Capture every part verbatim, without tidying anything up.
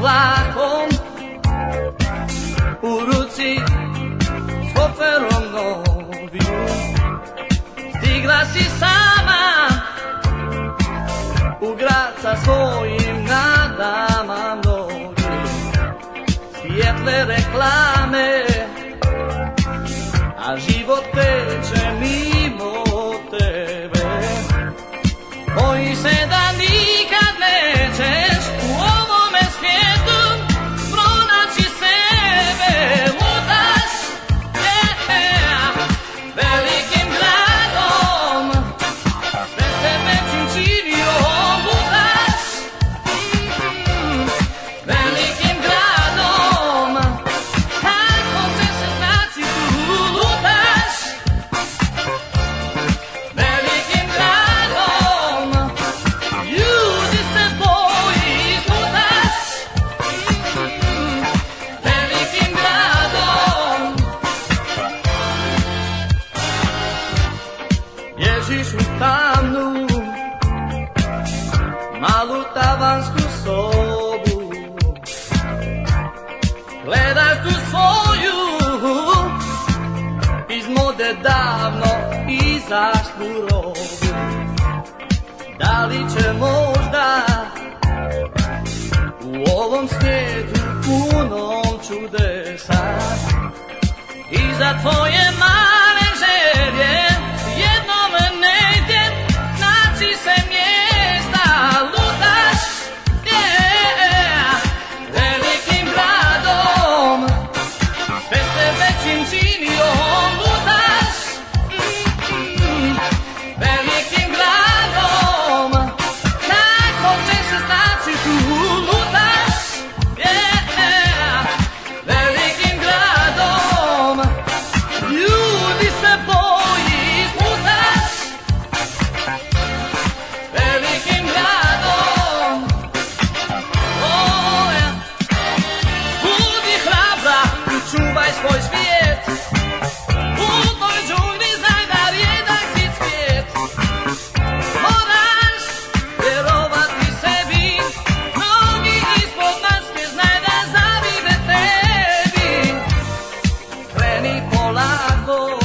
vlakom, u ruci s koferom noviju. Stigla si sama u grad sa svojim nadama mnogim, svijetle reklame, a život teče mimo tebe. Boji se da nikad nećeš u ovome svijetu pronaći sebe. Lutaš, yeah, velikim gradom, sve se većim činio. Lutaš, mm, velikim gradom, kako će se snaći tu. Lutaš, velikim gradom, ljudi se boji. Lutaš, mm, velikim gradom, bježiš u tamnu malu tavansku sobu, gledaš tu svoju iz mode davno izašlu robu. Da li će možda u ovom svijetu punom čudesa iza tvoje male želje jednom negdje naći se mjesta. Lutaš, yeah, velikim gradom, sve se većim činio. Lutaš, mm, velikim gradom, kako će se snaći tu. Lutaš, yeah, velikim gradom, ljudi se boji. Lutaš, velikim gradom, oh, yeah. Budi hrabra i čuvaj svoj svijet, u toj džungli znaj da rijedak si cvijet. Moraš vjerovati sebi, mnogi ispod maske znaj da zavide tebi. Kreni polako,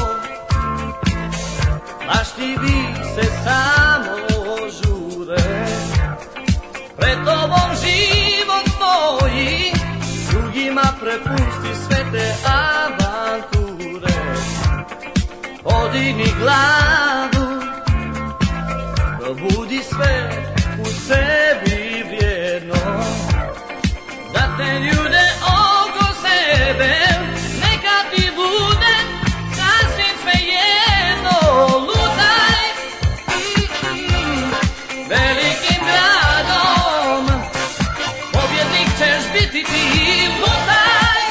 maštivi se samo žure, pred tobom život stoji, drugima prepusti sve te avanture. Podigni glavu, probudi sve u sebi vrijedno, za te ljude oko sebe, neka ti bude sasvim svejedno. Lutaj, mm, velikim gradom, pobjednik ćeš biti ti. Lutaj,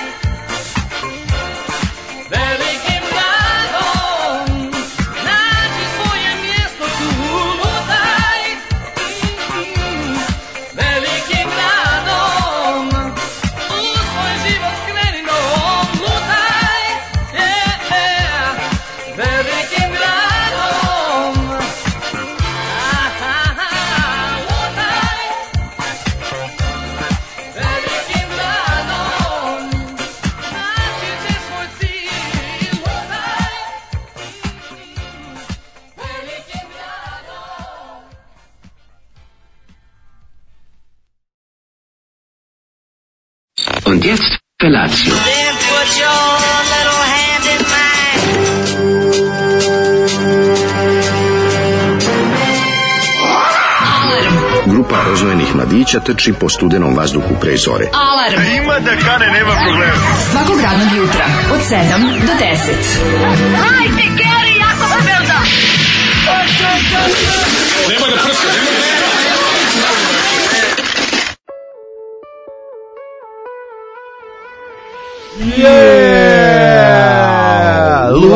velikim gradom, nađi svoje mjesto tu. Lutaj, mm, velikim gradom, u svoj život kreni novom. Lutaj, yeah, velikim gradom, aha, lutaj, velikim gradom, naći će svoj cilj. Lutaj, mm, velikim gradom. Und jetzt Felatio. Then put your little hand in mine. Grupa rozvojenih mladića trči po studenom vazduhu pre zore. Alarm. Ima da kane, nema problema. Svakog radnog jutra od sedam do deset. Hajde, Geri, jako se velda. Nema da prska, nema da... Yeah! Lutaj!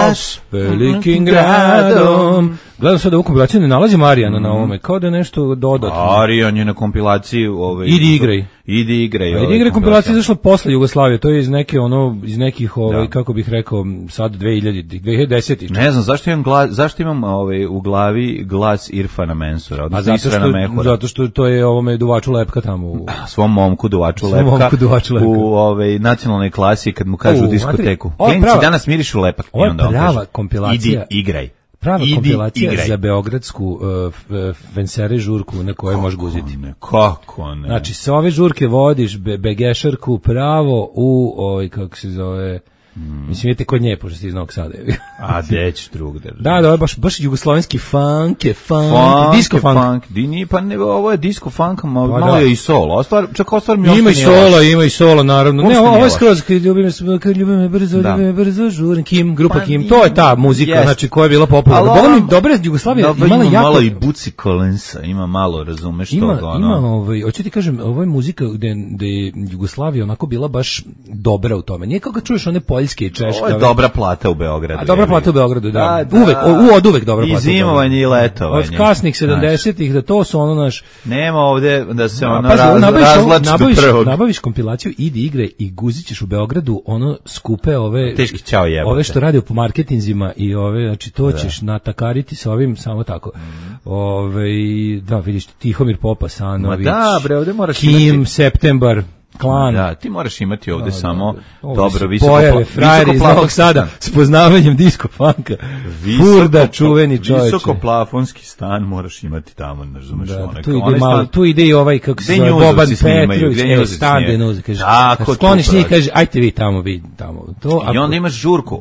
Igraš velikim gradom. Gledam sad ovu kompilaciju, ne nalazim Arijana mm. na ovome, kao da je nešto dodatno. Arijan je na kompilaciji... Ovaj, Idi igraj. Idi igraj. A Idi igraj kompilacija izašla posle Jugoslavije, to je iz neke, ono, iz nekih, ovaj, da. kako bih rekao, sad dve hiljade deset. Ne znam, zašto imam, glas, zašto imam ovaj, u glavi glas Irfana Mensura, odnosno zato što, Isfana Mehura. Zato što to je ovome duvaču Lepka tamo. U... Svom momku duvaču Svom Lepka. Momku duvaču Lepka. U ovaj, nacionalnoj klasi, kad mu kažu u diskoteku. Klinci, danas mirišu lepak. Ovo je prava kompilacija. Idi igraj. Prava Idi, kompilacija igraj. za beogradsku uh, Fensere žurku na kojoj možeš guziti. Ne, kako ne? Znači, sa ove žurke vodiš be, begešarku pravo u, oj, kako se zove... Mm. Mislim, vidite kod nje, pošto ste iz Novog Sada. A, deć drugde. Da, da, ovo je baš, baš jugoslovenski funk, je funk, funk disco funk. funk. Dini, pa ne, ovo je disco funk, malo, pa, malo da. je i solo. Ostvar, čak ostvar mi ima i solo, ima i solo, naravno. Ne, ovo je skroz, kad ljubim me, kad ljubim me brzo, da. ljubim me brzo, žurim, Kim, grupa pa, Kim, to je ta muzika, jest. znači, koja je bila popularna. Boga mi, dobra Jugoslavija, dobra, imala ima jako... malo i Buci Collinsa, ima malo, razumeš ima, toga, ono. Ima, ovaj, hoću ti kažem, ovo je muzika gde, gde je Jugoslavija onako bila baš dobra u tome. Nije kao kad čuješ one poljske i češke. Ovo je dobra plata u Beogradu. A dobra plata u Beogradu, da. A, da. Uvek, u od uvek dobra plata. I zimovanje i letovanje. Od kasnih sedamdesetih da to su ono naš... Nema ovde da se ono pazi, raz, nabaviš, razlači nabaviš, do prvog. Nabaviš kompilaciju, idi igre i guzit ćeš u Beogradu ono skupe ove... Teški ćao jebote. Ove što radi po marketinzima i ove, znači to da. ćeš natakariti sa ovim samo tako. Mm. Ove, da, vidiš, Tihomir Popasanović, Ma da, bre, ovde moraš Kim, imati... Septembar, Klan. Da, ti moraš imati ovde da, samo da, da. dobro visoko pojave, frajeri iz Novog Sada s poznavanjem disko funka. Furda, čuveni čoveče. Visoko plafonski stan moraš imati tamo, ne razumeš, da, onaj. Tu ide malo, tu ide i ovaj kako se zove Boban Petrović, e, stan Denuzi, kaže. Skloni s njih, kaže, ajte vi tamo, vi tamo. To, i onda imaš žurku.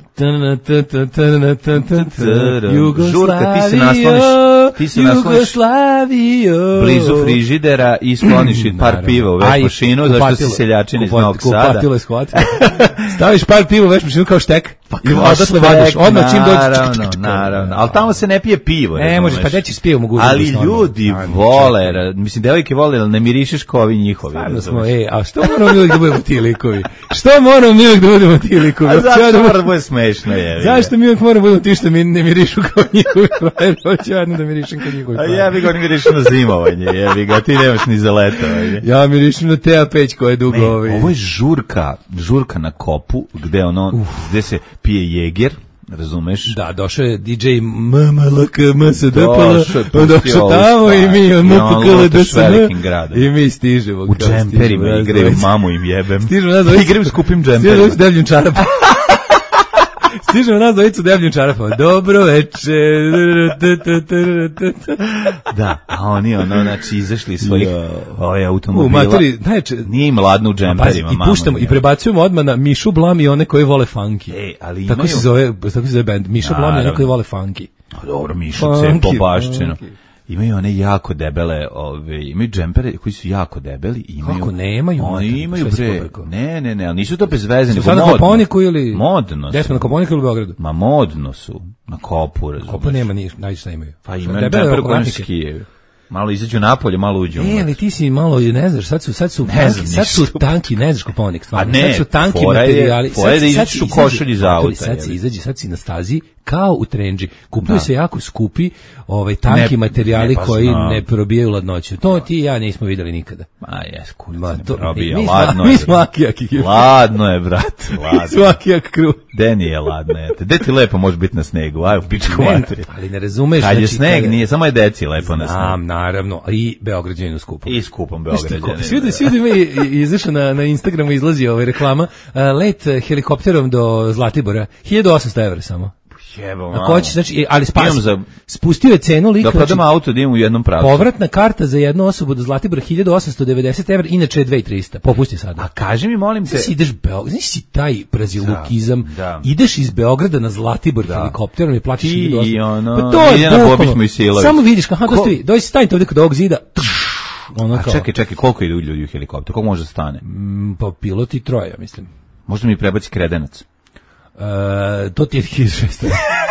Žurka, ti se nasloniš, ti se nasloniš blizu frižidera i skloniš par piva u veš mašinu, zašto si seljačin iz Novog Sada. Kupatilo je shvatilo. Staviš par piva u veš mašinu kao štek. Pa i odatle vadiš, odmah čim dođe. Naravno, naravno. Ali tamo se ne pije pivo. Ne, možeš, pa deći s pivom mogu. Ali ljudi vole, mislim, devojke vole, ali ne mirišeš kao ovi njihovi. Stvarno smo, ej, a što moramo mi uvijek da budemo ti likovi? Što moramo mi uvijek da budemo ti likovi? A zašto mora da bude smešno, je? Zašto mi uvijek moramo budemo ti što mi ne mirišu kao njihovi frajeri? Hoću jedno da mirišem kao njihovi frajeri. A ja bih ga ne mirišem na zimovanje, jebi ga, ti nemaš ni za letovanje. Ja mirišem na Teja Peć koja je dugo ovi. Ovo je žurka, žurka na kopu, gde ono, gde se pije jeger. Razumeš? Da, došao je D J M M L K M S D P L, došao tamo i mi on M P K L D S N i mi stižemo. U džemperima igraju, mamu im jebem. Stižemo nas igraju s kupim džemperima. Stižemo s debljim čarapom. Stižemo nas dvojicu debljim čarapom. Dobro veče. Da, a oni ono, znači, izašli iz svojih ovaj automobila. U materi, najče, nije im ladno u džemperima, i puštamo, i prebacujemo odmah na Mišu Blam i one koji vole funky. Ej, ali tako imaju... se zove, tako se zove band. Miša Blam i one koji vole funky. Dobro, Miša, cepo bašćeno. Imaju one jako debele, ove, imaju džempere koji su jako debeli. Imaju, kako nemaju? Oni imaju bre, ne, ne, ne, ali nisu to bez veze, nego modno. Sada na Koponiku ili? Modno su. Gde smo, na Koponiku ili u Beogradu? Ma modno su, na Kopu, razumiješ. Kopu nema, najviše imaju. Pa imaju džemper koji su skijevi. Malo izađu napolje, malo uđu. E, ali ti si malo, ne znaš, sad su, sad su, ne znam, sad su tanki, ne znaš Koponik, stvarno. A ne, sad su tanki fora materijali. Je, fora je da izađeš u košulji za auta. Sad si izađi, sad si na stazi, kao u trendži. Kupuju se jako skupi ovaj, tanki ne, materijali ne, pa koji znam. Ne probijaju ladnoću. To ti i ja nismo videli nikada. Ma jes, kulica ne probija, mi, ladno mi je. Mi smo akijaki. Ladno je, brat, ladno. Mi smo akijak kru. De nije ladno, je. Gde ti lepo može biti na snegu, aj u pičku materi. Ali ne razumeš. Kad je sneg, nije, samo je deci lepo na snegu. Znam, naravno, i Beograđaninu skupom. I skupom Beograđaninu. Svi svi da mi izašao na na Instagramu izlazi ovaj reklama, let helikopterom do Zlatibora, hiljadu osamsto evra samo. Jebo, ako hoćeš, znači, ali spas, za, spustio je cenu lika. Da prodam znači, auto da imam u jednom pravcu. Povratna karta za jednu osobu do Zlatibora hiljadu osamsto devedeset evra, inače je dve hiljade trista. Popusti sada. A kaži mi, molim te. Znači, ideš Beograd, znači si taj brazilukizam, da, da. Ideš iz Beograda na Zlatibor da. Helikopterom i plaćaš hiljadu osamsto. Ono, pa to je bukvalno. Samo vidiš, aha, to stoji, dođi stanite ovdje kod ovog zida. Ono a kao. čekaj, čekaj, koliko idu ljudi u helikopter? Koliko može da stane? Mm, pa pilot i troje, mislim. Možda mi prebaci kredenac. Uh, to ti je hiljadu šesto.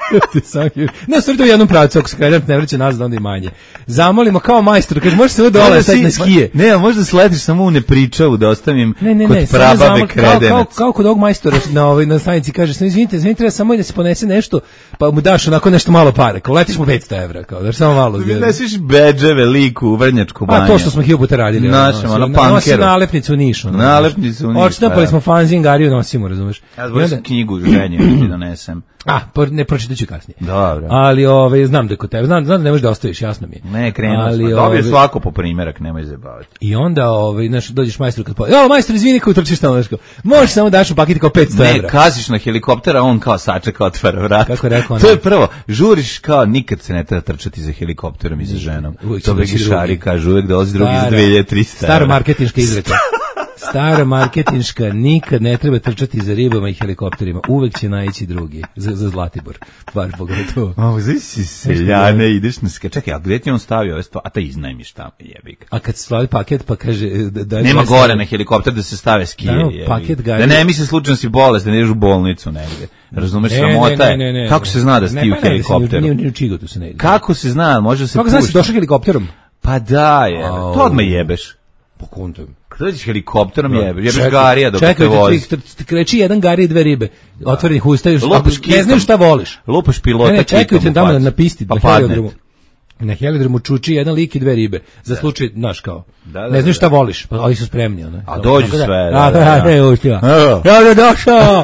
Ne, u stvari to u jednom pravcu, ako se kredent ne vraća nazad, onda i manje. Zamolimo kao majstor, kaže, možeš se dole sad na skije. Ne, a možda sletiš samo u nepričavu da ostavim ne, ne, kod ne, prababe kredenac. Kao, kao, kao kod ovog majstora na, ovoj, na stanici kaže, sam izvinite, izvinite, treba samo da se ponese nešto, pa mu daš onako nešto malo pare, kao letiš mu petsto evra, kao daš samo malo. Ne nesiš bedževe liku u Vrnjačku banju. A to što smo hiljadu puta radili. Našem, ono, pankeru. Nosi nalepnicu u Nišu. Nalepnicu u Nišu. Odštampali smo fanzin, Gariju nosimo, razumeš? Ja zbog knjigu u ženju ti donesem. A, ne pročitat ću kasnije. Dobro. Ali ove, znam da je kod tebe, znam, znam da ne možeš da ostaviš, jasno mi je. Ne, krenuo smo, dobio svako po primjerak, nemoj zabaviti. I onda, ove, znaš, dođeš majstoru kad poje, jo, majstor, izvini kao utrčiš tamo, nešto. Možeš samo daš u paket kao petsto evra. Ne, kaziš na helikoptera, on kao sačeka, otvara vrat. Kako je rekao? To je prvo, žuriš kao nikad se ne treba trčati za helikopterom i za ženom. To neki šari kažu, uvek dolazi drugi za dve hiljade trista evra. Staro marketinška izreka. Stara marketinška, nikad ne treba trčati za ribama i helikopterima, uvek će naići drugi, za, za Zlatibor, baš pogotovo. A, znaš si seljane, ideš na ske, čekaj, a gdje ti on stavio ove stvari, a ta iznajmiš tamo, jebik. A kad se slavi paket, pa kaže... Da, da nema gore stavi na helikopter da se stave skije, da, jebik. paket Da ne misli slučajno si bolest, da ne ideš u bolnicu negde. Razumeš, sramota je. Kako se zna da si ti u helikopteru? Nije u Čigotu se ne ide. Kako se zna, može se pušti. Kako znaš si došao helikopterom? Pa da, je, to odmah jebeš. Pokuntujem. Kada dođeš helikopterom jebeš, jebeš garija dok te vozi. Čekaj, kreći jedan garija i dve ribe, otvorenih usta, ne znaš šta voliš. Lupaš pilota. Ne, ne, čekaju te tamo na pisti, na helidromu. Na helidromu čuči jedan lik i dve ribe, za slučaj, znaš kao, ne znaš šta voliš, ali su spremni. A dođu sve. A, da, ne, uštila. Ja da došao.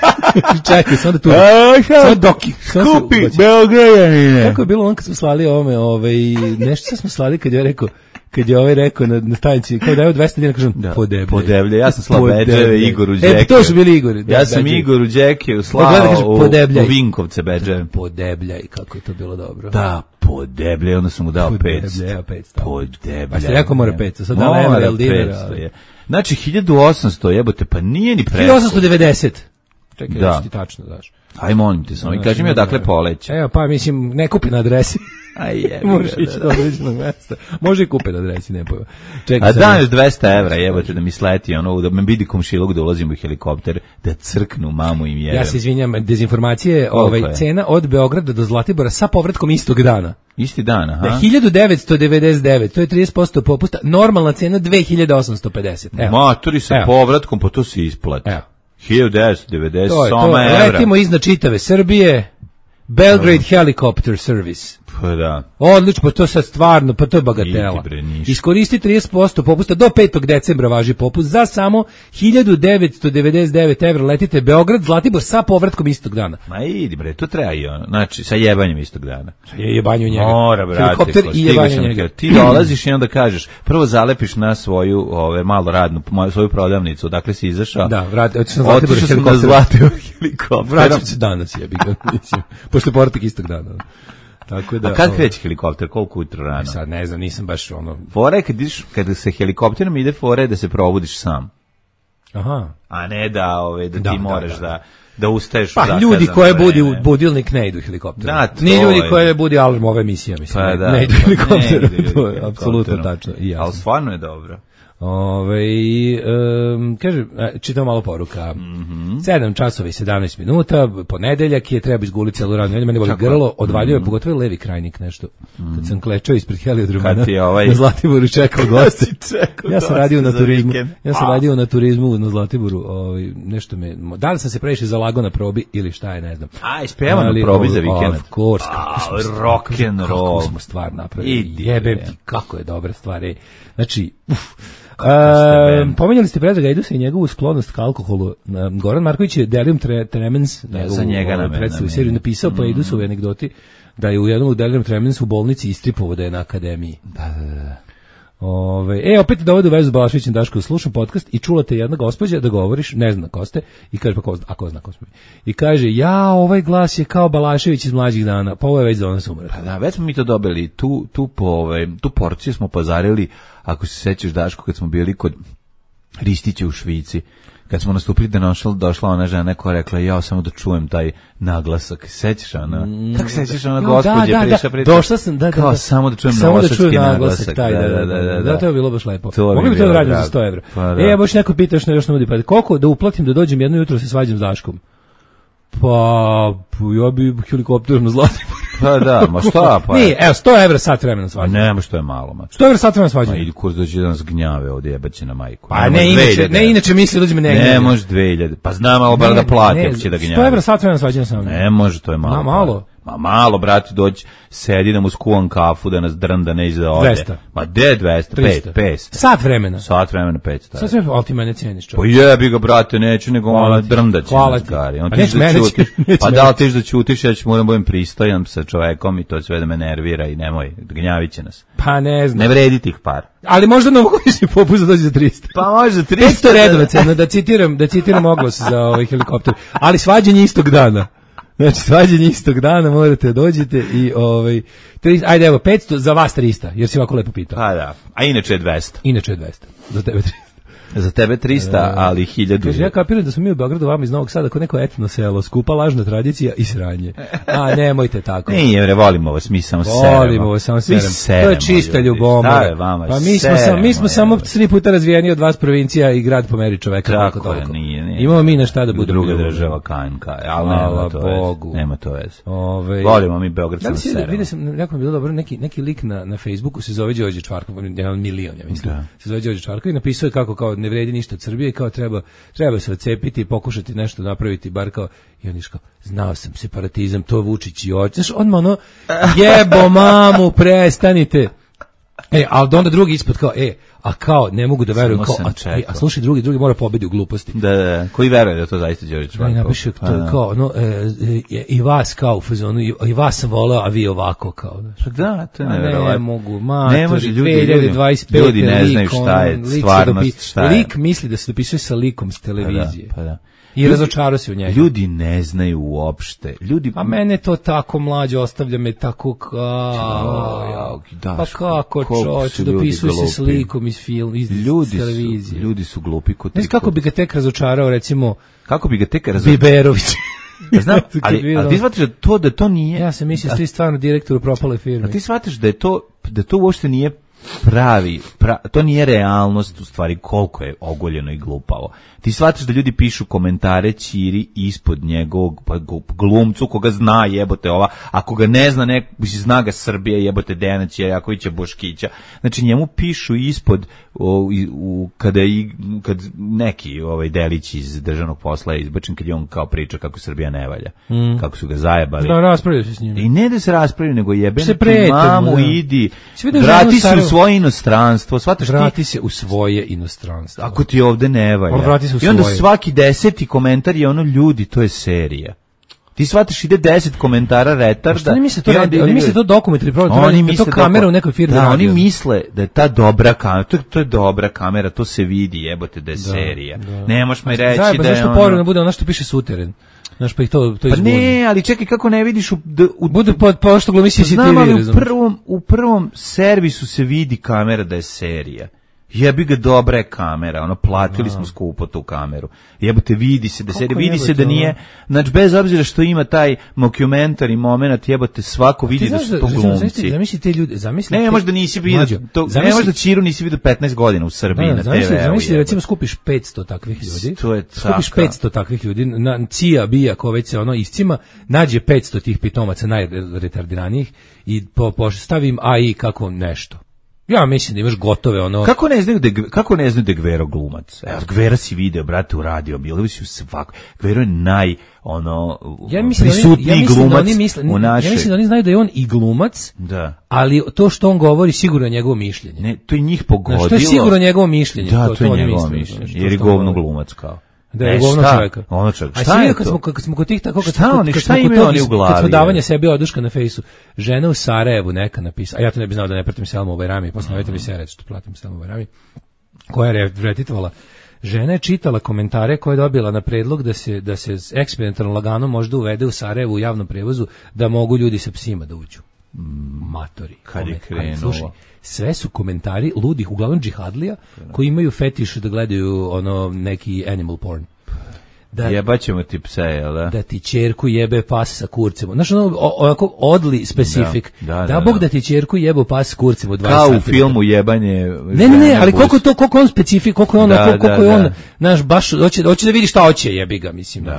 Čekaj, samo da tu. Samo doki. Skupi, Beograđanine. Kako je bilo on kad smo slali ovome, ovaj, nešto smo slali kad je rekao, kad je ovaj rekao na, na stanici, kao da je od dvesta dinara, kažem, da, podeblje. Podeblje, ja sam slao bedževe Igoru Đekiju. E, to su bili Igori. Ja sam Igoru Đekiju slao da, kažem, u, u Vinkovce bedževe. Podebljaj, kako je to bilo dobro. Da, podebljaj, onda sam mu dao petsto. Podebljaj, petsto. Podebljaj. Pa ste rekao mora petsto, sad dala evra, jel dinara. Znači, hiljadu osamsto, jebote, pa nije ni preko. hiljadu osamsto devedeset. Čekaj, da ću ti tačno daš. Aj, molim te samo, i kaži mi odakle poleće. Evo, pa mislim, ne kupi na adresi. Aj, jebi. Možeš ići do određenog mesta. Može i kupe na adresi, ne pojma. A dan još dvesta evra, jebote, da mi sleti, ono, da me vidi komšilog da ulazim u helikopter, da crknu mamu im jedem. Ja se izvinjam, dezinformacije, ovaj, cena od Beograda do Zlatibora sa povratkom istog dana. Isti dan, aha. Da, hiljadu devetsto devedeset devet, to je trideset posto popusta, normalna cena dve hiljade osamsto pedeset. Evo. Maturi sa Evo. povratkom, pa to se isplati. Evo. hiljadu devetsto devedeset, to je, soma to je. evra. Letimo iznad čitave Srbije, Belgrade Helicopter Service. Pa da. Odlično, pa to sad stvarno, pa to je bagatela. Iskoristi trideset posto popusta, do petog decembra važi popust, za samo hiljadu devetsto devedeset devet evra letite Beograd, Zlatibor sa povratkom istog dana. Ma idi bre, to treba i ono, znači sa jebanjem istog dana. Je jebanju njega. Mora, brate. Helikopter i jebanju njega. Ti dolaziš i onda kažeš, prvo zalepiš na svoju ove, malo radnu, svoju prodavnicu, odakle si izašao. Da, vrati, otišao na Zlatibor helikopter. Zlatibor helikopter. Vraćam se danas, jebi ga, mislim, posle povratak istog dana. Tako da, a kad kreće helikopter, koliko ujutro rano? Sad ne znam, nisam baš ono... Fore, kad, ideš, kad se helikopterom ide fore da se probudiš sam. Aha. A ne da, ove, da, da ti moraš da, da, da, da ustaješ pa, u zakazano ljudi koje vreme. budi u budilnik ne idu helikopterom. Da, ni ljudi koje budi alarm ove emisije, mislim. Pa, da, ne idu pa, helikopterom, to je apsolutno tačno. Ali stvarno je dobro. Ove, um, kaže, čitam malo poruka. Mm-hmm. sedam časova i sedamnaest minuta, ponedeljak je, treba izguliti celu radnu nedelju, mene boli grlo, odvaljuje, mm-hmm. pogotovo levi krajnik nešto. Mm-hmm. Kad sam klečao ispred heliodroma na, ovaj... na Zlatiboru čekao goste. ja sam radio na turizmu. Ja sam radio na turizmu na Zlatiboru, ovaj, nešto me, da li sam se previše zalagao na probi ili šta je, ne znam. A, ispevam na probi za vikend. Of course, kako smo, rock and roll. Kako smo stvar napravili. Jebem ti, kako je dobra stvar. Ej. Znači, uf. Uh, pomenjali ste Predraga Idusa i njegovu sklonost ka alkoholu. Goran Marković je Delirium Tremens ja, za njega na predstavu seriju napisao mm. po Idusovoj anegdoti da je u jednom u Delirium Tremens u bolnici istripovo da je na akademiji. Da, da, da. Ove, e, opet dovodu vezu s Balaševićem Daško, slušam podcast i čula te jedna gospođa da govoriš, ne zna ko ste, i kaže, pa ko zna, a ko zna ko smo mi. I kaže, ja, ovaj glas je kao Balašević iz mlađih dana, pa ovo je već za ona sumra. Pa da, već smo mi to dobili, tu, tu, po, ove, tu porciju smo pozarili, ako se sećaš Daško, kad smo bili kod Ristića u Švici, kad smo nastupili da našla, došla ona žena koja rekla, ja samo da čujem taj naglasak. Sećaš ona? Mm, kako sećaš ona no, gospođe da, priča da, priča? Došla sam, da, da. Kao samo da čujem samo novosadski da čujem naglasak. Taj, da, da, da, da, da, to je bilo baš lepo. Mogli bi to da radim za sto evra. Pa, da. E, ja baš neko pita što još ne budi, pa koliko da uplatim da dođem jedno jutro se svađam s Daškom? Pa, ja bi helikopterom na Zlatibor. Pa da, ma šta, pa... Nije, evo, sto evra sat vremena Pa svađa. nema što je malo, ma. sto evra sat vremena svađa. Ma idi kurs dođe da nas gnjave ovdje, jebaće na majku. Pa ne, inače, ne, inače misli ljudima ne gnjave. Ne može dve hiljade, pa znam, ali bar da plati, ako će da gnjave. sto evra sat vremena svađa sam. Ne može, to je malo. Ma, malo? Ma malo, brate, doći, sedi da mu skuvam kafu, da nas drnda, ne ide da ode. dvesta. Ma de dvesta, pet, petsto. Sat vremena. Sat vremena, petsto. Sat vremena, ali ti mene ceniš Pa čovjek. jebi ga, brate, neću, nego ona drnda će Hvala nas ti. gari. On Pa ti neće da mene, ćutiš, neće pa mene. da li tiš da ćutiš, ja ću moram budem pristojan sa čovekom i to sve da me nervira i nemoj, gnjavit će nas. Pa ne znam. Ne vredi tih par. Ali možda novogodišnji popust da dođe za trista. Pa može za petsto redova cena, da citiram, da citiram oglas za ovaj helikopter. Ali svađanje istog dana. Znači, svađanje istog dana, morate dođete i ovaj trista, ajde evo, petsto, za vas trista, jer si ovako lepo pitao. Pa da, a inače je dvesta. Inače je dvesta, za tebe trista. Za tebe trista, ali hiljadu. Kaže, ja kapiram da smo mi u Beogradu vama iz Novog Sada kao neko etno selo, skupa lažna tradicija i sranje. A nemojte tako. Ne, ne, volimo vas, mi samo seremo. Volimo vas, samo seremo. seremo. To je čista ljubomora. Pa mi smo, sam, mi smo samo tri puta razvijeni od vas provincija i grad po meri čoveka. Tako je, nije, nije. Imamo mi na šta da budemo. Druga država kanjka, ali nema to Bogu. Nema to veze. Ove, volimo mi Beograd samo seremo. seremo. Vidio sam, nekom je bilo dobro, neki, neki lik na, na Facebooku se zove Đorđe Čvarkov, jedan milion, ja mislim. Da. Se zove Đorđe Čvarkov i napisao je kako kao ne vredi ništa od Srbije i kao treba, treba se odcepiti i pokušati nešto napraviti, bar kao, i on je kao, znao sam separatizam, to Vučić i oči. Znaš, odmah ono, jebo mamu, prestanite. E, ali onda drugi ispod kao, e, a kao, ne mogu da veruju, kao, a, e, a slušaj, drugi, drugi mora pobedi u gluposti. Da, da, koji veruje da to zaista Đorđe Čvarkov? Ne, napiše, to je kao, no, e, e, i vas kao u fazonu, i, i vas sam voleo, a vi ovako kao. Pa da, to je nevjerovatno. Ne mogu, matori, ne može, ljudi, dve hiljade dvadeset pete, ljudi ne lik, znaju šta je, on, stvarnost, šta je. Lik misli da se dopisuje sa likom s televizije. Pa da, pa da. I razočarao se u njega. Ljudi ne znaju uopšte. Ljudi... A mene to tako mlađe ostavlja me tako kao... Pa kako čoč, dopisuje se s likom iz film, iz ljudi televizije. Su, ljudi su glupi kod... Ne znam kako bi ga tek razočarao, recimo... Kako bi ga tek razočarao? Biberović. Znam, ali, ali ti shvatiš da to, da to nije... Ja sam mislio da ti stvarno direktor u propale firme. A ti shvatiš da je to, da to uopšte nije pravi, pra, to nije realnost u stvari koliko je ogoljeno i glupavo. Ti shvatiš da ljudi pišu komentare ćiri ispod njegovog pa, glumcu koga zna jebote ova, ako ga ne zna nek, zna ga Srbije jebote Dejana Ćirjakovića Boškića, znači njemu pišu ispod o, i, u, kada, i, kad neki ovaj delić iz državnog posla je izbačen kad je on kao priča kako Srbija ne valja, mm. kako su ga zajebali. Da, raspravljaju se s njim. I ne da se raspravljaju, nego jebem se prete, mamu, da. Idi, vrati se u svoje inostranstvo, shvataš ti? Vrati se u svoje inostranstvo. Ako ti ovde ne valja. I onda svaki deseti komentar je ono, ljudi, to je serija. Ti shvataš, ide deset komentara retarda. Što oni misle to, radi, oni misle to dokumentari program, oni misle to kamera doko... u nekoj firmi. Da, radio. Oni misle da je ta dobra kamera, to, to je dobra kamera, to se vidi, jebote da je da, serija. Da. Nemaš me reći Zajeba, da je zašto ono... povremeno bude ono što piše suteren. Znaš, pa ih to, to pa ne, ali čekaj, kako ne vidiš u... u bude po, po što glumi C C T V. Znam, ali u prvom, u prvom servisu se vidi kamera da je serija. Jebi ga, dobra je kamera, ono, platili smo skupo tu kameru. Jebote, vidi se da se, vidi se da nije, znači, bez obzira što ima taj mockumentary moment, jebote, svako vidi da su to glumci. Zamisli te ljude, zamisli... Ne, možda nisi vidio, ne možda Čiru nisi vidio petnaest godina u Srbiji na te ve. Zamisli, recimo, skupiš petsto takvih ljudi, skupiš petsto takvih ljudi, na Cija, Bija, ko već se ono iscima, nađe petsto tih pitomaca najretardiranijih i stavim A I kako nešto. Ja mislim da imaš gotove ono... Kako ne znaju da, kako ne znaju da je Gvero glumac? Evo, Gvera si video, brate, u radio, bilo si u svako. Gvero je naj, ono, ja prisutniji ja glumac da misle, u našoj... Ja mislim da oni znaju da je on i glumac, da. Ali to što on govori sigurno je njegovo mišljenje. Ne, to je njih pogodilo. Znaš, to je sigurno njegovo mišljenje. Da, to, to je to njegovo mišljenje, jer je govno glumac kao. Da je govno čovjeka. Ono čovjek. A šta je kad smo, kad smo kod tih tako, kad šta smo, oni, kad šta smo imaju oni u glavi? Kad smo davanje sebi oduška na fejsu, žena u Sarajevu neka napisala, a ja to ne bi znao da ne pratim Selmu Bajrami, posle nevojte mi se reći što platim Selmu Bajrami, koja je retitovala. Žena je čitala komentare koje je dobila na predlog da se, da se eksperimentalno lagano možda uvede u Sarajevu u javnom prevozu da mogu ljudi sa psima da uđu. Matori. Kad je krenulo. Slušaj, sve su komentari ludih, uglavnom džihadlija, koji imaju fetiš da gledaju ono neki animal porn. Da, jebaćemo ti pse, jel da? Da ti ćerku jebe pas sa kurcem. Znaš, ono, onako odli specific. Da, da, da, da Bog da. da ti ćerku jebe pas s kurcem u dvadeset Kao u filmu jebanje. Ne, ne, ne, ali koliko to, koliko on specifik, koliko je on, da, koliko da, je on, da. Naš, baš, hoće, hoće da vidi šta hoće, jebi ga, mislim, da, naš. Da, da.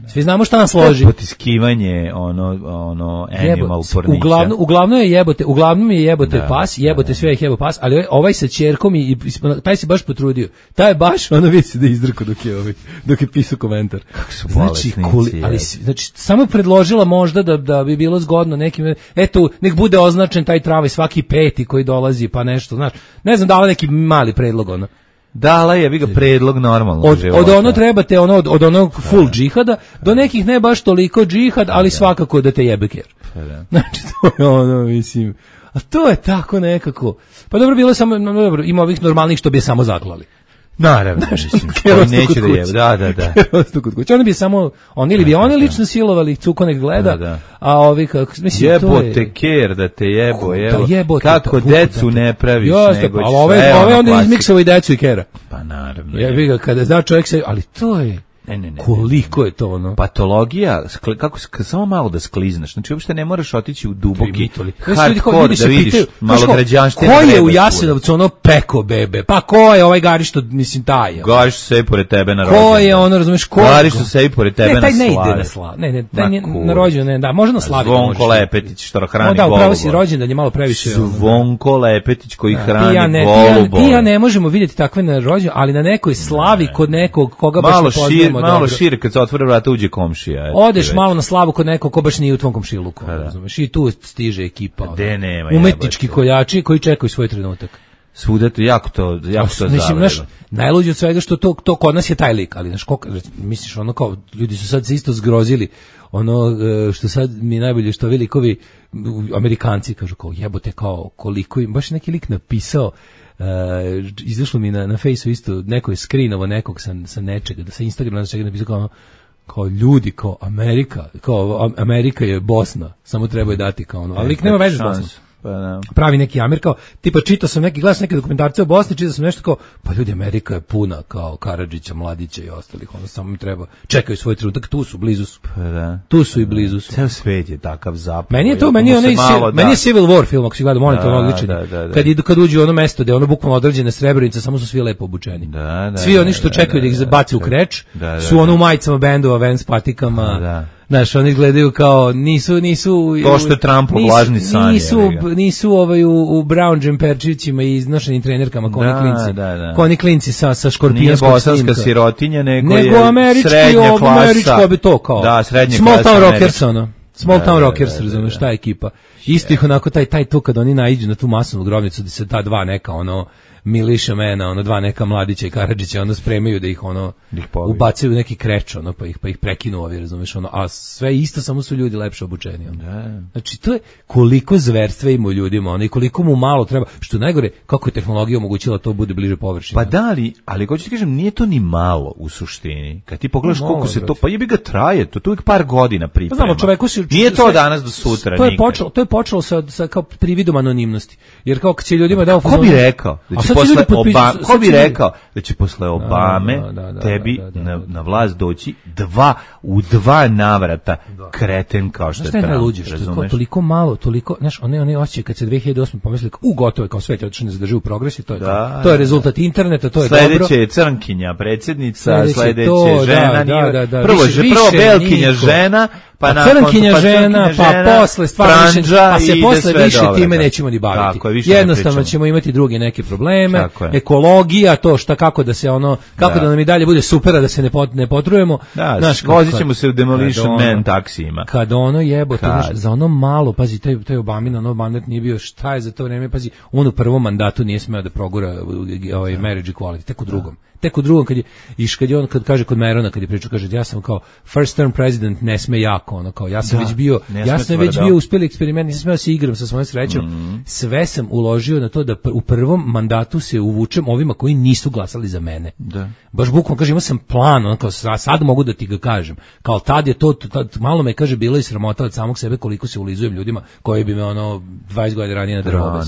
Svi znamo šta nas složi. Potiskivanje, ono, ono, animal pornića. Uglavnom, uglavnom je jebote, uglavnom je jebote da, pas, jebote da, sve je jebo pas, ali ovaj sa ćerkom i, i taj se baš potrudio. Taj je baš, ono vidi se da je izdrko dok je, ovaj, dok je pisao komentar. Kako su znači, koli, ali, znači, samo je predložila možda da, da bi bilo zgodno nekim, eto, nek bude označen taj travaj svaki peti koji dolazi, pa nešto, znaš, ne znam, dala neki mali predlog, ono. Dala je, vi ga predlog normalno. Od, od ono trebate, ono, od, od onog full da. džihada, do nekih ne baš toliko džihad, ali da. svakako da te jebe ker. Da. Znači, to je ono, mislim, a to je tako nekako, pa dobro, bilo je samo, no, dobro, ima ovih normalnih što bi je samo zaklali. Naravno, mislim, koji neće da jebe, da, da, da. Kerostu kod kuće. Oni bi samo, oni ili bi oni lično silovali, cuko nek gleda, da, da. A ovi, kako, mislim, jebo to je... te ker, da te jebo, jebo, da jebo kako te, decu ne praviš, Joste, nego ćeš... Pa ove, ove onda izmiksao i decu i kera. Pa naravno. Jebi ga, kada zna čovjek se, ali to je... Ne, ne, ne, koliko je to ono? Patologija, skli, kako samo malo da sklizneš. Znači uopšte ne moraš otići u duboki hardcore da vidiš malo građanštine. Ko je u Jasenovcu ono peko bebe? Pa ko je ovaj Gari što mislim taj? Gari što se pored tebe na rođendan. Ko je ono, razumeš, ko? Gari što se pored tebe na slave. Ne, taj ne ide na slavu. Ne, ne, taj nije na rođendan, ne, da, možda na slavi. Zvonko Lepetić što hrani golubove. Da, upravo si rođendan je malo previše. Zvonko Lepetić koji hrani golubove. Ti ja ne možemo vidjeti takve na rođendan, ali na nekoj slavi kod nekog koga baš ne poznajemo. Malo šire kad otvore vrata uđe komšija. Eto, odeš malo na slavu kod nekog ko baš nije u tvom komšiluku, razumeš? I tu stiže ekipa. De nema. Umetnički koljači koji čekaju svoj trenutak. Svuda to jako to, jako to zavrelo. Najluđe od svega što to, to kod nas je taj lik, ali znaš, misliš, ono kao, ljudi su sad se isto zgrozili, ono što sad mi je najbolje, što ovi likovi, Amerikanci kažu kao, jebote, kao, koliko im, baš neki lik napisao, Uh, izašlo mi na, na fejsu isto, neko je skrinovo nekog sa, sa nečega, da sa Instagrama sa čega napisao kao, kao ljudi, kao Amerika, kao Amerika je Bosna, samo treba je dati kao ono, ali lik nema veze s Bosnom. Pa da. Pravi neki Amir, kao, tipa čitao sam neki glas, neke dokumentarce o Bosni, čitao sam nešto kao, pa ljudi, Amerika je puna kao Karadžića, Mladića i ostalih, ono samo mi treba, čekaju svoj trenutak, tu su, blizu su. Pa da. Tu su i blizu su. Ceo svet je takav zapad. Meni je to, meni je, onaj, malo, meni je Civil War film, ako si gledao, molim te, ono odličan. Kad idu, kad uđu u ono mesto gde ono bukvalno određene Srebrenica, samo su svi lepo obučeni. Da, da, svi oni što čekaju da ih zabaci u kreč, su ono u majicama bendova, Vans patikama. Da. Znaš, oni gledaju kao, nisu, nisu... To što je Trumpov lažni san. Nisu, nisu ovaj u, u brown džemperčićima i iznošenim trenerkama, kao oni klinci. Da, da. Kao oni klinci sa, sa škorpijonskog snimka. Nije bosanska sirotinja, nego, nego je američki, srednja ob, klasa. Američko bi to kao. Da, srednja Small klasa. Town Rockers, ono. Small da, Town da, Rockers, da, da, razumeš, da. ta ekipa. Isto ih onako, taj, taj to kad oni naiđu na tu masovnu grobnicu, da se ta dva neka, ono, Miliša Mena, ono dva neka Mladića i Karadžića, ono spremaju da ih ono ih ubacaju u neki kreč, ono pa ih pa ih prekinu ovi, razumeš, ono, a sve isto, samo su ljudi lepše obučeni, ono. Da. Znači to je koliko zverstva ima u ljudima, ono, i koliko mu malo treba, što najgore, kako je tehnologija omogućila to bude bliže površini. Pa da li, ali hoću ti kažem, nije to ni malo u suštini. Kad ti pogledaš koliko se to, pa jebi ga traje, to tu uvijek par godina priprema. Pa znamo, čoveku si, nije to danas do sutra. To je počelo, to je počelo sa, sa kao prividom anonimnosti. Jer kao kad će ljudima dao ko bi rekao da će posle Obama, ko bi rekao da će posle Obame da, da, da, tebi da, da, da, da. Na, na vlast doći dva u dva navrata da. Kreten kao što je Trump. Najluđe, što je toliko malo, toliko, znaš, one one osjećaj kad se dve hiljade osme pomislili u gotovo kao svet je otišao ne zadrži u progresu, to je da, to je rezultat interneta, to je sledeće dobro. Sledeće je crnkinja predsjednica, sledeće, sledeće to, žena, da, da, da, prvo više, prvo više belkinja niko. žena, pa, pa crnkinja pa žena, pa žena, posle stvarno više, pa se posle više dobro, time da. nećemo ni baviti. Tako, jednostavno ćemo imati druge neke probleme, ekologija, to šta kako da se ono, kako da, da nam i dalje bude super, da se ne pot, ne potrujemo. Da, znaš, vozit ćemo se u Demolition ono, Man taksijima. Kad ono jebote, znaš, za ono malo, pazi, taj, taj Obamin, ono mandat nije bio, šta je za to vreme, pazi, on u prvom mandatu nije smeo da progura ovaj marriage equality, tek u drugom. Tek u drugom, kad je, iš, kad je on, kad kaže kod Merona, kad je pričao, kaže, ja sam kao first term president, ne sme jako, ono, kao, ja sam da, već bio, ja sam već bio uspjeli eksperiment, nisam smeo se igram sa svojom srećom, mm. sve sam uložio na to da u prvom mandatu se uvučem ovima koji nisu glasali za mene. Da. Baš bukvalno, kaže, imao sam plan, ono, kao, sad mogu da ti ga kažem, kao, tad je to, tad, malo me, kaže, bilo i sramota od samog sebe koliko se ulizujem ljudima koji bi me, ono, dvadeset godina ranije na drvo.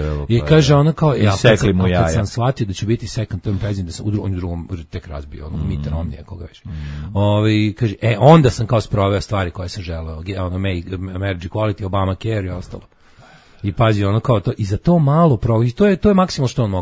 I kaže, ono, kao, ja, kad sam, kad sam shvatio da ću biti second term president, da sam u on je drugom tek razbio, ono, mm. Mitt Romney, koga već. Mm. Ove, kaže, e, onda sam kao sproveo stvari koje sam želeo, ono, marriage equality, Obamacare i ostalo. I pazi, ono, kao to, i za to malo provi, to je, to je maksimalno što on mogao.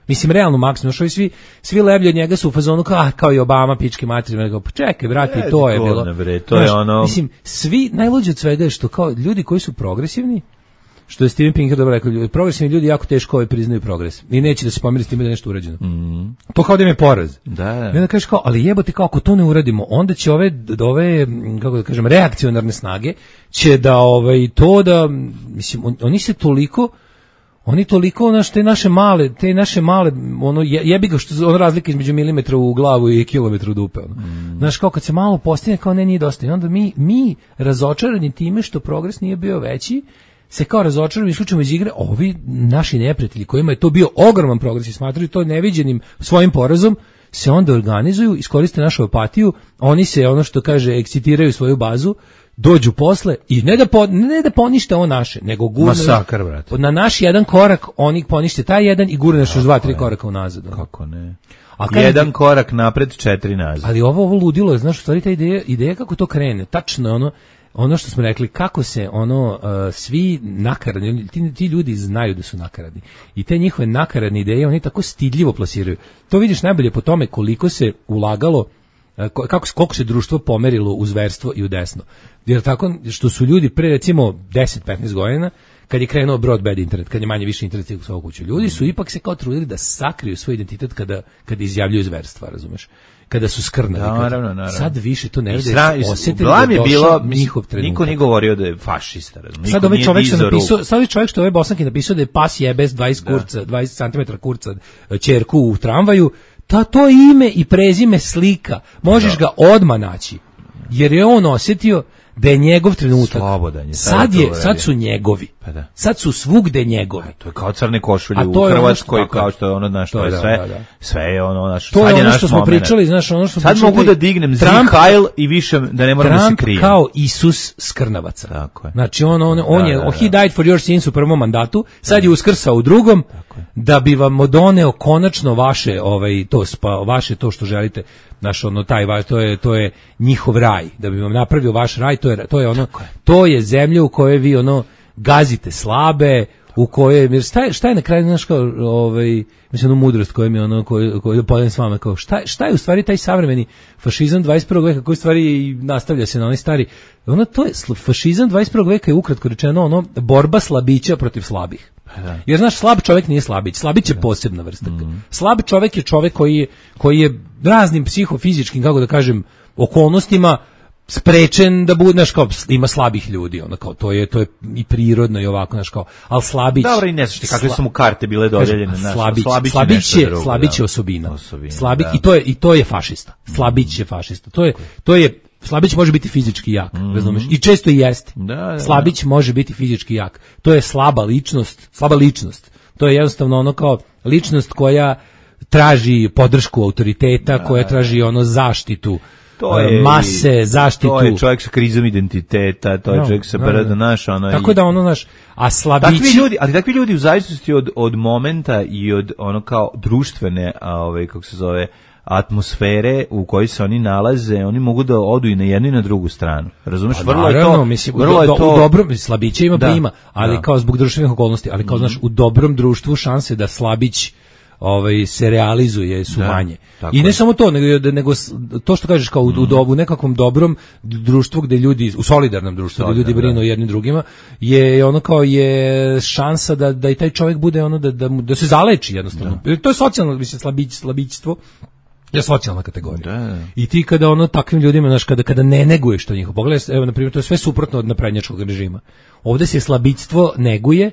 Mislim, realno maksimum, što svi, svi leblji od njega su u fazonu kao, ah, kao i Obama, pički materij, pa čekaj, brate, E, to je godne, bilo. bre, to Znaš, je ono... Mislim, svi, najluđe od svega je što kao ljudi koji su progresivni, što je Steven Pinker dobro rekao, ljudi, progresivni ljudi jako teško ovaj priznaju progres i neće da se pomeri s time da je nešto urađeno. Mm. To kao da im je poraz. Da, da. I onda kažeš kao, ali jebote, kao ako to ne uradimo, onda će ove, ove kako da kažem, reakcionarne snage će da ovaj, to da, mislim, on, oni se toliko Oni toliko ono što te naše male, te naše male, ono jebi ga što ono razlika između milimetra u glavu i kilometra u dupe. Ono. Mm. Znaš, kao kad se malo postigne, kao ne, nije dosta. I onda mi, mi razočarani time što progres nije bio veći, se kao razočarani isključujemo iz igre, ovi naši neprijatelji kojima je to bio ogroman progres i smatraju to neviđenim svojim porazom, se onda organizuju, iskoriste našu apatiju, oni se, ono što kaže, ekscitiraju svoju bazu, dođu posle i ne da, po, ne da ponište on naše, nego gurne masakr, brate. Na naš jedan korak, oni ponište taj jedan i gurne još dva, tri koraka unazad. Kako ne? A kad, jedan korak napred, četiri nazad. Ali ovo, ovo ludilo je, znaš, u stvari ta ideja, ideja kako to krene, tačno ono, ono što smo rekli, kako se ono, uh, svi nakaradni, ti, ti ljudi znaju da su nakaradni i te njihove nakaradne ideje, oni tako stidljivo plasiraju. To vidiš najbolje po tome koliko se ulagalo, kako koliko se društvo pomerilo u zverstvo i u desno. Jer tako što su ljudi pre recimo deset petnaest godina, kad je krenuo broadband internet, kad je manje više internet u svaku kuću, ljudi su ipak se kao trudili da sakriju svoj identitet kada kada izjavljuju zverstva, razumeš? Kada su skrnavi. Da, naravno, naravno. Sad više to ne vide. Osjetili da je bilo, njihov trenutak. Niko nije govorio da je fašista, razumiješ. Sad ovaj čovjek što napisao, sad ovaj čovjek što ovaj Bosanki napisao da je pas jebe s dvadeset kurca, dvadeset centimetara kurca ćerku u tramvaju. Ta to ime i prezime slika, možeš da ga odmah naći, jer je on osjetio da je njegov trenutak. Slobodan je. Sad, je, sad su njegovi. Pa da. Sad su svugde njegovi. A to je kao crne košulje u Hrvatskoj, ono kao što je ono, znaš, to je sve, da, da. sve je ono, naš, to sad je je ono naš što smo moment. pričali, znaš, ono što smo sad pričali. mogu da dignem Trump, Zihajl i više da ne moram Trump da se krijem. kao Isus Skrnavaca. Tako je. Znači, on, on, on da, je, da, da. he died for your sins u prvom mandatu, sad je uskrsao u drugom, da bi vam doneo konačno vaše, ovaj, to, spa, vaše to što želite, naš ono taj vaš, to je to je njihov raj, da bi vam napravio vaš raj, to je to je ono je. To je zemlja u kojoj vi ono gazite slabe, u kojoj jer šta je, šta je na kraju naš kao ovaj mislim ono mudrost koja mi ono koju koju podelim s vama kao šta šta je u stvari taj savremeni fašizam dvadeset prvog veka koji u stvari nastavlja se na onaj stari ono to je fašizam dvadeset prvog veka je ukratko rečeno ono borba slabića protiv slabih. Jer znaš, slab čovjek nije slabić, slabić je posebna vrsta. Mm. Slab čovjek je čovjek koji je, koji je raznim psihofizičkim, kako da kažem, okolnostima sprečen da bude, znaš, kao, ima slabih ljudi, ono, kao, to je, to je i prirodno i ovako, znaš, kao, ali slabić... Dobro, i ne znaš ti kakve su mu karte bile dodeljene, znaš, slabić, slabić, slabić je, drugo, slabić je da. osobina. osobina Slabić, da. i, to je, I to je fašista. Slabić je fašista. To je, to je Slabić može biti fizički jak, mm-hmm. razumeš? I često i jeste. Da, da, Slabić da. može biti fizički jak. To je slaba ličnost, slaba ličnost. To je jednostavno ono kao ličnost koja traži podršku autoriteta, da, koja traži ono zaštitu to je, mase, zaštitu. To je čovjek sa krizom identiteta, to je no, čovjek sa brada, naš, ono. Tako i... da ono, naš, a slabići... Takvi ljudi, ali takvi ljudi u zavisnosti od, od momenta i od ono kao društvene, a ovaj, kako se zove, atmosfere u kojoj se oni nalaze, oni mogu da odu i na jednu i na drugu stranu. Razumeš? Pa, vrlo naravno, je to, mislim, vrlo u, je do, to... u dobrom, slabiće ima da, prima, ali da. kao zbog društvenih okolnosti, ali kao, mm-hmm. znaš, u dobrom društvu šanse da slabić ovaj se realizuje su da, manje. I ne je. samo to, nego, nego to što kažeš kao u, mm. u dobu nekakvom dobrom društvu gde ljudi, u solidarnom društvu Solidar, gde ljudi brinu jednim drugima, je ono kao je šansa da da i taj čovjek bude ono da da, da se zaleči jednostavno. Da. To je socijalno, mislim, slabić, slabićstvo. Je socijalna kategorija. Da. I ti kada ono takvim ljudima, znaš, kada kada ne neguješ to njihovo. Pogledaj, evo na primjer, to je sve suprotno od naprednjačkog režima. Ovde se slabićstvo neguje.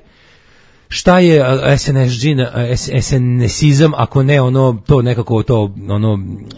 Šta je es en es ge, es en esizam, ako ne ono, to nekako to, ono,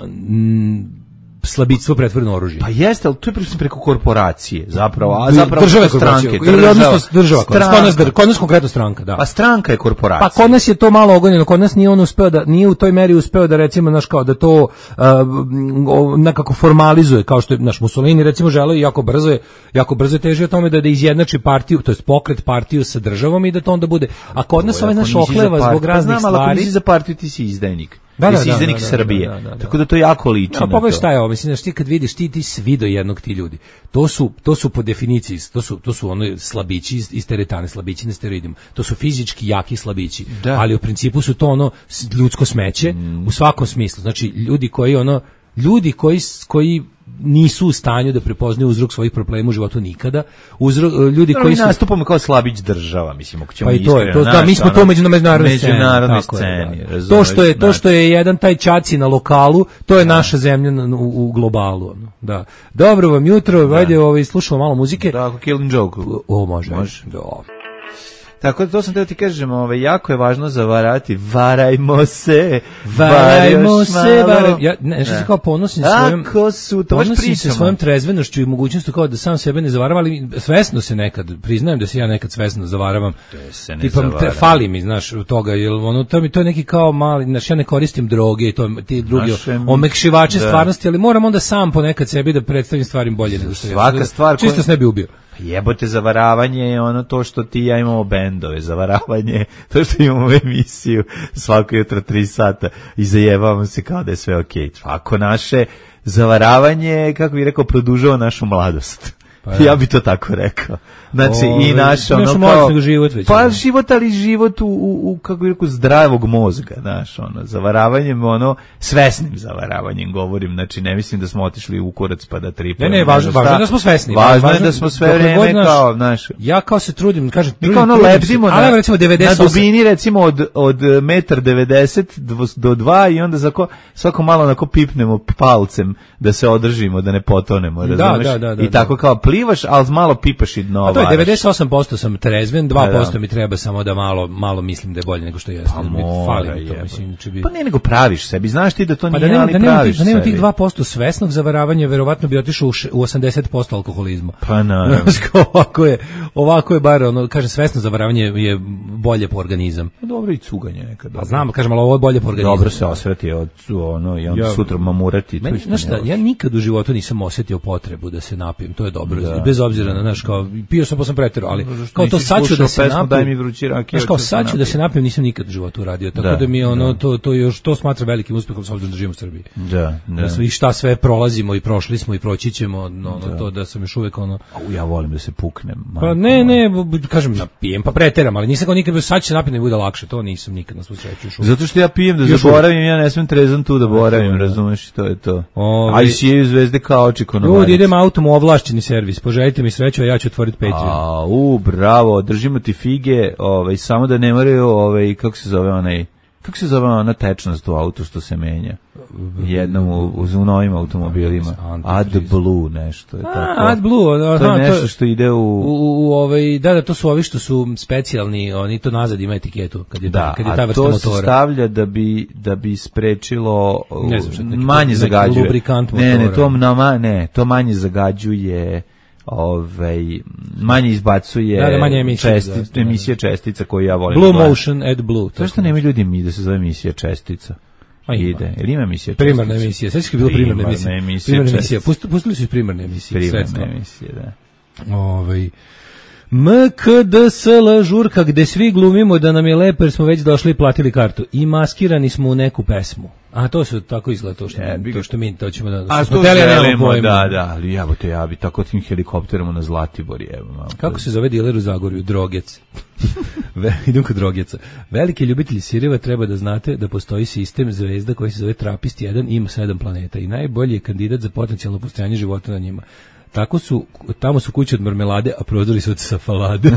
m, slabićstvo pretvoreno oružje. Pa jeste, ali to je preko, preko korporacije, zapravo, a zapravo države stranke. Ili odnosno država, kod nas, kod nas konkretno stranka, da. Pa stranka je korporacija. Pa kod nas je to malo ogonjeno, kod nas nije on uspeo da, nije u toj meri uspeo da recimo, znaš, kao da to uh, nekako formalizuje, kao što je naš Mussolini recimo želeo i jako brzo je, jako brzo je težio tome da, da izjednači partiju, to jest pokret partiju sa državom i da to onda bude. A kod nas ovaj naš okleva zbog raznih pa znam, stvari. Ako nisi za partiju, ti si izdajnik. Da, da, Jesi da, izdanik da, da, Srbije. da, da, da. Tako da to jako liči No, na pogledaj to. šta je ovo, mislim, znaš, ti kad vidiš, ti, ti svi do jednog ti ljudi, to su, to su po definiciji, to su, to su ono slabići iz, iz teretane, slabići na steroidima, to su fizički jaki slabići, Da. ali u principu su to ono s- ljudsko smeće u svakom smislu, znači ljudi koji ono, ljudi koji, s- koji nisu u stanju da prepoznaju uzrok svojih problema u životu nikada, uzrok, ljudi Koji koji su... nastupamo kao slabić država, mislim, ako ćemo Pa i to je, to, iskreno, da, mi znaš, smo to ono, u međunarodnoj sceni. međunarodnoj tako je, sceni, da. razumeš, To što je to znači. što je jedan taj čaci na lokalu, to je naša zemlja na- u, u globalu, ono. Da. Dobro vam jutro, ajde, ovaj slušamo malo muzike. Tako, Killing Joke. O, može. Može. Da. Tako da to sam teo ti kažem, ovaj, jako je važno zavarati, varajmo se, Varajmo još se, malo. varaj, ja ne, nešto se kao ponosim svojom, Ako su, to baš ponosim se pričamo. svojom trezvenošću i mogućnostu kao da sam sebe ne zavaravam, ali svesno se nekad, priznajem da se ja nekad svesno zavaravam. se ne Tipa, te, zavaram. fali mi, znaš, toga, jer ono, to mi to je neki kao mali, znaš, ja ne koristim droge i to, ti drugi Naše- omekšivače da. stvarnosti, ali moram onda sam ponekad sebi da predstavim stvari bolje nego što Svaka ja. stvar Čisto koja- se ne bi ubio. Jebote, zavaravanje je ono to što ti i ja imamo bendove, zavaravanje je to što imamo emisiju svako jutro tri sata i zajebavamo se kao da je sve okej. Svako naše zavaravanje, kako bih rekao, produžava našu mladost. Pa ja. Ja bi to tako rekao. Znači, i Ove, naš ne ono našu kao... mladost, nego život već, Pa ono. život, ali život u, u, u kako bih rekao, zdravog mozga, znaš, ono, zavaravanjem, ono, svesnim zavaravanjem govorim, znači, ne mislim da smo otišli u kurac pa da tripujemo. Ne, ne, važno, šta. važno je da smo svesni. Važno je da smo sve dokle god vreme naš- kao, znaš, Ja kao se trudim, kažem, mi trudim, kao ono trudim se, lebdimo ali na, evo recimo devedeset osam. na dubini recimo od, od metar devedeset do dva i onda zako, svako malo onako pipnemo palcem da se održimo, da ne potonemo, Da, razumeš? da, da, da, I tako kao plivaš, ali malo pipaš i dno A to je varaš. devedeset osam posto sam trezven, dva posto Da, da. mi treba samo da malo malo mislim da je bolje nego što jeste. Pa Mi mora, fali mi to, jebote. mislim, inače bi... Pa ne, nego praviš sebi, znaš ti da to Pa da nije, nema, ali da nema, praviš tih, da nema sebi. tih dva posto svesnog zavaravanja, verovatno bi otišao u, še- u osamdeset posto alkoholizma. Pa naravno. Znaš, kao ovako je, ovako je bar, ono, kažem, svesno zavaravanje je bolje po organizam. Pa dobro i cuganje nekad. Pa znam, kažem, ali ovo je bolje po organizam. Dobro se osvrati od ono i onda Ja- sutra mamurati. to Meni, isto znaš šta, ne može. ja nikad u životu nisam osjetio potrebu da se napijem, to je dobro, bez obzira na, znaš, kao, pio sam pa sam preterao, ali Zašto kao to nisi sad ću slušao da se pesmu Daj mi napijem, vrući rakiju, znaš, kao hoću da se sad ću da se napijem. napijem, nisam nikad u životu uradio, tako Da, da, mi je ono, da. to, to još, to smatra velikim uspehom s obzirom da živimo u Srbiji. Da, da. Da sve, i šta sve prolazimo i prošli smo i proći ćemo, no, ono, to da sam još uvek ono... Au, ja volim da se puknem. Pa majko ne, moja. ne, b- b- kažem, napijem, pa preteram, ali nisam kao nikad, sad će se napijem da mi bude lakše, to nisam nikad na svu sreću još uvek. Zato što ja pijem da Još zaboravim, ja ne smem trezan tu da boravim, razumeš, to je to. Ovaj- Aj sijaju zvezde kao oči Ljudi, konovarice. idem autom u ovlašćeni servis, poželite mi sreću, a ja ću otvoriti Patreon. A, u, bravo, držimo ti fige, ovaj, samo da ne moraju, ovaj, kako se zove onaj, kako se zove ona tečnost u autu što se menja? Jednom u, u, u novim automobilima. AdBlue nešto je tako. A, AdBlue, aha, To je nešto to- što ide u... U, u ovaj, da, da, to su ovi što su specijalni, oni to nazad ima etiketu, kad je, Da, kad je ta a vrsta to se motora. stavlja da bi da bi sprečilo uh, Ne znam šta, neki- manje neki zagađuje. lubrikant Ne, ne, motora. to nama, ne, to manje zagađuje, ovaj manje izbacuje Da, da, manje emisije, česti- da, da. emisije čestica koju ja volim. Blue da gledam. Motion, AdBlue. Zašto nema ljudi mi da se zove emisija čestica? Ma ima. Ide. Ili ima emisija čestica? Primarna emisija, sveći je bilo primarna Primarna emisija. emisija, Primarna čestica. emisija, Pust- pustili su i primarne emisije, Primarna sredstva. emisija, da. Ovaj M K D S L žurka gde svi glumimo da nam je lepo jer smo već došli i platili kartu. I maskirani smo u neku pesmu. A to su tako izgleda to što, Jebi ga. to što mi to ćemo da... A što smo to hteli, a nemamo želimo, pojma. da, da, ali jebote, ja bi tako tim helikopterom na Zlatibor, evo. malo. Kako se zove diler u Zagorju? Drogec. Ve, idem kod Drogeca. Veliki ljubitelji sireva treba da znate da postoji sistem zvezda koji se zove Trapist jedan i ima sedam planeta i najbolji je kandidat za potencijalno postojanje života na njima. Tako su, tamo su kuće od marmelade, a prozori su od safalade.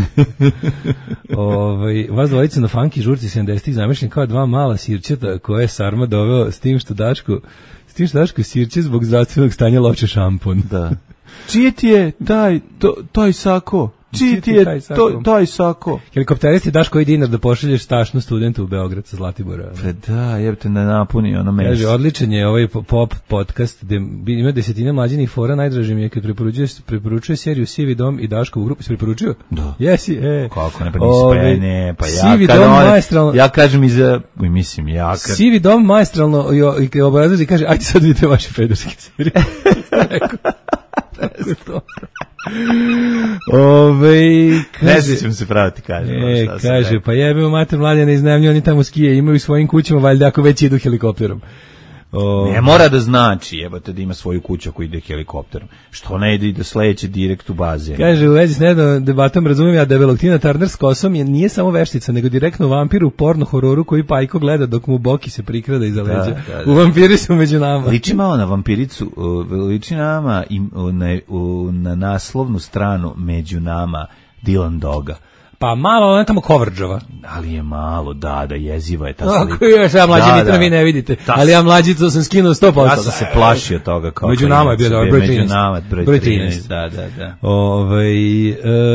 ovaj, vas dvojica na funky žurci sedamdesetih zamišljen kao dva mala sirćeta koje je Sarma doveo s tim što Daško, s tim što Daško sirće zbog zdravstvenog stanja loče šampon. Da. Čije ti je taj, to, taj sako? Čiji ti je taj to, sako? taj sako? Helikopteristi daš koji dinar da pošalješ tašnu studentu u Beograd sa Zlatibora. Pa da, jebate da napuni ono meso. Kaže, odličan je ovaj pop podcast gde ima desetina mlađinih fora, najdraži mi je kad preporučuje, preporučuje seriju Sivi dom i Daško u grupi. Si preporučio? Da. Jesi, e. Kako ne, pa nisi, Ove, pa ne, pa ja Sivi kad dom one- maestralno, ja kažem i za, uj, mislim, ja kad... Sivi dom maestralno i, i obrazlaži kaže, ajde sad vidite vaše pederske serije. Ove, Ne kaže, sjećam se praviti, kaže. e, kaže, pa jebe u mater mladine iznajmljuju, oni tamo skije, imaju u svojim kućama, valjda ako već idu helikopterom. O, Ne mora da znači, jebote, da ima svoju kuću ako ide helikopterom. Što ne ide da sledeće direkt u bazen. Kaže, u vezi s nedavnom debatom razumijem ja debelog Tina Turner s kosom je nije samo veštica, nego direktno vampir u porno hororu koji Pajko gleda dok mu Boki se prikrada iza leđa. Da, da. U vampiri su među nama. Liči malo na vampiricu, uh, liči nama i, uh, na, uh, na naslovnu stranu među nama Dylan Doga. Pa malo, ona tamo Kovrđova. Ali je malo, da, da, jeziva je ta slika. Ako još, ja mlađi Da, Mitra da. vi ne vidite, Ta- ali ja mlađi to sam skinuo sto posto. Ja sam se plašio toga. Kao Među nama je bio dobar, broj Među trinaest. nama, broj, Broj trinaest. trinaest. Da, da, da. Ovaj,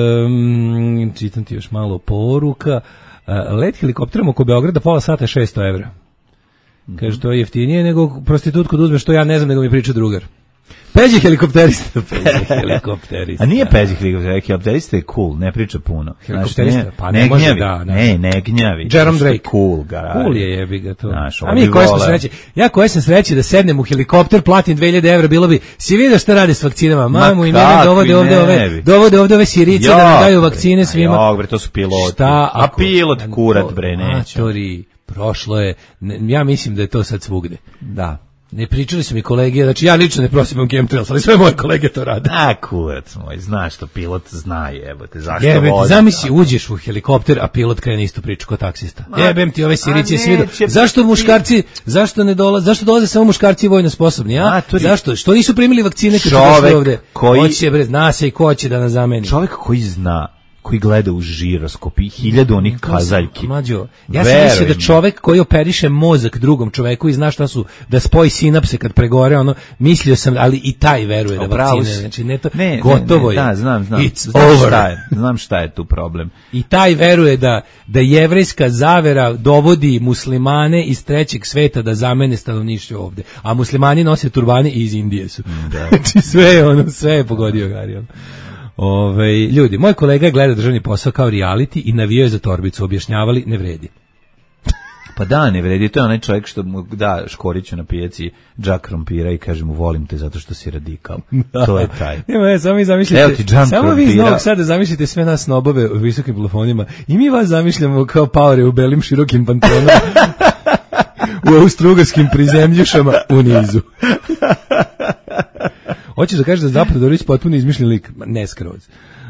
um, čitam ti još malo poruka. Uh, let helikopterom oko Beograda pola sata je šesto evra. Kaže, to je jeftinije nego prostitutku da uzmeš, što ja ne znam, nego mi priča drugar. Peđi helikopterista. Peđi helikopterista. A nije Peđi helikopterista, helikopterista je cool, ne priča puno. Helikopterista, Znaš, ne, pa ne ne može, gnjavi, da, da. Ne, ne gnjavi. Jerome Što je Drake. Cool, garaj. Cool je, jebi ga to. Znaš, A ovo mi bi koje smo voleo. sreći? Ja koje sam sreći da sednem u helikopter, platim dve hiljade evra, bilo bi, si vidio šta radi s vakcinama? Mamu i mene kakvi dovode ovde ne ove, bi. dovode ovde ove Sirice da nam daju vakcine bre, svima. Jok, bre, to su piloti. Šta A ako- pilot kurat, bre, neće. Matori, prošlo je, ne, ja mislim da je to sad svugde. Da. Ne pričali su mi kolege, znači ja lično ne prosimam chemtrails, ali sve moje kolege to rade. A, kurac moj, znaš što pilot zna, jebote, zašto Jebem ti, vozi? zamisli, uđeš u helikopter, a pilot krene istu priču kao taksista. Jebem ti ove Sirice, a svi do- neće zašto biti. muškarci, zašto ne dolaze, zašto dolaze samo muškarci vojno sposobni, a? Matori. Zašto? Što nisu primili vakcine kad su Čovek došli ovde? koji- Hoće, bre, zna se i ko će da nas zameni. Čovjek koji zna, koji gleda u žiroskop i hiljadu onih kazaljki. Mlađo, ja sam Veruj mislio da mi. čovek koji operiše mozak drugom čoveku i zna šta su, da spoji sinapse kad pregore, ono, mislio sam, ali i taj veruje da Pravo vakcine, si. znači ne to, Ne, gotovo ne, ne, je. Da, znam, znam. It's znam over. šta je, znam šta je tu problem. I taj veruje da, da jevrejska zavera dovodi muslimane iz trećeg sveta da zamene stanovništvo ovde. A muslimani nose turbane i iz Indije su. Znači sve je ono, sve je pogodio Garion. Ove, ljudi, moj kolega gleda državni posao kao reality i navio je za torbicu, objašnjavali, ne vredi. Pa da, ne vredi, to je onaj čovjek što mu da Škoriću na pijaci džak krompira i kaže mu volim te zato što si radikal. To je taj. Nema, ne, samo vi zamišljate, Evo ti džam samo vi iz krompira. Novog Sada zamišljate sve nas snobove u visokim plafonima i mi vas zamišljamo kao paore u belim širokim pantalonama u austrougarskim prizemljušama u nizu. Hoćeš da kažeš da Zapad Dorić potpuno izmišljen lik? Ma, ne skroz.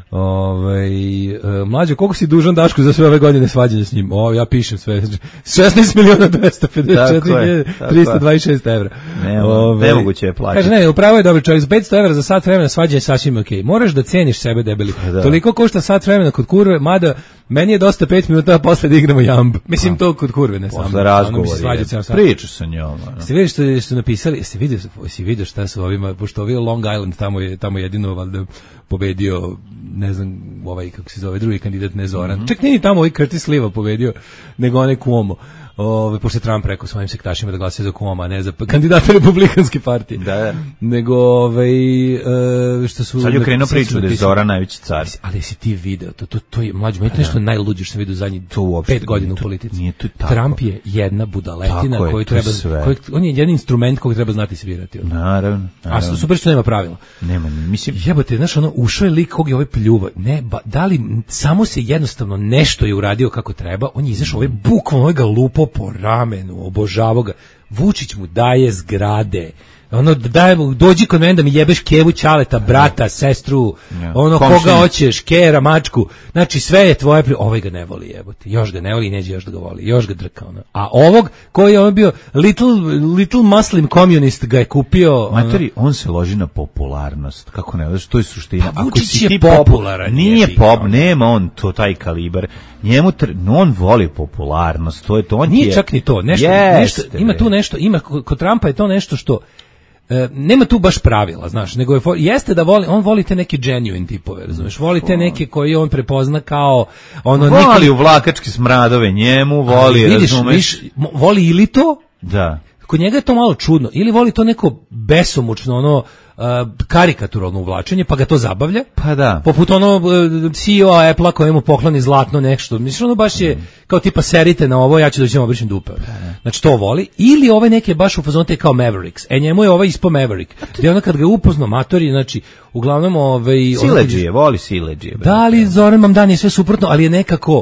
Ovaj e, mlađe, koliko si dužan Dašku za sve ove godine svađanja s njim? O, ja pišem sve. šesnaest miliona dvesta pedeset četiri hiljade trista dvadeset šest evra. Nema, Ovaj, nemoguće je plaćati. Kaže, ne, upravo je dobar čovjek. Za petsto evra za sat vremena svađanje je sasvim okej. Moraš da ceniš sebe, debeli. Da. Toliko košta sat vremena kod kurve, mada meni je dosta pet minuta, a posle da igramo jamb. Mislim, to kod kurve, ne samo. Posle razgovor je. Priča Pričaš sa njom. ono. Ste vidjeli što su napisali, jeste vidio, jeste vidio šta su ovima, pošto ovi Long Island tamo je tamo jedino valjda pobedio, ne znam, ovaj kako se zove drugi kandidat, ne Zoran. Mhm. Čak nije ni tamo ovaj Curtis Liva pobedio, nego onaj Cuomo. Ove, pošto je Trump rekao svojim sektašima da glasaju za Cuomo, a ne za kandidata Republikanske partije. Da, da. Nego ovaj e, što su Sad je krenuo sad su priču da je napisali- Zoran najveći car. Ali jesi ti video, to, to, to je mlađe, meni je to nešto najluđe što sam vidio zadnjih To uopšte pet godina nije u to- politici. nije to tako. Trump je jedna budaletina Tako je, koju to je treba, sve. kojeg, on je jedan instrument kojeg treba znati svirati. ono. Naravno. A naravno. super što nema pravila. Nema, mislim, Jebote, znaš, ono, ušao je lik kog je ovaj pljuva. Ne, ba, da li samo se jednostavno nešto je uradio kako treba, on je izašao, ovaj bukvalno ovaj ga lupo po ramenu, obožavao ga. Vučić mu daje zgrade. Ono, daje mu, dođi kod mene da mi jebeš kevu, ćaleta, brata, sestru, Ja. ono, Komšinicu. koga hoćeš, kera, mačku. Znači, sve je tvoje, pri... ovaj ga ne voli, jebote. Još ga ne voli i neće još da ga voli. Još ga drka, ono. A ovog, koji je on bio, little, little muslim communist ga je kupio, ono, Matori, on se loži na popularnost. Kako ne, znaš, to je suština. Pa Ako Vučić si je ti popularan, Nije jebi pop, ga. nema on to taj kalibar. Njemu tr, on voli popularnost. To je to. On Nije je, čak ni to, nešto, Jeste, nešto ima bre. tu nešto, ima kod kod Trumpa je to nešto što e, nema tu baš pravila, znaš, nego je fo- jeste da voli, on voli te neke genuine tipove, razumeš, voli te neke koji on prepozna kao ono Voli neki, u vlakačke smradove njemu, voli, ali vidiš, razumeš? viš, mo- voli ili to, Da. kod njega je to malo čudno, ili voli to neko besomučno, ono, uh, karikaturalno uvlačenje, pa ga to zabavlja. Pa da. Poput ono uh, C E O Apple-a koji mu pokloni zlatno nešto. Mislim, ono baš je, kao tipa serite na ovo, ja ću doći vam obrišem dupe. Znači, to voli. Ili ovaj neki je baš u fazonu te kao Mavericks. E, njemu je ovaj ispo Maverick. Gde ono kad ga upozno matori, znači, uglavnom ovaj... Sileđije, voli sileđije. Da, ali Zoran Mamdani je sve suprotno, ali je nekako...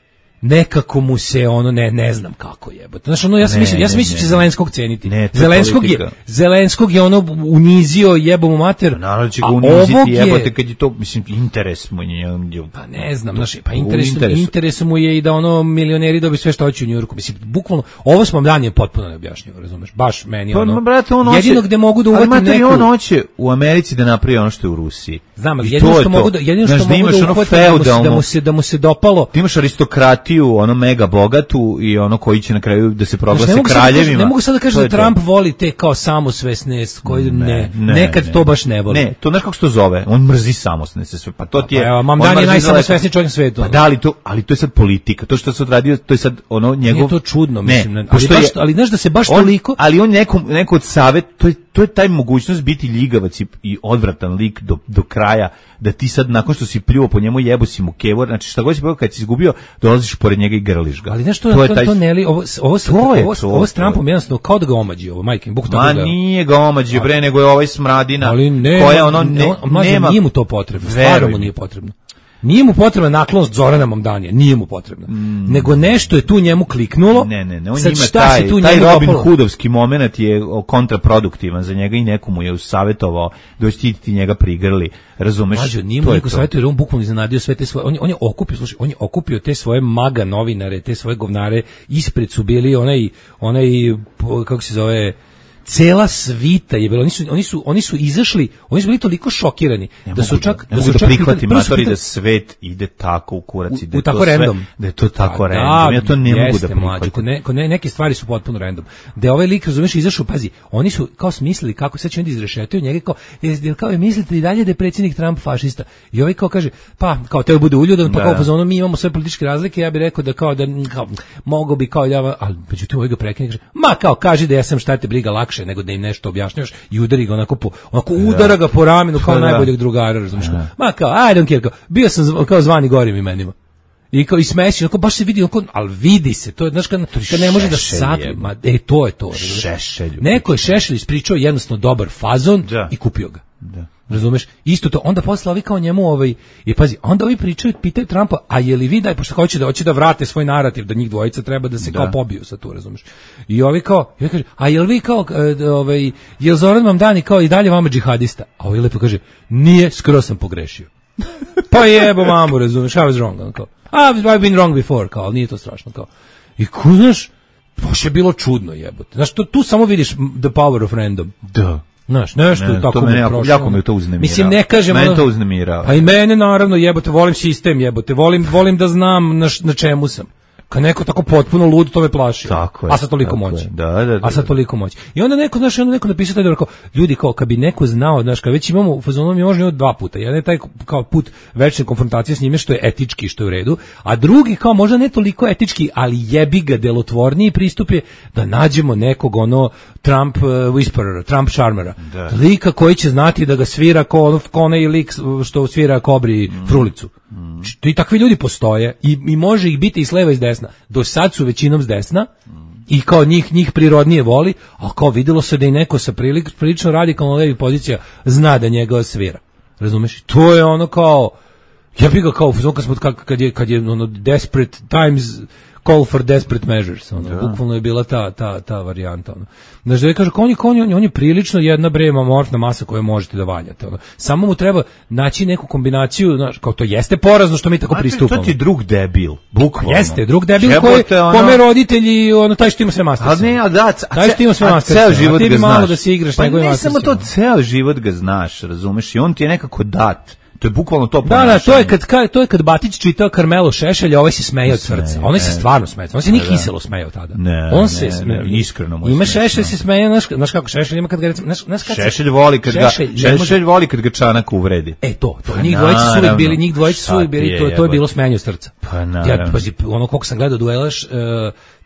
nekako mu se ono ne ne znam kako je. Znači ono ja sam mislio ja sam mislio će Zelenskog ceniti. Ne, Zelenskog je Zelenskog je ono unizio jebo mu mater. Naravno će ga uniziti jebote kad je to mislim interes mu je. Pa ne znam, znači pa interes interes mu je i da ono milioneri dobiju sve što hoće u Njujorku. Mislim bukvalno ovo smo dan je potpuno neobjašnjivo, razumeš? Baš meni ono. Pa brate on jedino gde mogu da uvatim neku on hoće u Americi da napravi ono što je u Rusiji. Znam, jedino što mogu da jedino što mogu da uvatim da mu se da mu se dopalo. Ti imaš aristokratiju, ono mega bogatu i ono koji će na kraju da se proglasi znači, kraljevima. Ne mogu sad da kažem da Trump to. Voli te kao samosvesne, koji ne, ne, ne, nekad ne. To baš ne voli. Ne, to znaš kako se to zove, on mrzi samosvesne, pa to ti je... Pa evo, Mamdani je najsamosvesniji čovjek na svetu. Pa da, ali to, ali to je sad politika, to što se odradio, to je sad ono njegov... Nije to čudno, ne, mislim, ne, ali, baš, ali znaš da se baš on, toliko... Ali on neko, neko od savet, to je, to je taj mogućnost biti ljigavac i, i odvratan lik do, do kraja, da ti sad nakon što si pljuo po njemu jebo si mu kevor, znači šta god si bio kad si izgubio, dolaziš pored njega i grliš ga. Ali nešto to, to, taj... to Neli, ovo ovo ovo, ovo, ovo s Trumpom jednostavno kao da ga omađi ovo, majke, buk tako da. Ma nije ga omađi bre, nego je ovaj smradina ne, koja ono ne, ne, nema, nije mu to potrebno, stvarno mu nije potrebno. Nije mu potrebna naklonost Zorana Mamdanija, nije mu potrebna. Mm. Nego nešto je tu njemu kliknulo. Ne, ne, ne, on ima taj, tu taj Robin opalo? Hoodovski moment je kontraproduktivan za njega i nekomu je savjetovao da štititi njega prigrli. Razumeš? Mađo, nije mu niko savjetuje, jer on bukvalno iznenadio sve te svoje, on je, on je okupio, slušaj, on je okupio te svoje maga novinare, te svoje govnare, ispred su bili onaj, onaj, kako se zove, cela svita je bilo, oni su oni su oni su izašli, oni su bili toliko šokirani ne da su čak da, da su čak prihvati matori da svet ide tako u kurac, ide to sve, da je to tako da, random. Ja to ne mogu da prihvatim. Kod ne, kod ne, neke stvari su potpuno random. Da je ovaj lik, razumeš, izašao, pazi, oni su kao smislili kako sad će oni izrešetaju njega kao, jel kao je mislite i dalje da je predsjednik Trump fašista. I ovaj kao kaže, pa kao teo bude uljudan, pa da. Kao fazonu mi imamo sve političke razlike, ja bih rekao da kao da kao mogao bi kao ja, al međutim ovaj ga prekine kaže, ma kao kaže da ja sam šta te briga lakše nego da im nešto objašnjavaš i udari ga onako po, onako udara ga po ramenu kao da. Najboljeg drugara, razumiješ? Ma kao, I don't care, kao, bio sam kao zvani gorim imenima. I kao i smesi, onako baš se vidi, onako, ali vidi se, to je, znaš, kad, kad ne može da sakri, ma, e, to je to. Šešelj. Neko je Šešelj ispričao jednostavno dobar fazon da. I kupio ga. Da. Razumeš? Isto to, onda posle ovi kao njemu ovaj, i pazi, onda ovi pričaju, pitaju Trumpa, a je li vi daj, pošto hoće da, hoće da vrate svoj narativ, da njih dvojica treba da se da. Kao pobiju sa tu, razumeš? I ovi kao, i kaže, a je li vi kao, ovaj, je li Zoran Mamdani kao i dalje vama džihadista? A ovi lepo kaže, nije, skoro sam pogrešio. Pa jebo mamu, razumeš, I was wrong, kao. I've been wrong before, kao, ali nije to strašno, kao. I ko, znaš, baš je bilo čudno, jebote. Znaš, to, tu samo vidiš the power of random. Da. Znaš, nešto ne, tako me jako, jako me to uznemirao. Mislim, ne kažem... Mene to uznemirao. Pa i mene, naravno, jebote, volim sistem, jebote, volim, volim da znam na, na čemu sam. Kad neko tako potpuno lud, to me plaši. Tako je. A sa toliko moći. Da, da, da. A sa toliko moći. I onda neko, znaš, onda neko napisao taj da rekao, ljudi, kao, kad bi neko znao, znaš, kad već imamo, u fazonu mi možemo dva puta. Jedan je taj kao put večne konfrontacije s njime, što je etički, što je u redu, a drugi, kao, možda ne toliko etički, ali jebi ga delotvorniji pristup je da nađemo nekog, ono, Trump uh, whisperera, Trump charmera. Da. Lika koji će znati da ga svira ko, ko onaj lik što svira Kobri mm. frulicu. Mm. I takvi ljudi postoje i, i može ih biti i s leva i s desna. Do sad su većinom s desna mm. i kao njih njih prirodnije voli, a kao videlo se da i neko sa prilik, prilično radikalno levi pozicija zna da njega svira. Razumeš? To je ono kao, ja bih ga kao, kad, smo, kad je, kad je ono desperate times call for desperate measures, ono, da. Bukvalno je bila ta, ta, ta varijanta. Ono. Znači da je kaže, on je, on, je, on je prilično jedna brema morfna masa koju možete da valjate. Ono. Samo mu treba naći neku kombinaciju, znaš, kao to jeste porazno što mi tako znači, pristupamo. To ti je drug debil, bukvalno. Jeste, drug debil koji, ono... kome roditelji, ono, taj što ima sve mastersa. A ne, a da, a taj što ima sve mastersa. Ceo život a ti ga bi malo znaš. Da se igraš pa njegovim ne mastersima. samo to, ceo život ga znaš, razumeš, i on ti je nekako dat. To je bukvalno to ponašanje. Da, da, to je kad ka, to je kad Batić čitao Karmelu Šešelja, ovaj se smeje od srca. On se stvarno smeje. On se nije kiselo smejao tada. Ne, on se ne, smeje ne, iskreno mu. Ima Šešelj se smeje, znaš, znaš kako Šešelj ima kad ga recimo, znaš, znaš kad Šešelj voli kad ga Šešelj voli kad ga Čanak uvredi. E to, to njih dvojica su uvijek bili, njih dvojica su uvijek bili, to to je bilo smejanje od srca. Pa naravno. Ja pazi, ono koliko sam gledao duelaš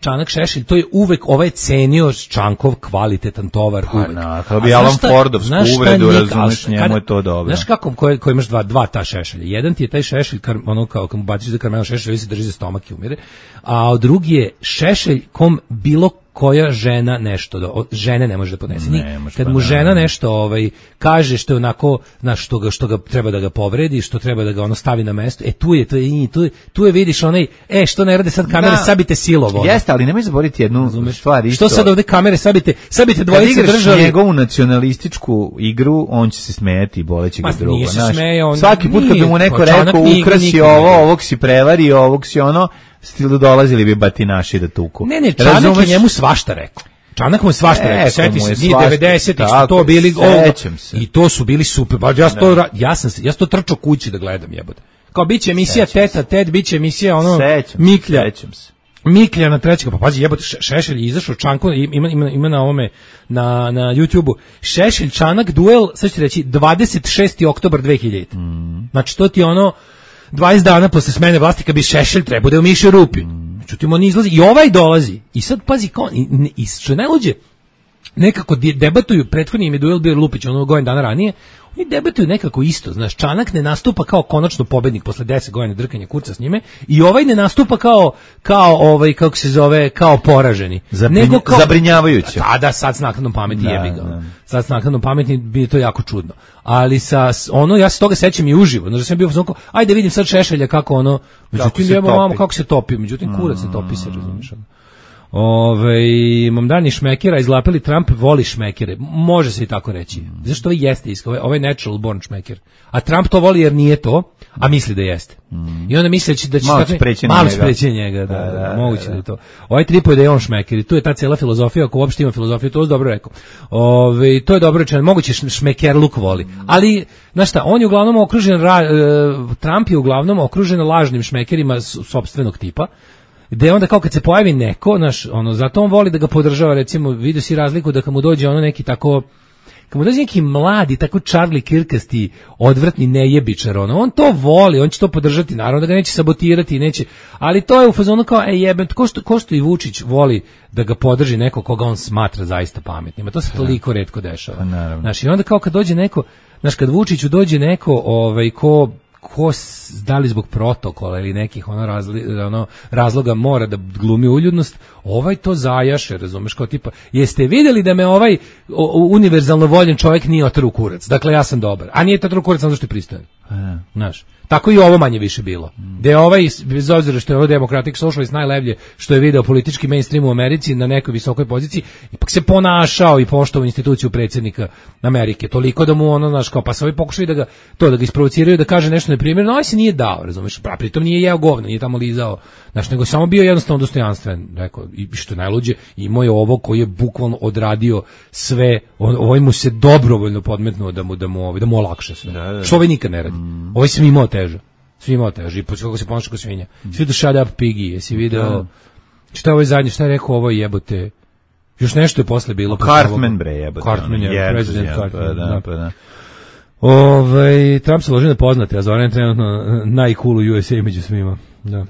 Čanak Šešelj, to je uvek ovaj cenio Čankov kvalitetan tovar Pa uvek. na, kao bi Alan Fordovsku uvredu, razumeš, njemu je to dobro. Znaš kako, ko, ko imaš dva, dva ta Šešelja. Jedan ti je taj Šešelj, kar, ono kao kad mu baciš da Karmela Šešelj, vi se drži za stomak i umire, a drugi je Šešelj kom bilo koja žena nešto da od žene ne može da podnese. Ne, može, kad pa mu ne. žena nešto ovaj kaže što je onako na što ga što ga treba da ga povredi, što treba da ga ono stavi na mesto. E tu je to je tu je, tu je vidiš onaj e što ne rade sad kamere, Da. sabite silovo. Jeste, ali nemoj zaboraviti jednu Razumeš? stvar isto. Što sad ovde kamere sabite, sabite Kad dvojice igraš držali. njegovu nacionalističku igru, on će se smejati i boleći ga Ma, drugo. nije se znaš. smeje, on- Svaki put kad bi nije, mu neko pa Čanak rekao nije- ukrasi nikad ovo, nije. ovog si prevari, ovog si ono, stilu dolazili bi batinaši da tuku. Ne, ne, Čanak Razumeš? je njemu svašta rekao. Čanak mu je svašta rekao. Rekao Seti mu je se, ni svašta, devedesetih su tako to je, bili sećam se. i to su bili super. Baš ja sam to ra- ja sam se ja sam to trčao kući da gledam, jebote. Kao biće emisija Sećam Teta Ted, biće emisija ono Sećam se, Miklja. sećam se. Miklja na trećeg, pa pazi, jebote, Še- Šešelj je izašao Čanku, ima, ima, ima na ovome, na, na YouTubeu, Šešelj Čanak duel, sad ću ti reći, dvadeset šesti oktobar dve hiljadite. Mm. Znači, to ti je ono, dvadeset dana posle smene vlasti, kad bi Šešelj trebao da je u mišoj rupi. Međutim, on izlazi, i ovaj dolazi, i sad, pazi, kao, i, i, i što najluđe, nekako de- debatuju, prethodni im je duel bio Lupić, ono godin dana ranije, oni debatuju nekako isto, znaš, Čanak ne nastupa kao konačno pobednik posle deset godina drkanja kurca s njime i ovaj ne nastupa kao, kao ovaj, kako se zove, kao poraženi. Zabrinja- zabrinjavajuće. Da, da, sad s naknadnom pameti Da, jebi ga. da. Sad s naknadnom pameti bi je to jako čudno. Ali sa, s- ono, ja se toga sećam i uživo, znači sam bio fazon kao, ajde vidim sad Šešelja kako ono, međutim, se jebo topi. mamo, kako se topi, međutim, kurac se topi se, razumiješ, ono. Ove, imam dani šmekera, izlapili Trump voli šmekere. Može se i tako reći. Zašto ovo jeste isko, ovo je- ovo je natural born šmeker. A Trump to voli jer nije to, a misli da jeste. I onda misli da će... Da će Malo tako- će preći na malo njega. će preći na njega, da, Da, da, da, moguće da, da je to. Ovaj tripuje da je on šmeker i tu je ta cijela filozofija, ako uopšte ima filozofiju, to je dobro rekao. Ove, to je dobro rečeno, moguće š- šmekerluk voli. Ali, znaš šta, on je uglavnom okružen, ra, e, Trump je uglavnom okružen lažnim šmekerima s- sopstvenog tipa, gde onda kao kad se pojavi neko, znaš, ono, zato on voli da ga podržava, recimo, vidio si razliku da kad mu dođe ono neki tako, kad mu dođe neki mladi, tako Charlie Kirkasti, odvratni nejebičar, ono, on to voli, on će to podržati, naravno da ga neće sabotirati, neće, ali to je u fazonu kao, ej jebem, ko što, ko što i Vučić voli da ga podrži neko koga on smatra zaista pametnima, to se toliko retko dešava. Pa naravno. Znaš, i onda kao kad dođe neko, znaš, kad Vučiću dođe neko, ovaj, ko ko s- da li zbog protokola ili nekih ono, razli, ono razloga mora da glumi uljudnost, ovaj to zajaše, razumeš, kao tipa, jeste vidjeli da me ovaj o, o, univerzalno voljen čovjek nije otrao u kurac, dakle ja sam dobar, a nije to otrao u kurac zato što je pristojan. Znaš, tako i ovo manje više bilo. Da je ovaj, bez obzira što je ovo Democratic Socialist najlevlje, što je video politički mainstream u Americi na nekoj visokoj poziciji, ipak se ponašao i poštovao instituciju predsjednika Amerike. Toliko da mu ono, znaš, kao, pa se ovi pokušali da ga, to, da ga isprovociraju, da kaže nešto neprimjerno, ovaj se nije dao, razumiješ, pa pritom nije jeo govno, nije tamo lizao, znaš, nego je samo bio jednostavno dostojanstven, rekao, i što je najluđe, imao je ovo koji je bukvalno odradio sve, on, ovaj mu se dobrovoljno podmetnuo da mu, da mu, ovaj, da mu olakše sve. Da, da. Što ovaj nikad ne radi. Ovaj sam imao teže. Svi imao teže. I po kako se ponaša kao svinja. Svi vidio Shut Up Piggy, jesi video... Šta je ovaj zadnji, šta je rekao ovo jebote? Još nešto je posle bilo. posle Cartman ovog- bre jebote. Cartman je, Jebate, president jebote, Cartman. da, da. pa da. Ovaj, Trump se loži na poznate, a Zoran je trenutno najcool u U S A među svima. Da.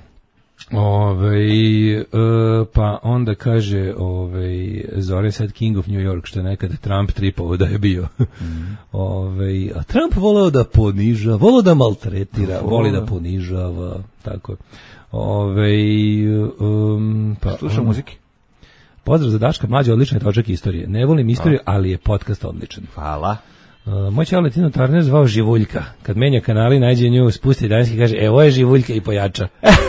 Ovaj, e, pa onda kaže ovaj, Zoran je sad King of New York, što je nekad Trump tripovao da je bio. Ovaj, a Trump voleo da poniža, voleo da maltretira, voli da ponižava, tako je. Ovaj, um, pa, Slušam ono- muzike. Pozdrav za Daška, mlađe, odličan je točak istorije. Ne volim istoriju, ali je podcast odličan. Hvala. Uh, moj čao Letino Tarner zvao Živuljka. Kad menja kanali, najde nju, spusti danas i kaže, evo je Živuljka i pojača.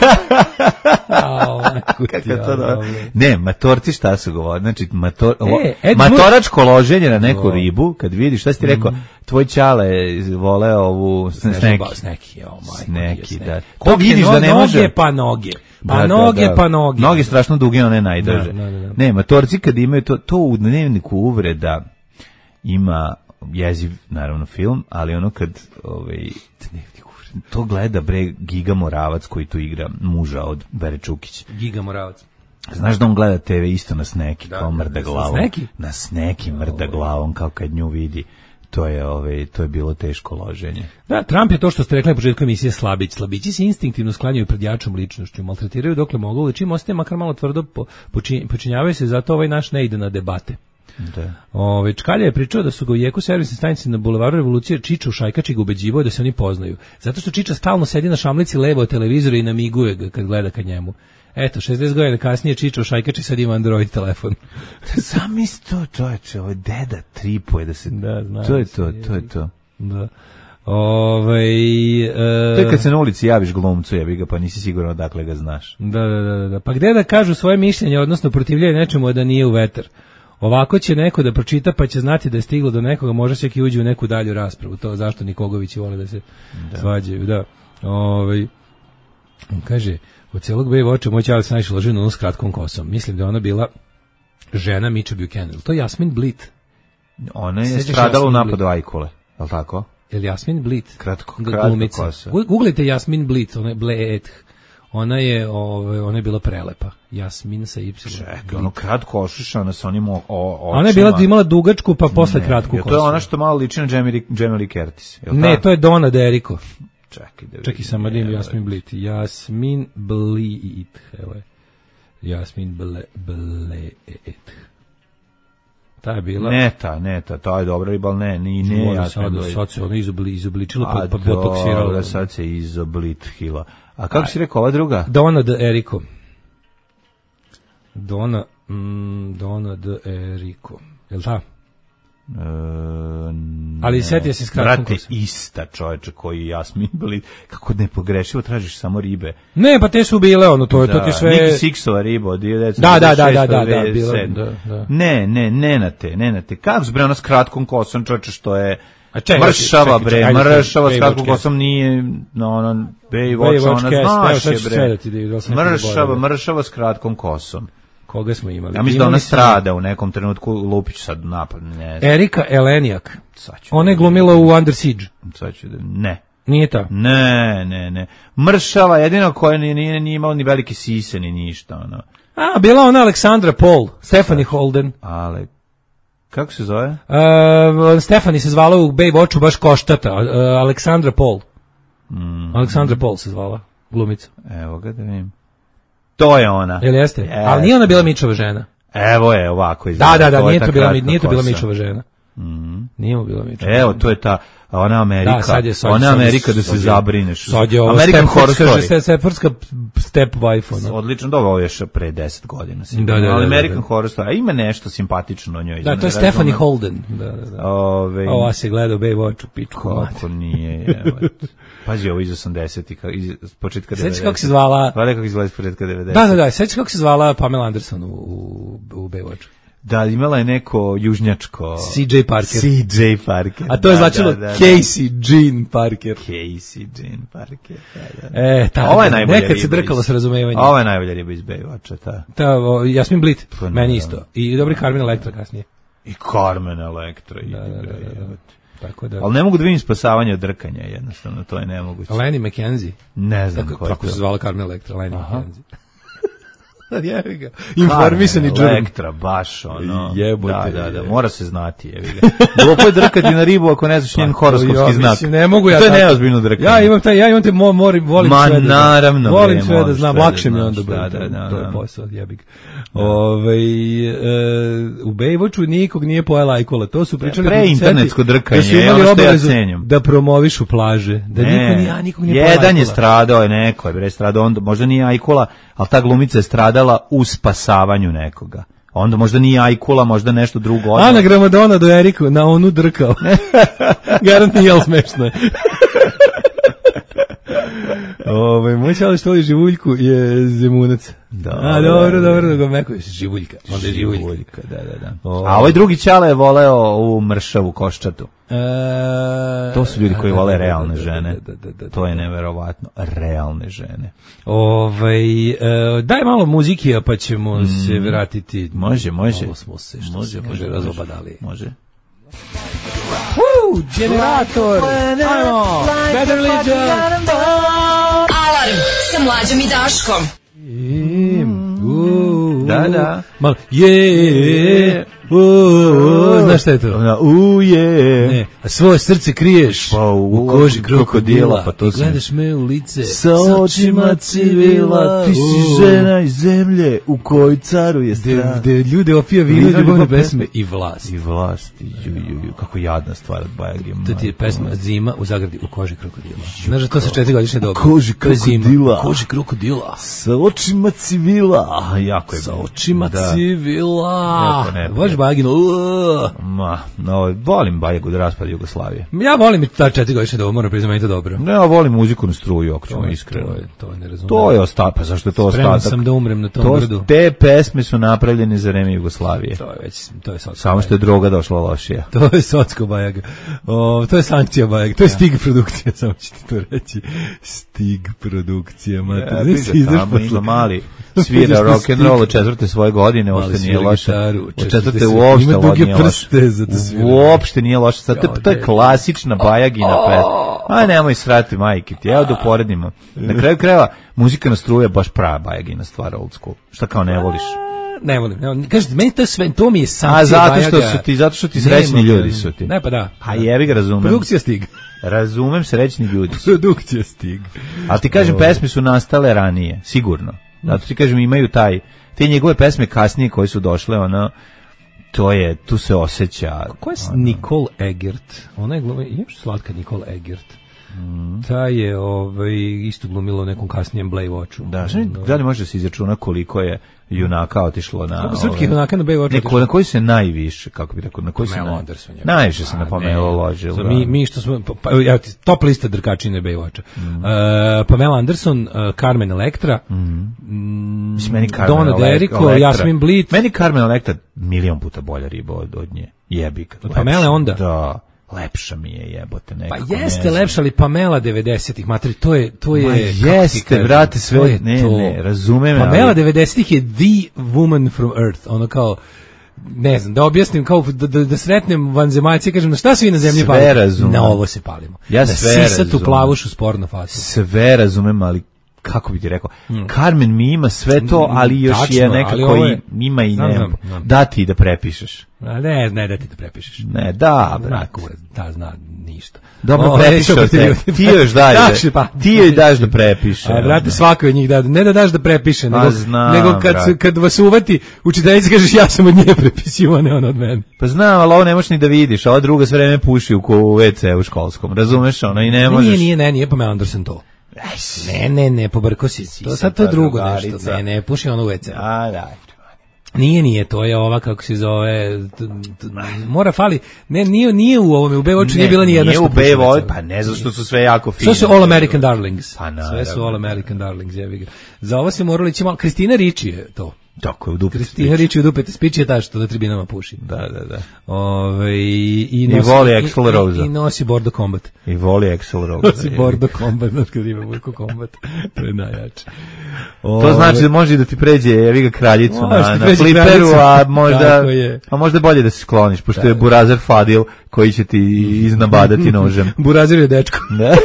Ao, majku ti, Kako je to ono, dobro? Ne, matorci šta su govorili? Znači, mator, ovo- E, Ed matoračko loženje na neku O. ribu, kad vidiš, šta si ti rekao, tvoj čale je voleo ovu sneki. Sneki. Sneki, jo, majko. Sneki, ti je da. sneki. To vidiš Noge, da ne može- Noge pa noge. Pa Da, da, noge da. pa noge. Noge strašno duge, one najduže. Da, da, da. Ne, matorci kad imaju to, to u dnevniku uvreda ima jeziv, naravno, film, ali ono kad ovaj, to gleda bre Giga Moravac koji tu igra muža od Bere Čukić. Giga Moravac. Znaš da on gleda te ve isto na sneki, Da, kao da, mrda da, glavom. sneki? Na sneki mrda glavom, kao kad nju vidi. to je, ovaj, to je bilo teško loženje. Da, Trump je to što ste rekli na početku emisije slabić. Slabići se instinktivno sklanjaju pred jačom ličnošću, maltretiraju dokle mogu, čim ostaje makar malo tvrdo, po, počin, počinjavaju se, zato ovaj naš ne ide na debate. Da. Ove, Čkalja je pričao da su ga u jeku servisne stanice na bulevaru Revolucije Čiča u Šajkači ga ubeđivao da se oni poznaju. Zato što Čiča stalno sedi na šamlici levo od televizora i namiguje ga kad gleda ka njemu. Eto, šezdeset godina kasnije Čiča u Šajkači sad ima Android telefon. Zamisli to, čoveče, ovo je deda tripuje da se... Da, znam. To je to, to je to. Da. Ovaj e... To je kad se na ulici javiš glumcu, jebi ga, pa nisi siguran odakle ga znaš. Da, da, da, da. Pa gde da kažu svoje mišljenje, odnosno protivljaju nečemu da nije u vetar. Ovako će neko da pročita pa će znati da je stiglo do nekoga, možda će i uđe u neku dalju raspravu. To zašto Nikogovići vole da se da. svađaju. Da. Ovaj on kaže, od celog Baywatcha moj ćale se najviše ložio na onu s kratkom kosom. Mislim da je ona bila žena Mitcha Buchanan. To je Jasmin Blit. Ona je stradala u napadu Ajkule, je li tako? Je li Jasmin Blit? Kratko, kratko kosa. Googlejte Jasmin Blit, ona je Blet. Ona je, ove, ona je bila prelepa. Jasmin sa Y. Čekaj, ono kratko ošišana sa onim o, o, očima. Ona je bila imala dugačku, pa posle ne, kratku kosu. To je ona što malo liči na Jamie Lee Curtis. Ne, to je Donna D'Errico. Čekaj, da Čekaj sam adim Jasmin Blit. Jasmin Blit. Evo je. Jasmin Blit. Ta je bila... Ne ta, ne ta, to je dobra riba, ali ne, ni ne. Ja sad, sad se ona izobli, izobličila, pa, pa botoksirala. Dobro, sad se izoblithila. A kako si rekao, ova druga? Donna D'Errico. Donna, mm, Donna D'Errico. Jel ta? E, ali setio se s kratkom kosom. Brate, ista čoveče koji Jasmin bili, kako nepogrešivo tražiš samo ribe. Ne, pa te su bile, ono, to je, da, to ti sve... Niki Sixova riba od devetsto da, da, da, šest da, da, da, bila, da, da. Ne, ne, ne na te, ne na te. Kako bre ona s kratkom kosom, čoveče, što je... A čekaj, mršava, čekaj, bre, čekaj, mršava s kratkom kosom nije, no, ono, Baywatch, ona znaš je, bre. Mršava, mršava s kratkom kosom. Koga smo imali? Ja mislim da ona strada u nekom trenutku, Lupić sad napad, ne znam. Erika Elenijak. Ona je glumila u Under Siege. Sad ću da, ne. Nije ta? Ne, ne, ne. Mršava, jedino koja nije, nije, nije imala ni velike sise, ni ništa, ono. A, bila ona Aleksandra Paul, Stephanie Holden. Ale, kako se zove? Uh, Stephanie se zvala u Baywatchu baš koštata, uh, Aleksandra Paul. Mm. Aleksandra Paul se zvala, glumica. Evo ga da vidim. To je ona. Jel jeste? E, ali nije ona bila Mitchova žena. Evo je, ovako izgleda. Da, da, da, nije to bila, nije to bila Mitchova žena. Mm. Nije mu bila Mitchova. Evo, to je ta, ona Amerika. Da, sad je, sad, ona sad, Amerika da se sad, zabrineš. Sad je ovo American Horror Story. Stepfordska step wife. Ona. Odlično, dobro, ovo je još pre deset godina. Da, da, da, ali American da, da. Horror Story. A ima nešto simpatično o njoj. Da, to je Stephanie Holden. Da, da, da. Ove, Ova se gleda u Baywatchu, pičku. Kako nije, evo. Pazi, ovo iz osamdesetih, iz početka devedesetih. Sveći kako se zvala... Hvala kako izgleda iz početka devedesetih. Da, da, da, sveći kako se zvala Pamela Anderson u, u, u Baywatchu. Da, imala je neko južnjačko... C J Parker. C J Parker. A to je da, značilo da, da, Casey Jean Parker. Casey Jean Parker, da, da. E, ta, Ovo je najbolja nekad se drkalo iz, s razumevanjem. Ovo je najbolja riba iz Baywatcha, ta. Ta, o, Jasmin Blit, Pa, meni da, isto. I dobri Carmen Electra kasnije. I Carmen Electra. Da, da, da, da, da. Tako da. Ali ne mogu da vidim spasavanje od drkanja, jednostavno, to je nemoguće. Lenny McKenzie. Ne znam tako, ko je to. Tako se zvala Carmen Electra, Lenny McKenzie. Jebi ga. Informisani džurn. Elektra, baš ono. Jebote. Da, da, da, mora se znati, jebi ga. Glupo je drkati na ribu ako ne znaš njen horoskopski znak. Mislim, ne mogu ja. To je tako. neozbiljno drkanje. Ja imam taj, ja imam te mo, morim, volim Ma, sve da znam. naravno, volim bre, sve da znam, lakše mi da onda znaš, bude. da, da, da, to je da. posao, jebi ga. Ove, e, u Baywatchu nikog nije pojela ajkula. To su pričali pre internetsko drkanje, da su imali ono što ja obavezu cenjam. da promovišu plaže. Da ne, niko nije, a nikog nije pojela jedan ajkula. je stradao, je neko je bre stradao, onda možda nije ajkula, ali ta glumica je stradala u spasavanju nekoga. Onda možda nije ajkula, možda nešto drugo. Anagrama Dona do Eriku, na onu drkao. Garant nije, ali smešno je. Ove, moj čale što voli živuljku je Zemunac. Da, a, dobro, dobro, dobro, meko je živuljka. Onda je živuljka. živuljka, da, da, da. O, a ovaj drugi čale je voleo u mršavu koščatu. E, to su ljudi koji da, vole da, da, realne da, žene. Da, da, da, da, to je neverovatno. Realne žene. Ove, e, daj malo muzikija pa ćemo mm. se vratiti. Može, može. Malo smo se, što može, se može, kaže, može, razobadali. Može. Woo, generator! Ajmo! Better Legion! Alarm sa Mlađom i Daškom. Mm, uh, da, da. Malo, je, u, znaš šta je to? Ona, u je. Ne, a svoje srce kriješ Pa, u, u koži krokodila, pa to i sam- gledaš me u lice Sa očima civila, ti si žena iz zemlje u kojoj caruje strah. gde ljude opija vino, Vino, ljubavne ljubav, pesme i vlast. I vlast, ju, ju, ju, kako jadna stvar od Bajage. To ti je pesma Zima u zagradi u koži krokodila. Znaš da to sa četiri godišnje doba. Koži To je zima. krokodila. Koži krokodila. Sa očima civila. Ah, jako je. Sa očima Da. civila. Jako neprijatno. Baš Bajagino. uaa. Ma, no, volim Bajagu da raspad Jugoslavije. Ja volim i ta četiri godišnje doba, moram priznati, meni je to dobro. Ne, ja volim muziku na struju, ako ćemo iskreno. To je, to je nerazumno. To je ostatak, pa zašto je to Spreman ostatak? sam da umrem na tom To- brdu. Te pesme su napravljene za vreme Jugoslavije. To je već, to je socko. Samo što je droga došla lošija. To je socko Bajaga. O, to je sankcija Bajaga. To je Stig produkcija, samo ću ti to reći. Stig produkcija, mater. Ja, Znaš, bi izaš ga tamo, posle- ima mali Ideš svira na rock and roll Stig. od četvrte svoje godine, Mali uopšte nije svira loše. gitaru, Od četvrte četvrte uopšte ima duge nije loše. prste za da svira. Uopšte nije loše. Sad to, Jao, to je ne. klasična Bajagina pesma. A nemoj srati majke ti, evo da uporedimo. Na kraju krajeva, muzika na struju je baš prava Bajagina stvar, old school. Šta kao ne voliš? Ne volim, ne volim. Kažete, meni to sve, to mi je sankcija A zato što Bajaga. su ti, zato što ti Nema srećni ga. ljudi su ti. Ne, pa da. A jebi ga, razumem. Produkcija Stig. Razumem, srećni ljudi su. Produkcija Stig. Ali ti kažem, pesme su nastale ranije, sigurno. Zato ti kažem, imaju taj, te njegove pesme kasnije koje su došle, ono, to je, tu se osjeća. Ko je Nicole Eggert? Ona je glumi, još slatka Nicole Eggert. Ta je ovaj, isto glumila u nekom kasnijem Baywatchu. Da, znači, da li može da se izračuna koliko je junaka otišlo na... Koliko srpskih junaka na Baywatchu Neko, otišlo? na koji se najviše, kako bi rekao, na koji se Pamela naj... Anderson je. najviše se na Pa Pamela ne. ložilo. Za da. Mi, mi što smo, pa, pa, evo ti, top lista drkačine Baywatcha. Mm. Uh, Pamela Anderson, uh, Carmen Electra, mm. Mislim, meni Carmen Donna Elek- Derrico, Electra- Jasmin Blit. Meni Carmen Electra milion puta bolja riba od, od nje. Jebik. Od Pamele onda? Da. Lepša mi je, jebote, Pa nekako. jeste ne znam. lepša, ali Pamela devedesetih, materi, to je, to je... Ma kako ti jeste, kažem, brate, sve- to je ne, to. ne, razumem, Pamela ali- devedesetih je the woman from Earth, ono kao, ne znam, da objasnim, kao da, da, da sretnem vanzemaljce i kažem, na šta svi na zemlji Sve palimo? razumem. Na ovo se palimo. Ja na sve sisatu razumem. plavušu spor na facu. Sve razumem, ali kako bi ti rekao, Carmen mi ima sve to, ali još Tačno, je ali nekako ovo je- i, ima i Znam, ne, znam, znam. da ti da prepišeš. A ne, ne da ti to prepišeš. Ne, da, Zna brate. kurac, da, zna ništa. Dobro, O, prepiši neću od ti tebe. ljudi. Ti još daj, Daš, da- pa. ti joj daš da prepiše. A brate, ono. svako od njih da, ne da daš da prepiše, nego, znam, nego kad, brate. kad vas uvati učiteljica kažeš ja sam od nje prepisivao, ne on od mene. Pa znam, ali ovo ne možeš ni da vidiš, a ova druga sve vreme puši u, ko- u ve ce u školskom, razumeš ono i ne možeš. Nije, nije, ne, nije Pamela Anderson to. Ne, ne, ne, pobrko si. To sad to je drugo nešto. drugarica. Ne, ne, puši ono u ve ce. A, daj. Nije, nije, to je ova, kako se zove, t- t- mora fali, ne, nije, nije u ovome, u Baywatchu nije bila ni jedna Nije što u puši u ve Baywatch, ce. pa ne zato što su sve jako fine. Sve su All American Darlings. Pa, Sve naravno. su All American Darlings, jebi ga. Za ovo se moralo ići malo, Kristina Ricci je to. Tako je, u dupe Kristina Ricci u dupete spič je ta što na tribinama puši. Da, da, da. Ove, i, i, I nosi, voli i- Axl i- Rose. I, nosi Bordo Combat. I voli Axl Rose. Nosi Bordo Combat, znaš kad ima Bordo Combat. To je najjače. To znači da može da ti pređe jevi ga kraljicu Može na, ti na pređe fliperu, kraljicu. a možda, Tako je. a možda je bolje da se skloniš, pošto je Burazer Fadil koji će ti iznabadati nožem. Burazir je dečko. Da.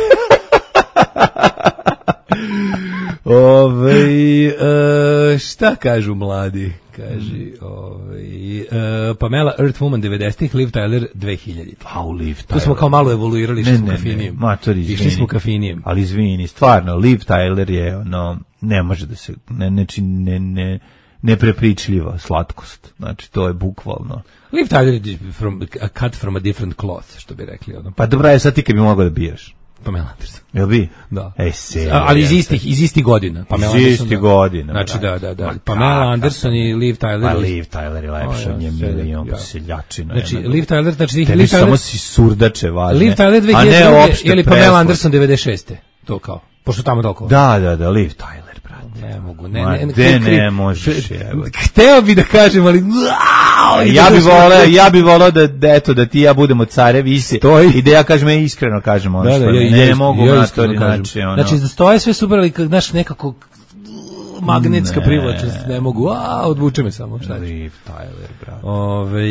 Ove, e, šta kažu mladi? Kaži, ovaj e, Pamela Earthwoman devedesetih, Liv Tyler dve hiljaditih. Pa u Liv Tu smo kao malo evoluirali, išli Ne, smo ne, kafinijem. ne, matori, izvini. Išli smo kafinijem. Ali izvini, stvarno, Liv Tyler je, ono, ne može da se, ne, ne, ne, ne, neprepričljiva slatkost. Znači, to je bukvalno. Liv Tyler je from, a cut from a different cloth, što bi rekli. Ono. Pa dobro, je sad ti kad bi mogao da biraš. Pamela Anderson. Jel bi? Da. Ej, se. A- ali iz istih, iz istih godina. Pamela Iz Anderson, istih da. godina, Znači, da, brate. da, da. Ma Pamela kakav. Anderson i Liv Tyler. Pa Liv Tyler je lepša, O, ja, nje sve, milion ja. seljačina. Znači, jedna. Liv Tyler, znači, Liv Tebi samo Tyler, si surdače važne. Liv Tyler a ne dve hiljade druge opšte ili Pamela preslov. Anderson devedeset šeste. To kao. Pošto tamo toliko. Da, da, da, Liv Tyler, brate. Ne mogu, ne, Ma ne, ne, de kri- kri- ne možeš, kri- jebote. Hteo bi da kažem, ali Ja bih voleo, ja bih voleo da, da eto da ti i ja budemo carevi isti. Stoji. I da ja kažem ja iskreno kažem ono Da, da, što ja, ne, ja ne isto- mogu ja na iskreno to kažem. znači ono. Znači, da stoje sve super, ali kad, znaš, nekako magnetska Ne. privlačnost, ne mogu, a, odvuče me samo, šta ću. Liv Tyler, bravo. Ove,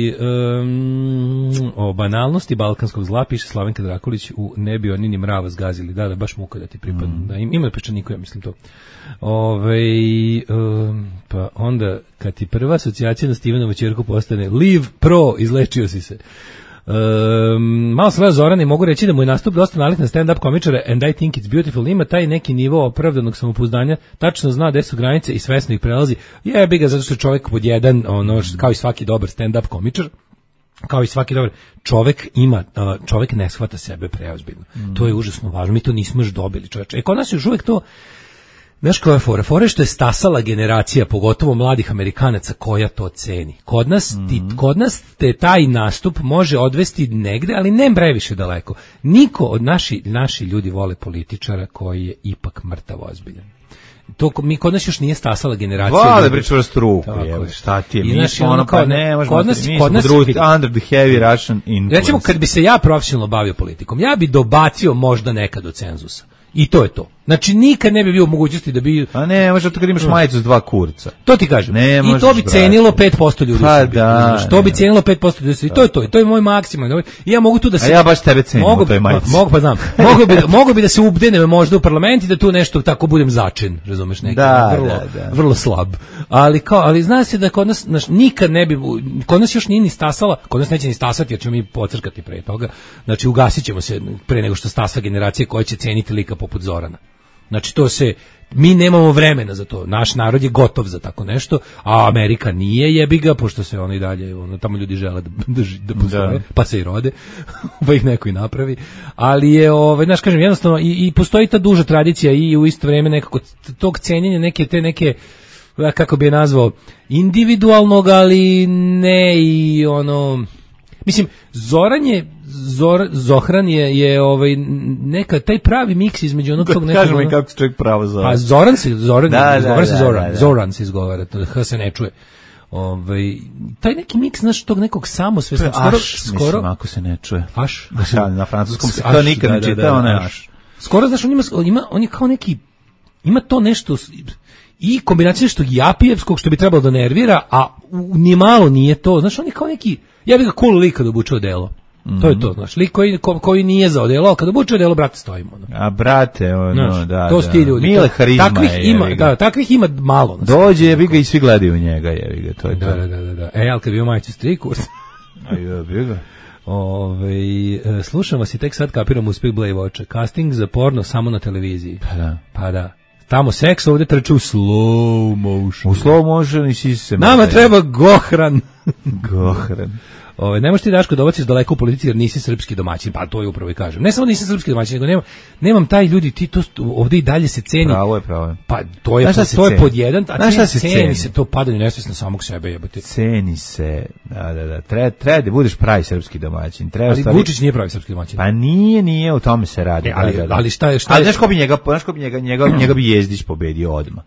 um, o banalnosti balkanskog zla piše Slavenka Drakulić u Ne bi oni ni mrava zgazili. Da, da, baš muka da ti pripada. Mm. Da, im, ima pečaniku, ja mislim to. Ove, um, pa onda, kad ti prva asocijacija na Stevenovu ćerku postane Liv Pro, izlečio si se. Um, malo sam gledao Zorana i mogu reći da mu je nastup dosta nalik na stand-up komičara and I think it's beautiful. Ima taj neki nivo opravdanog samopouzdanja, tačno zna gde su granice i svesno ih prelazi. Jebi ga, zato što je čovjek pod jedan, ono, kao i svaki dobar stand-up komičar, kao i svaki dobar čovjek ima, čovjek ne shvata sebe preozbiljno. Mm. To je užasno važno, mi to nismo još dobili, čoveče. E, kod nas još uvijek to, znaš koja je fora? Fora je što je stasala generacija, pogotovo mladih Amerikanaca, koja to ceni. Kod nas, ti, kod nas te taj nastup može odvesti negde, ali ne previše daleko. Niko od naši, naši ljudi vole političara koji je ipak mrtav ozbiljan. To mi kod nas još nije stasala generacija. Vale, bre čvrstu ruku, je, šta ti je, mi znači, smo ono, pa ne, možemo, kod nas, mi kod smo nas, drugi, under the heavy Russian influence. Recimo, kad bi se ja profesionalno bavio politikom, ja bi dobacio možda nekad do cenzusa. I to je to. Znači, nikad ne bi bio u mogućnosti da bi... A ne, možda to kad imaš majicu s dva kurca. To ti kažem. Ne, I to bi cenilo pet posto ljudi pa u Srbiji. Da, to bi cenilo pet posto ljudi u Srbiji. To je to. I to je moj maksimum. I ja mogu tu da se... A ja baš tebe cenim mogu, u toj majici. Mogu, pa znam. Mogu bi, mogu bi da se ubdenem možda u parlament i da tu nešto tako budem začin. Razumeš, neki. Da, vrlo, da, da. vrlo slab. Ali, kao, ali zna se da kod nas, naš, nikad ne bi... Kod nas još nije ni stasala, kod nas neće ni stasati jer ćemo mi pocrkati pre toga. Znači, ugasit ćemo se pre nego što stasa generacije koja će ceniti lika poput Zorana. Znači to se, mi nemamo vremena za to, naš narod je gotov za tako nešto, a Amerika nije, jebi ga, pošto se ono i dalje, ono, tamo ljudi žele da, da, da postoje, pa se i rode, pa ih neko i napravi, ali je, ovaj, znaš, kažem, jednostavno, i, i postoji ta duža tradicija i u isto vrijeme nekako tog cenjenja, neke te neke, kako bi je nazvao, individualnog, ali ne i ono... Mislim, Zoran je, Zor, Zohran je, je ovaj, neka, taj pravi miks između onog tog nekog... Kažem mi kako se čovjek pravo zove. Pa Zoran se, Zoran, da, izgovara da, se da, Zoran, da, da. Zoran se izgovara, to H se ne čuje. Ovaj, taj neki miks, znaš, tog nekog samosvesnog, skoro... Aš, skoro, mislim, ako se ne čuje. Aš? Na francuskom se Aš, to nikad da, ne da, čita, da, ono je aš. aš. Skoro, znaš, on ima, ima, on je kao neki, ima to nešto... I kombinacija što japijevskog, što bi trebalo da nervira, a ni malo nije to. Znaš, on je kao neki, ja bih ga cool lik kad obuče odelo. Mm-hmm. To je to, znaš, lik koji, ko, koji nije za odelo, ali kad obuče odelo, brate, stojimo. Ono. A brate, ono, znaš, da, to da. su ti ljudi. Mile harizma takvih je, ima, da, takvih ima malo. Dođe, jebi ga i svi gledaju u njega, jebi ga, to je da, to. Da, da, da, da. E, ali kad bi imao majicu stri kurs. A jebi ga. Ove, slušam vas i tek sad kapiram uspeh Baywatcha. Casting za porno samo na televiziji. Pa da. Pa da. Tamo seks, ovdje trče u slow motion. U slow motion i si se... Nama treba Gohran. Gohran. Ove, ne možeš ti, Daško, dobaciš daleko u politici jer nisi srpski domaćin, pa to je upravo i kažem. Ne samo nisi srpski domaćin, nego nemam, nemam taj ljudi, ti to ovdje i dalje se ceni. Pravo je, pravo je. Pa to je, to, to je pod jedan, a ceni, se ceni, ceni se to padanje nesvjesno samog sebe, jebote. Ceni se, da, da, da, treba, treba da budeš pravi srpski domaćin. Treba ali stvari... Vučić nije pravi srpski domaćin. Pa nije, nije, o tome se radi. E, ali, da, da, da. ali šta je, šta ali je... znaš ko bi njega, znaš ko bi njega, njega, njega bi Jezdić pobedio odmah.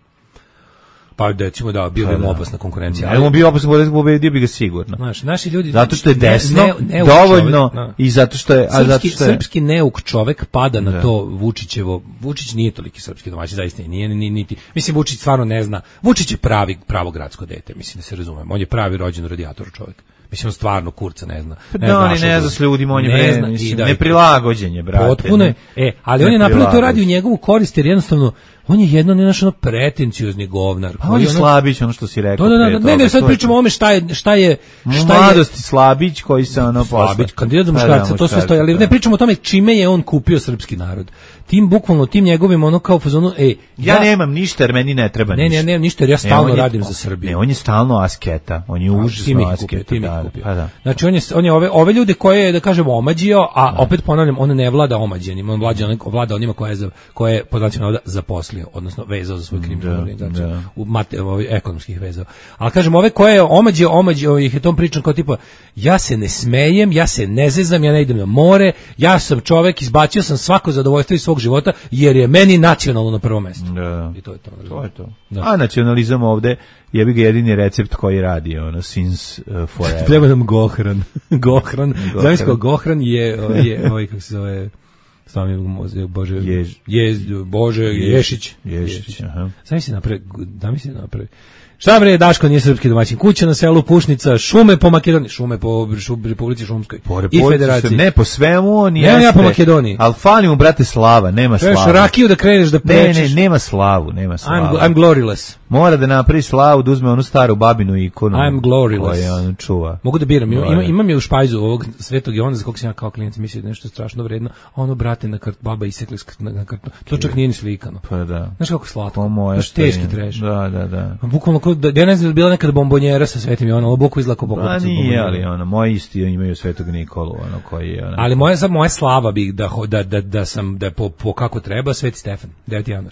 Pa recimo da, bio bi mu opasna konkurencija. Ali on bi opasno pobedio bi ga sigurno. Znaš, naši ljudi... Zato što je desno, ne, ne, dovoljno, čovjek, i zato što je... A srpski, zato što je... srpski neuk čovek pada na da. to Vučićevo... Vučić nije toliki srpski domaćin, zaista nije, nije, niti... Mislim, Vučić stvarno ne zna. Vučić je pravi, pravo gradsko dete, mislim da se razumemo. On je pravi rođen radijator čovjek. Mislim, on stvarno kurca ne zna. Ne da, on ne zna s ljudima, on je ne bre, zna, mislim, da, neprilagođen je, brate. Potpuno je, e, ali on je napravio to radi u njegovu korist, jer jednostavno, on je jedno ne naš ono pretenciozni govnar. A on je ono, Slabić, ono što si rekao. Da, da, da, ne, ne, sad pričamo o ome šta je, šta je, šta je... Mladosti Slabić, koji se ono posle... Slabić, kandidat za muškarca, to sve stoji, ali ne pričamo o tome čime je on kupio srpski narod. Tim, bukvalno, tim njegovim ono kao fazonu, ej... Ja, ja nemam ništa, jer meni ne treba ne, ništa. Ne, ne, ne, ništa, jer ja stalno ne, radim je, za Srbiju. Ne, on je stalno asketa, on je užasno asketa. Da, pa da. Znači, on je, on je ove, ove ljude koje je, da kažemo, omađio, a da. Opet ponavljam, on ne vlada omađenima, on vlada, on vlada onima koje je, za, koje je pod znacima navoda zaposlio, odnosno vezao za svoju kriminalnu organizaciju, da. U mate, ovih ekonomskih vezao. Ali kažem, ove koje je omađio, omađio ih je tom pričam kao tipa, ja se ne smejem, ja se ne zezam, ja ne idem na more, ja sam čovek, izbacio sam svako zadovoljstvo iz svog života, jer je meni nacionalno na prvom mjestu. Da. I to je to. To je to. Da. A nacionalizam ovde je bi ga jedini recept koji radi, ono, since uh, forever. Treba nam Gohran. Gohran. Znaš ko, Gohran je, je ovaj, kako se zove, Sami Bože, Jež. Jez, Bože, Ješić. Ješić, aha. Sami se napravi, da mi se napravi. Šta bre, Daško nije srpski domaćin. Kuća na selu, Pušnica, šume po Makedoniji, šume po šub, Republici Šumskoj Po i Republici Federaciji. Ne, po svemu on Ne, jeste. ja po Makedoniji. Al fali mu, brate, slava, nema Trebaš slavu. rakiju da kreneš da Ne, prečeš. ne, nema slavu, nema slavu. I'm, I'm gloryless. Mora da napravi slavu, da uzme onu staru babinu ikonu. I'm gloryless. Koja on čuva. Mogu da biram, ima, ima, Gloryless. imam je u špajzu ovog Svetog Jovana, za kog sam ja kao klinac mislio da je nešto strašno vredno, a ono, brate, na kart, baba isekli na, na kartu. To čak nije ni slikano. Pa da. Znaš kako slatko? Po moje Znaš, teški treš. Da, da, da. Bukvalno, ko, da, ja ne znam da je bila nekada bombonjera sa Svetim Jovanom, ovo boku izlako Pa boku. nije, ali ono, moji isti imaju Svetog Nikolu, ono, koji je... Ono, Ali moja, sad moja slava bih da, ho- da, da, da sam, da je po, po kako treba, Sveti Stefan, deveti januar.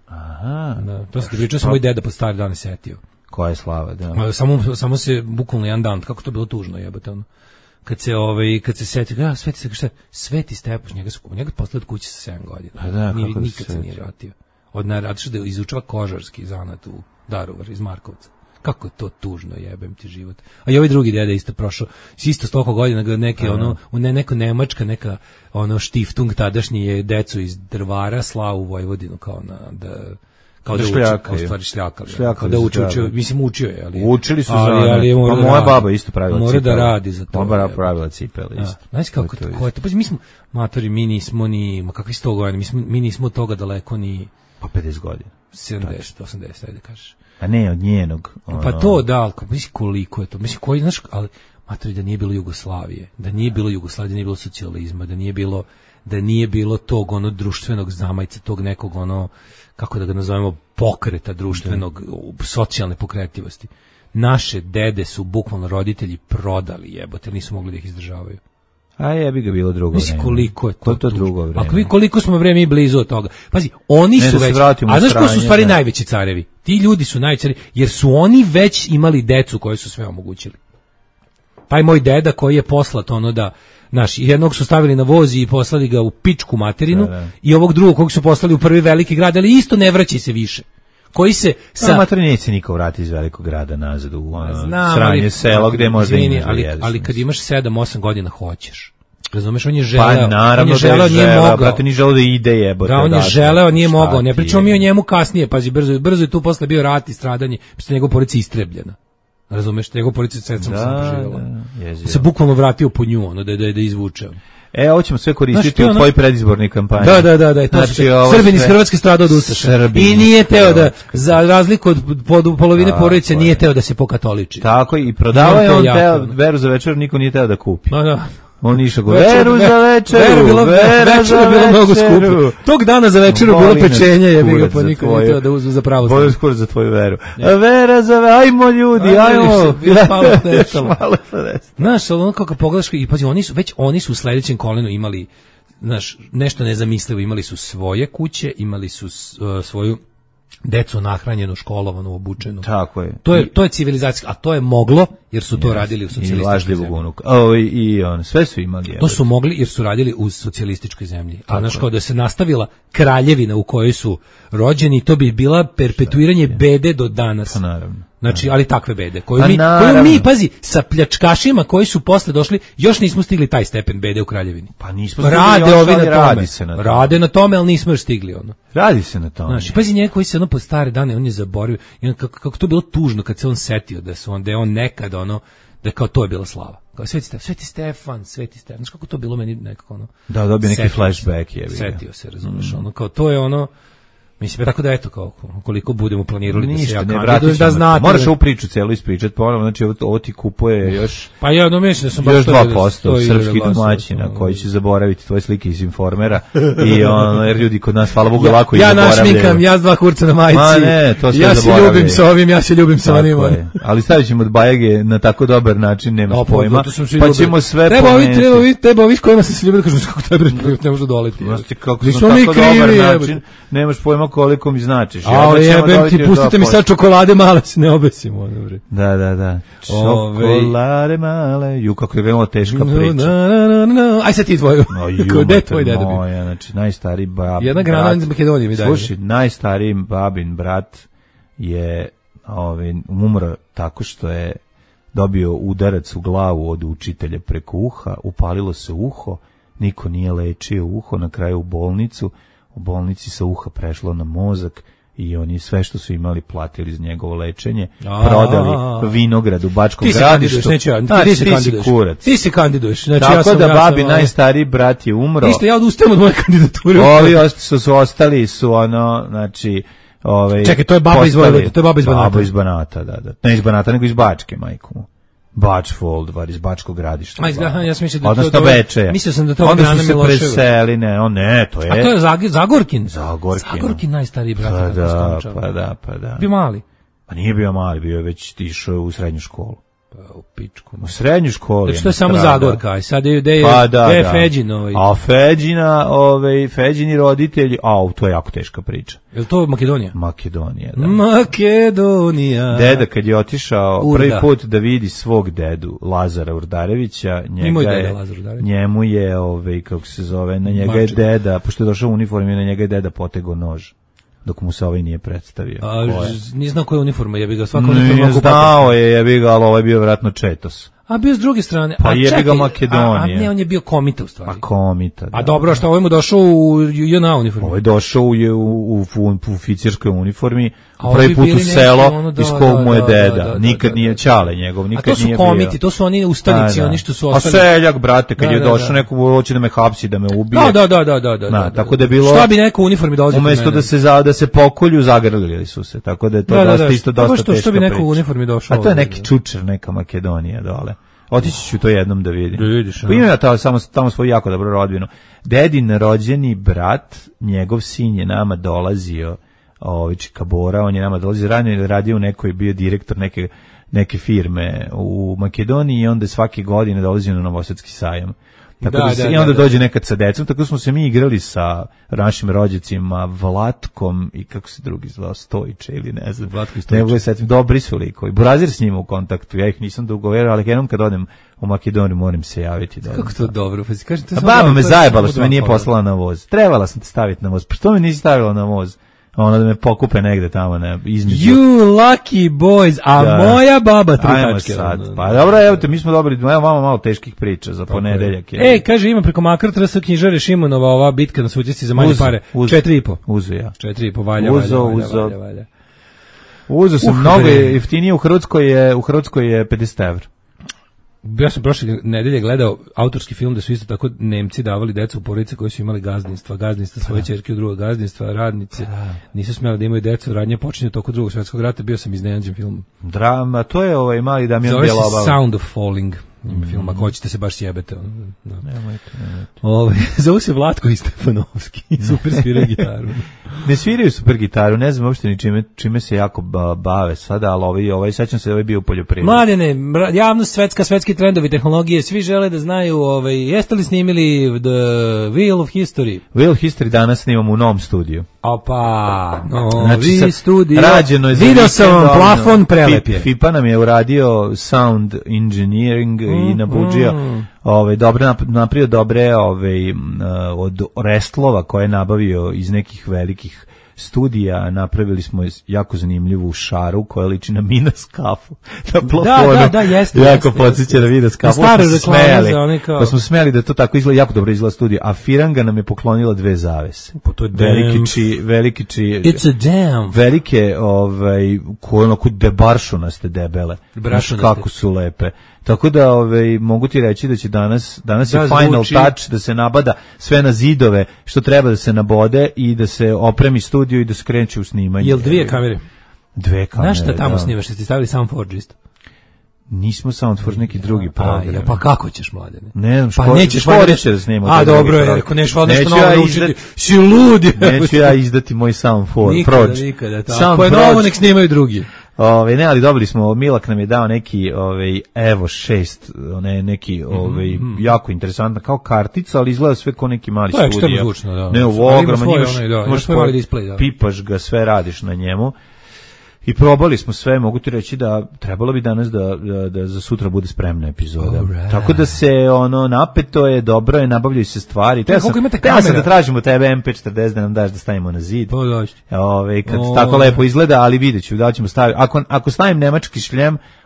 aha, Da, to sam ti pričao, sam moj deda po stari dan setio. koja je slava, da. A, Samo, samo se bukvalno jedan dan, kako to bilo tužno jebote ono. Kad se ovaj kad se seti, ja Sveti se šta, Sveti Stepan, njega su njega posle od kuće sa sedam godina. Pa da, Nije, kako da nikad se se nije seti. vratio. Od naradiš da izučava kožarski zanat u Daruvar iz Markovca. Kako je to tužno, jebem ti život. A i ovaj drugi deda isto prošao, s isto sto godina ga neke ono, u ne, neko nemačka neka ono štiftung tadašnji je decu iz Drvara slao u Vojvodinu kao na da kao Da da uči, šljakaju. kao stvari šljakali. Šljakali Kao da su, uči, da, učio, da. mislim učio je, ali Učili su ali, za ali je mora pa da moja radi. baba isto pravila Mora cipele. da radi za to. Moja baba jebote. pravila cipele isto. Da. Znaš kako To je ko je to? Pa mi smo matori, mi nismo ni, ma kakvi sto godina, mi smo mi nismo od toga daleko ni Pa pedeset godina. sedamdeset, osamdeset, ajde kažeš. A ne, od njenog. Ono, Pa to da, ali kako- mislim koliko je to. Mislim koji, znaš, ali matori da nije bilo Jugoslavije, da nije bilo Jugoslavije, da nije bilo socijalizma, da nije bilo da nije bilo tog ono društvenog zamajca, tog nekog ono kako da ga nazovemo pokreta društvenog, socijalne pokretljivosti. Naše dede su bukvalno roditelji prodali jebote, nisu mogli da ih izdržavaju. A jebi ga bilo drugo Mislim vreme. koliko je to, Ko je to tužno. drugo vreme? Ako vi koliko smo vreme i blizu od toga. Pazi, oni Ne, su da se već. vratimo A u znaš ko su u stranje, stvari da. najveći carevi? Ti ljudi su najveći, jer su oni već imali decu koje su sve omogućili. Taj moj deda koji je poslat ono da naš jednog su stavili na voz i poslali ga u pičku materinu Da, da. i ovog drugog kog su poslali u prvi veliki grad, ali isto ne vraća se više. Koji se Sa sa matori neće niko vratiti iz velikog grada nazad u ono, Znam, sranje ali- selo gde možda izvini, imaš da ali, jedeš, ali kad mislim. imaš sedam osam godina hoćeš. Razumeš, on je želeo, Pa naravno on je da želeo, je nije želeo, mogao. brate, ni želeo da ide jebote. Da, on je odatle. želeo, nije Šta mogao. Ne ti pričamo mi je? o njemu kasnije, pazi, brzo, brzo je tu posle bio rat i stradanje, posle njegova porodica istrebljena. Razumeš, njegova porodica srcem Da, sam preživjela. da, jezivo. Se bukvalno vratio po nju, ono, da, da, da izvuče. E, ovo ćemo sve Znaš, koristiti to je u ono- tvojoj predizbornoj kampanji. Da, da, da, da, je to Znači, znači, ovo Srbin iz sve- Hrvatske stradao od Ustaša. Srbin I iz nije teo da, Hrvatske. za razliku od pod, polovine Tako porodice, je. nije teo da se pokatoliči. Tako i prodavao je I on on to jako, teo, ono. veru za večer, niko nije teo da kupi. Ma da. On išao go, Večer- veru za večeru, Veru bilo, vera večer za je bilo mnogo večeru. skupo. Tog dana za večeru bilo Voli nas pečenje, je bilo kurac pa za niko nije tvoju- teo da uzme za pravo. Volim skoro za tvoju veru. Vera za ve, ajmo ljudi, Ajmo, ajmo. više, još malo desno. Malo pa desno. Znaš, ali ono kako pogledaš, i pazi, oni su, već oni su u sledećem kolenu imali, znaš, nešto nezamislivo, imali su svoje kuće, imali su s- uh, svoju decu nahranjenu, školovanu, obučenu. Tako je. To je, to je civilizacijsko, a to je moglo, jer su to radili u I socijalističkoj lažljivog zemlji. unuka. O, i, i on, sve su imali. To jebote. su mogli jer su radili u socijalističkoj zemlji. A Tako znaš je. kao da se nastavila kraljevina u kojoj su rođeni, to bi bila perpetuiranje bede do danas. Pa naravno. Znači, ali takve bede, koju Pa mi, naravno. koju mi, pazi, sa pljačkašima koji su posle došli, još nismo stigli taj stepen bede u kraljevini. Pa nismo stigli Rade još, ovi ali na radi tome. se na tome. Rade na tome, ali nismo još stigli ono. Radi se na tome. Znaš, i pazi njega koji se ono po stare dane, on je zaboravio. I on, kako, kako to bilo tužno kad se on setio da su on, da je on nekad ono, da kao to je bila slava. Kao Sveti Stefan, Sveti Stefan, Sveti Stefan. Znaš kako to bilo meni nekako ono. Da, dobio neki setio se, flashback, jebi ga. Setio se, razumeš, ono, kao to je ono, mislim, tako da eto, kao, koliko budemo planirali da se Ništa, ja ne kandidujem, vratit da ćemo. znate. Moraš da- ovu priču celu ispričati ponovno, znači ovo, ovo ti kupuje još Pa ja no mislim da sam baš još to dva da posto sto hiljada srpskih glasova, domaćina ono. koji će zaboraviti tvoje slike iz Informera i ono, jer ljudi kod nas, hvala Bogu, lako i Ja zaboravljaju. našminkam, ja s dva kurca na majici. Ma ne, to sve ja se zaboravljaju. ljubim sa ovim, ja se ljubim sa onim. Tako je. Ali stavit ćemo od Bajage na tako dobar način, nemaš No, pa, pojma, zato sam se pa ljubio. ćemo sve treba ovi, pomenuti. treba ovi, treba ovi s kojima sam se ljubio, da kažem kako tebi ne može doleti. Znaš ti kako Mi sam smo mi tako dobar krivi, način, jebote. nemaš pojma koliko mi značiš. A Jedva ćemo jebem dobiti ti, još pustite mi dva sad čokolade male, se ne obesimo, ono bre. Da, da, da. Ove- Čokolade male. Ju, kako je veoma teška priča. Na, na, na, na. Aj sad ti tvoju. No, ju, Ko, gde je mater tvoj deda bio? moja, znači, najstariji babin Jedna grana brat. iz Makedonije mi daje. Slušaj, najstariji babin brat je ovaj, umro tako što je dobio udarac u glavu od učitelja preko uha, upalilo se uho niko nije lečio uho, na kraju u bolnicu, u bolnici sa uha prešlo na mozak i oni sve što su imali platili za njegovo lečenje, A, prodali vinograd u Bačkom Ti se Gradištu. kandiduješ, neću ja. Ti, Znači, ti se ti si kandiduješ. kurac. Ti se kandiduješ. Znači, Tako ja sam, da ja babi sam, najstariji brat je umro. Ništa, ja odustajem od moje kandidature. Ovi ost- su, su ostali su ono, znači, ovaj Čekaj, to je baba iz postali- Vojvodine, to je baba iz Banata. Baba iz Banata, da, da. Ne iz Banata, nego iz Bačke, majku mu. Bačfold, var iz Bačkog Gradišta. Ma, izgleda, ja sam mislio da to- Odnosno to je- Bečeja. mislio sam da to je Onda Grana su se Miloševa. preseli, ne, on ne, to je. A to je Zag- Zagorkin. Zagorkin. Zagorkin najstariji brat. Pa kako da, skončao. pa da, pa da. Bio mali. Pa nije bio mali, bio je već išao u srednju školu. Pa u pičku. U srednju školu. Znači to je samo nastrada. Zagorka, a sad je gde je, Pa da, gde je da. Feđin ovaj. A Feđina, ovaj, Feđini roditelji, a to je jako teška priča. Je li to Makedonija? Makedonija, da. Makedonija. Deda kad je otišao Urda. prvi put da vidi svog dedu Lazara Urdarevića, njega Imao je deda je, Lazar Urdarević. njemu je, ovaj, kako se zove, na njega je Maček. deda, pošto je došao u uniformi, na njega je deda potegao nož, dok mu se ovaj nije predstavio. A, Ko je? ž- nije znao koja je uniforma, jebi ga, svaka uniforma. Nije okupatorska. znao je, jebi ga, ali ovaj je bio vratno Četos. A bio s druge strane. Pa a jebi ga čekaj, Makedonija. A, a ne, on je bio komita u stvari. Pa komita, da. A dobro, a šta ovaj mu došao u J N A uniformu? Ovo je došao u, u, u, u, u oficirskoj uniformi, A ovi prvi put bili u neki, selo ono, da, iz kog mu je da, da, deda. da, da, nikad da, nije da. Ćale njegov, A nikad to su nije komiti, bio. to su oni ustanici, Da, da. oni što su A ostali. seljak, brate, kad Da, je da, došao da. neko hoće da me hapsi, da me ubije. Da, da, da, da, da, da, Da, da. tako da je bilo- Šta bi neko u uniformi dolazio kod Umesto mene? da se za, da se pokolju, zagrlili su se. Tako da je to Da, da, dosta da. isto Pa dosta što- teška što bi neko u priča. uniformi došao A to je ovdje, neki da. čučer, neka Makedonija dole. Otići ću to jednom da vidim. Da vidiš, Pa a? imam ja tamo, samo, tamo svoju jako dobro rodbinu. Dedin rođeni brat, njegov sin je nama dolazio, ovaj Čikabora, on je nama dolazio ranije, je radio u nekoj, bio direktor neke, neke firme u Makedoniji i onda svake godine dolazio na Novosadski sajam. Tako Da, da, se, da, I onda da, da. dođe nekad sa decom, tako smo se mi igrali sa našim rođacima Vlatkom i kako se drugi zvao, Stojiće ili ne znam. Vlatko i Stojiće. Ne mogu se setim, dobri su likovi. Burazir s njima u kontaktu, ja ih nisam dugo verao, ali jednom kad odem u Makedoniju moram se javiti. Da Kako to dobro, pa si kažem, to je A samo baba dva- me to je zajebala samo što me dva nije kola. poslala na voz. Trebala sam te staviti na voz. Pa što me nisi stavila na voz? Ono da me pokupe negde tamo ne, između. You lucky boys, a Da. moja baba tri Ajmo tačke. sad. ono. Pa dobro, evo te, mi smo dobili evo malo, malo teških priča za ponedeljak. je. E, kaže, ima preko Makartra knjižare Šimonova ova bitka na suđesti za manje Uzo, pare. uzo. Četiri i po. Uzo ja. Četiri i po, valja, Uzo, valja, valja, uzo. valja, valja. Uzo sam Uh, mnogo bre. je jeftinije u Hrvatskoj je u Hrvatskoj je pedeset evra. Ja sam prošle nedelje gledao autorski film da su isto tako Nemci davali decu u porodice koji su imali gazdinstva, gazdinstva svoje ćerke u druga gazdinstva, radnice. Nisu smjeli da imaju decu, radnje počinje tokom Drugog svjetskog rata, bio sam iznenađen film. Drama, to je ovaj mali Damjan Zove se Bjelobal. Sound of Falling. Ima film, ako hoćete se baš sjebete. ono, Da. Nemojte, nemojte. Ove, zove se Vlatko i Stefanovski. Super svira gitaru. Ne sviraju super gitaru, ne znam uopšte ni čime, čime se jako ba- bave sada, ali ovaj, ovaj, sećam se da ovaj bio u poljoprivredi. Mladene, mra- javnost svetska, svetski trendovi, tehnologije, svi žele da znaju, ovaj, jeste li snimili The Wheel of History? Will History danas snimamo u novom studiju. Opa, novi Znači, sad studio. rađeno je za Video sam vam vikend, plafon, ono, prelep Fip- je. Fipa nam je uradio sound engineering i nabuđio ovaj, dobre, nap- napravio dobre ovaj, m, od restlova koje je nabavio iz nekih velikih studija, napravili smo jako zanimljivu šaru koja liči na Minas kafu na plafonu. da, da, jeste, Jako jeste, podsjeća na Minas kafu. Na staru Pa smo se reklamu smejali. za one kao- Pa smo smeli da to tako izgleda, jako dobro izgleda studija. A Firanga nam je poklonila dve zavese. Pa to je Veliki damn. či, veliki či, It's a damn. velike, ovaj, koje onako debaršunaste debele. Znaš Brašunaste. kako su lepe. Tako da, ovaj, mogu ti reći da će danas, danas Da, je final zvuči. touch, da se nabada sve na zidove, što treba da se nabode i da se opremi studio i da se kreće u snimanje. Jel dvije kamere? Dve kamere, Znaš šta tamo da. snimaš? Jeste stavili Soundforge isto? Nismo Soundforge, neki drugi A, program. ja, pa kako ćeš, mladene? Ne znam, Pa ško- nećeš škorić valjda će da snima A, taj drugi dobro je, program. ako neš valjda nešto Neću novo ja naučiti. izdati- Si ludi. Neću ja izdati moj Soundforge. Nikada, Prođe. nikada. to. Sound Ako je Prođe. novo, nek snimaju drugi. Ove, ne, ali dobili smo, Milak nam je dao neki, ovaj, Evo šest, ne, neki, ovaj, jako interesantna, kao kartica, ali izgleda sve kao neki mali To je studija. ekstremno zvučno, da. Ne, Ali ovo ima ogroman, svoj imaš, onaj, da, ima imaš svoj po- mali displej, da. pipaš ga, sve radiš na njemu. I probali smo sve, mogu ti reći da trebalo bi danas da, da, da za sutra bude spremna epizoda. Alright. Tako da se, ono, napeto je, dobro je, nabavljaju se stvari. Teo sam, koliko imate teo sam kamera? da tražimo tebe em pe četrdeset da nam daš da stavimo na zid. Pa da, Ove, kad O. tako lepo izgleda, ali vidjet ću da li ćemo staviti. Ako, ako stavim nemački šljem,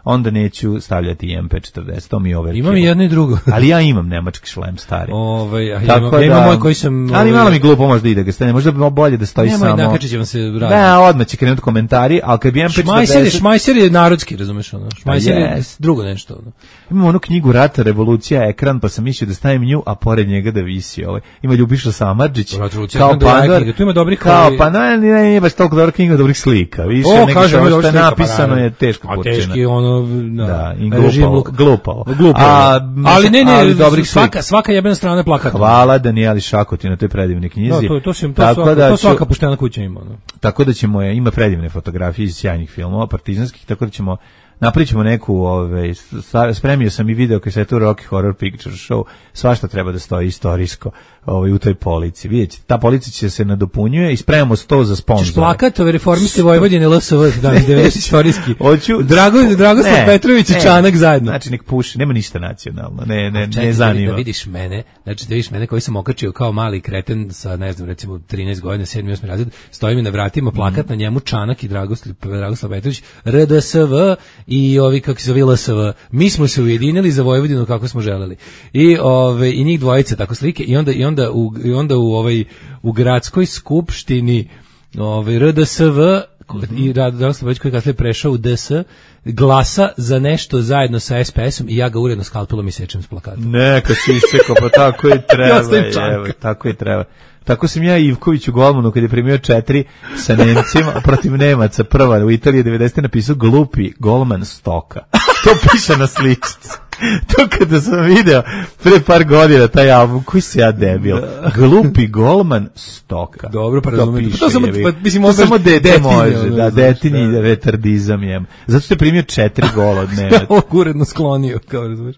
onda neću stavljati I M P četrdeset, to mi je overkill. Imam i jedno i drugo. Ali ja imam nemački šlem stari. Ovaj, a Tako imam, da, ja imam moj koji sam... Ali ovaj, malo mi glupo možda i da ga stane, možda bi bolje da stoji nemoj, samo... Nemoj, nakačit će vam se raditi. Da, odmah će krenuti komentari, ali kad bi I M P četrdeset... Šmajser je, šmajser je narodski, razumeš ono. Šmajser je yes. drugo nešto. Ono. Imam onu knjigu Rata, revolucija, ekran, pa sam mislio da stavim nju, a pored njega da visi ovaj. Ima Ljubiša Samardžić, kao Pandor, tu ima dobrih kao pa ne, ne, nije baš toliko dobra knjiga, dobrih slika. Više o, nego kažem, što je napisano je teško kurčina. A teški ono, da, da i glupavo. Glupavo. A, ali ne, ne, ali dobrih svaka, svaka jebena strana plakata. Hvala Danijeli Šakotin na toj predivnoj knjizi. Da, to, to, to, to, svaka, da to svaka poštena kuća ima. No. Tako da ćemo, ima predivne fotografije iz sjajnih filmova, partizanskih, tako da ćemo napravit ćemo neku, ovaj, spremio sam i video kasetu Rocky Horror Picture Show, svašta treba da stoji istorijsko ovaj, u toj polici. Vidjet ćete, ta polica će se nadopunjuje i spremamo sto za sponzore. Ćeš plakatove reformiste Vojvodine L S V, danas devedeset istorijski. Hoću. Drago, Dragoslav ne, Petrović i Čanak zajedno. Znači, nek puši, nema ništa nacionalno, ne, ne, čekaj, ne zanima. Da vidiš mene, znači da vidiš mene koji sam okačio kao mali kreten sa, ne znam, recimo trinaest godina, sedmi osmi razred, stoji mi na vratima plakat, mm. na njemu Čanak i Dragoslav, Dragoslav Petrović, R D S V i ovi kako se zove L S V. Mi smo se ujedinili za Vojvodinu kako smo želeli. I ove i njih dvojice tako slike i onda i onda u i onda u ovaj u gradskoj skupštini ovaj R D S V i Radoslav već koji kasnije prešao u D S glasa za nešto zajedno sa S P S-om i ja ga uredno skalpelom i sečem s plakatom. Neka si isekao, pa tako i treba. Evo, tako i treba. Tako sam ja i Ivković u golmanu kad je primio četiri sa Nemcima protiv Nemaca, prva u Italiji devedesete napisao glupi golman Stoka. To piše na sličici. To kada sam video pre par godina taj album, koji se ja debil. Glupi golman Stoka. Dobro, pa razumijem. To, to samo, pa, mislim, to samo dete detinje, može, ono, da, detinji da. retardizam jem. Zato što je primio četiri gola od Nemaca. Ja uredno sklonio, kao razumiješ.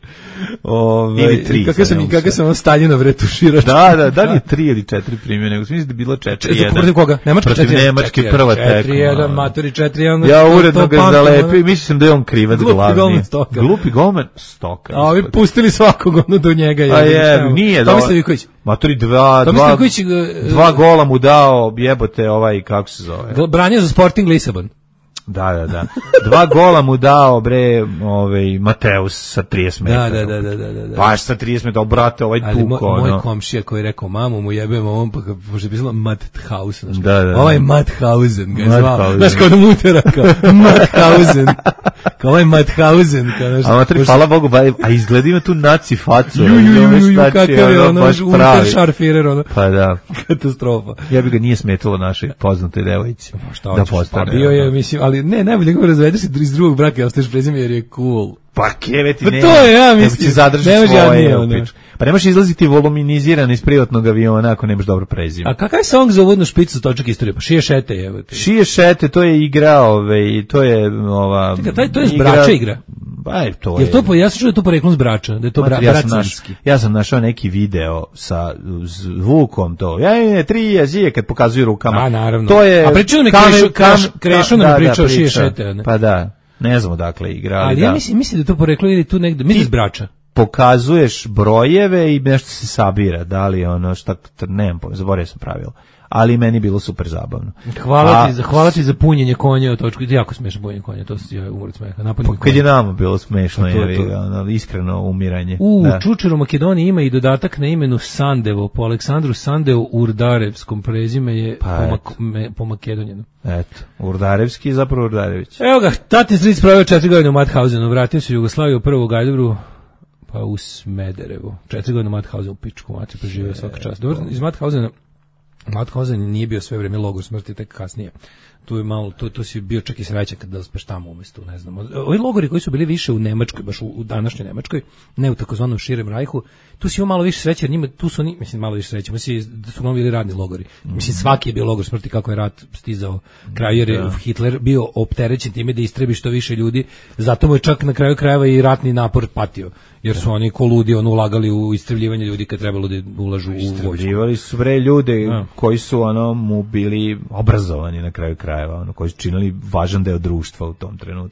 Ove, ili tri. Kako sam, kako sam on Staljinov retuširač. Da, da, da li je tri ili četiri primio, nego sam mislim da je bilo četiri jedan. Protiv koga? Nemačka protiv Nemačke prva tekma. četiri jedan, matori četiri jedan. Ja uredno ga zalepio, mislim da je on krivac glavni. Glupi golman Stoka. Glupi golman Stoka. A ovi pustili svakog ono do njega. A je, nije da. Tomislav Ivković. Matori dva, dva, dva gola mu dao, jebote, ovaj, kako se zove? Branio za Sporting Lisabon. Da, da, da. Dva gola mu dao, bre, ovaj, Mateus sa trideset metara. Da, da, da, da, da, da. Baš sa trideset metara, brate, ovaj ali puko. Moj, moj no. komšija koji je rekao, mamu mu jebemo ovom, pa možda je pisalo Mathausen. Da, da, da. Ovaj Mathausen ga je zvao. Znaš, kao da mutera, kao Mathausen. Kao ovaj Mathausen. A matri, hvala Bogu, ba, a izgleda ima tu naci facu. Ju, ju, ju, ju, kakav je ono, Unterscharführer, ono. Pa da. Katastrofa. Ja bi ga nije smetalo našoj poznatoj devojci. Da postane. Pa bio je, mislim, ali ne, najbolje kako razvedeš iz drugog braka, ostaješ prezime jer je cool. Pa keveti pa ne. To je, ja mislim. Ti zadržiš svoje. Ja pa nemaš izlaziti voluminiziran iz privatnog aviona ako nemaš dobro prezime. A kakav je song za uvodnu špicu točak istorije? Pa Šije šete je. Šije šete, to je igra, ove, to je ova... Čekaj, taj, to je igra, Zbrača igra. Ba, to je. Je to po, ja sam čuo da je to poreklom s Brača, da je to bra, ja sam bracinski. Ja sam našao neki video sa zvukom to. Ja ne, tri jezije kad pokazuju rukama. A, naravno. To je... A pričao mi Krešo, Krešo, Krešo nam pričao Šije šete. Pa da. Ne znamo dakle igrali. Ali da. ja mislim, mislim da to poreklo ili tu negde, mislim s Brača. Pokazuješ brojeve i nešto se sabira, da li je ono šta, nemam pojma, zaboravio sam pravilo. Ali meni bilo super zabavno. Hvala A, ti za hvala ti za punjenje konja, točku, jako smešno punjenje konja, to se je umor smeha. Napunjenje kad je nama bilo smešno, je ono iskreno umiranje. U da. Čučer u Makedoniji ima i dodatak na imenu Sandevo, po Aleksandru Sandevu Urdarevskom, prezime je pa po, mak, me, po Makedonjenu. Eto, Urdarevski zapravo Urdarević. Evo ga, tatin stric proveo četiri godine u Mathausenu, vratio se u Jugoslaviju u prvu Galjevru, pa u Smederevu. Četiri godine u Mathausenu, u pičku matri, preživio svaka čast. Dobro, iz Mathausena Mauthausen nije bio sve vreme logor smrti, tek kasnije. Tu je malo, tu, tu si bio čak i srećan kad da speš tamo umjesto, ne znam. Ovi logori koji su bili više u Nemačkoj, baš u, u današnjoj Nemačkoj, ne u takozvanom širem rajhu, tu si imao malo više sreće, jer njima, tu su oni, mislim, malo više sreće, mislim, da su malo bili radni logori. Mislim, svaki je bio logor smrti kako je rat stizao kraju, jer je Hitler bio opterećen time da istrebi što više ljudi, zato mu je čak na kraju krajeva i ratni napor patio, jer su oni ko ludi ono ulagali u istrebljivanje ljudi kad trebalo da ulažu u vojsku. Istrebljivali su bre ljude ja. koji su ono mu bili obrazovani na kraju krajeva, ono koji su činili važan deo društva u tom trenutku.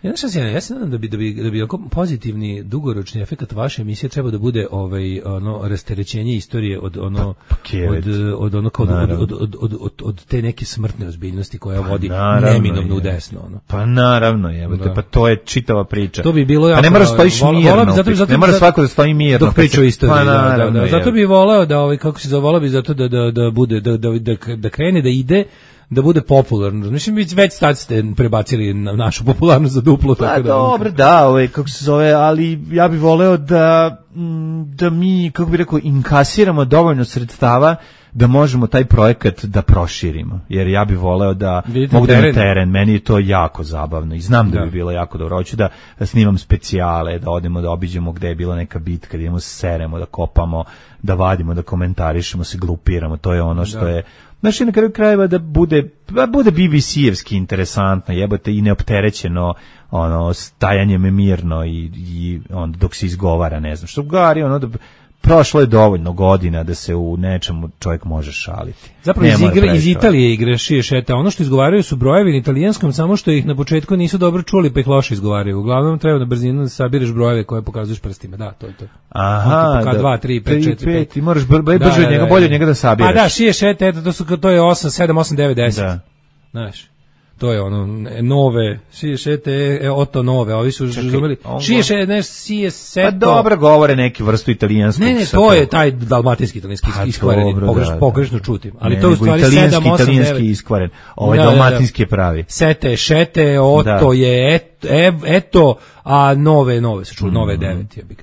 Ja znaš šta se ja, ja se nadam da bi, da bi, da bi oko pozitivni dugoročni efekat vaše emisije treba da bude ovaj, ono, rasterećenje istorije od ono, Pa, od, od, ono, kao, od, od, od, od, od, od te neke smrtne ozbiljnosti koja Pa, vodi naravno, neminovno u je. desno. Ono. Pa naravno, jebote, Da. pa to je čitava priča. To bi bilo jako. Pa ne moraš stojiš vola- mirno. vola bi- zato- opet. zato- ne mora zato- svako da stoji mirno. Dok kad priča se- o istoriji, Pa, da, da, naravno, da. Zato jebote. bi voleo da ovaj kako se zove, voleo bi zato da da da bude da da da, da krene da ide da bude popularno. Mislim vi već sad ste prebacili na našu popularnost za duplo Pa tako da. dobro, da, ovaj, kako se zove, ali ja bih voleo da, mm, da mi, kako bih rekao, inkasiramo dovoljno sredstava da možemo taj projekat da proširimo. Jer ja bih voleo da Vidite mogu da imam teren. teren, meni je to jako zabavno i znam da, Da. bi bilo jako dobro. Hoću da snimam specijale, da odemo da obiđemo gde je bila neka bitka, da idemo se seremo, da kopamo, da vadimo, da komentarišemo, se glupiramo, to je ono što Da. je. Znaš, i na kraju krajeva da bude, da bude B B C-evski interesantno, jebote, i neopterećeno, ono, stajanjem mirno i, i onda dok se izgovara, ne znam, što gari, ono, da, prošlo je dovoljno godina da se u nečemu čovjek može šaliti. Zapravo Ne iz, mora igre, iz previše. Italije igre šije šeta. Ono što izgovaraju su brojevi na italijanskom, samo što ih na početku nisu dobro čuli, pa ih loše izgovaraju. Uglavnom treba na brzinu da sabiraš brojeve koje pokazuješ prstima. Da, to je to. Aha, Tipa da, dva, tri, pet, četiri, pet. ti moraš br, br, brže od njega, bolje od njega da sabiraš. Pa da, šije šeta, eto, to, su, to je osam, sedam, osam, devet, deset. Da. Znaš, to je ono, nove, šije šete, e, oto nove, ovi su razumeli. on Šije go- šete, ne, šije seto. Pa dobro govore neki vrstu italijanskog. Ne, ne, sa to je taj dalmatinski italijanski Pa iskvareni, dobro, pogreš, da, da. pogrešno čutim. Ali Ne, to je u nego stvari italijanski, sedam, osam, italijanski devet. iskvaren. Ovaj Da, da, da. dalmatinski je pravi. Sete, šete, oto Da. je et, ev, eto, a nove, nove se čuo, nove devet je bih.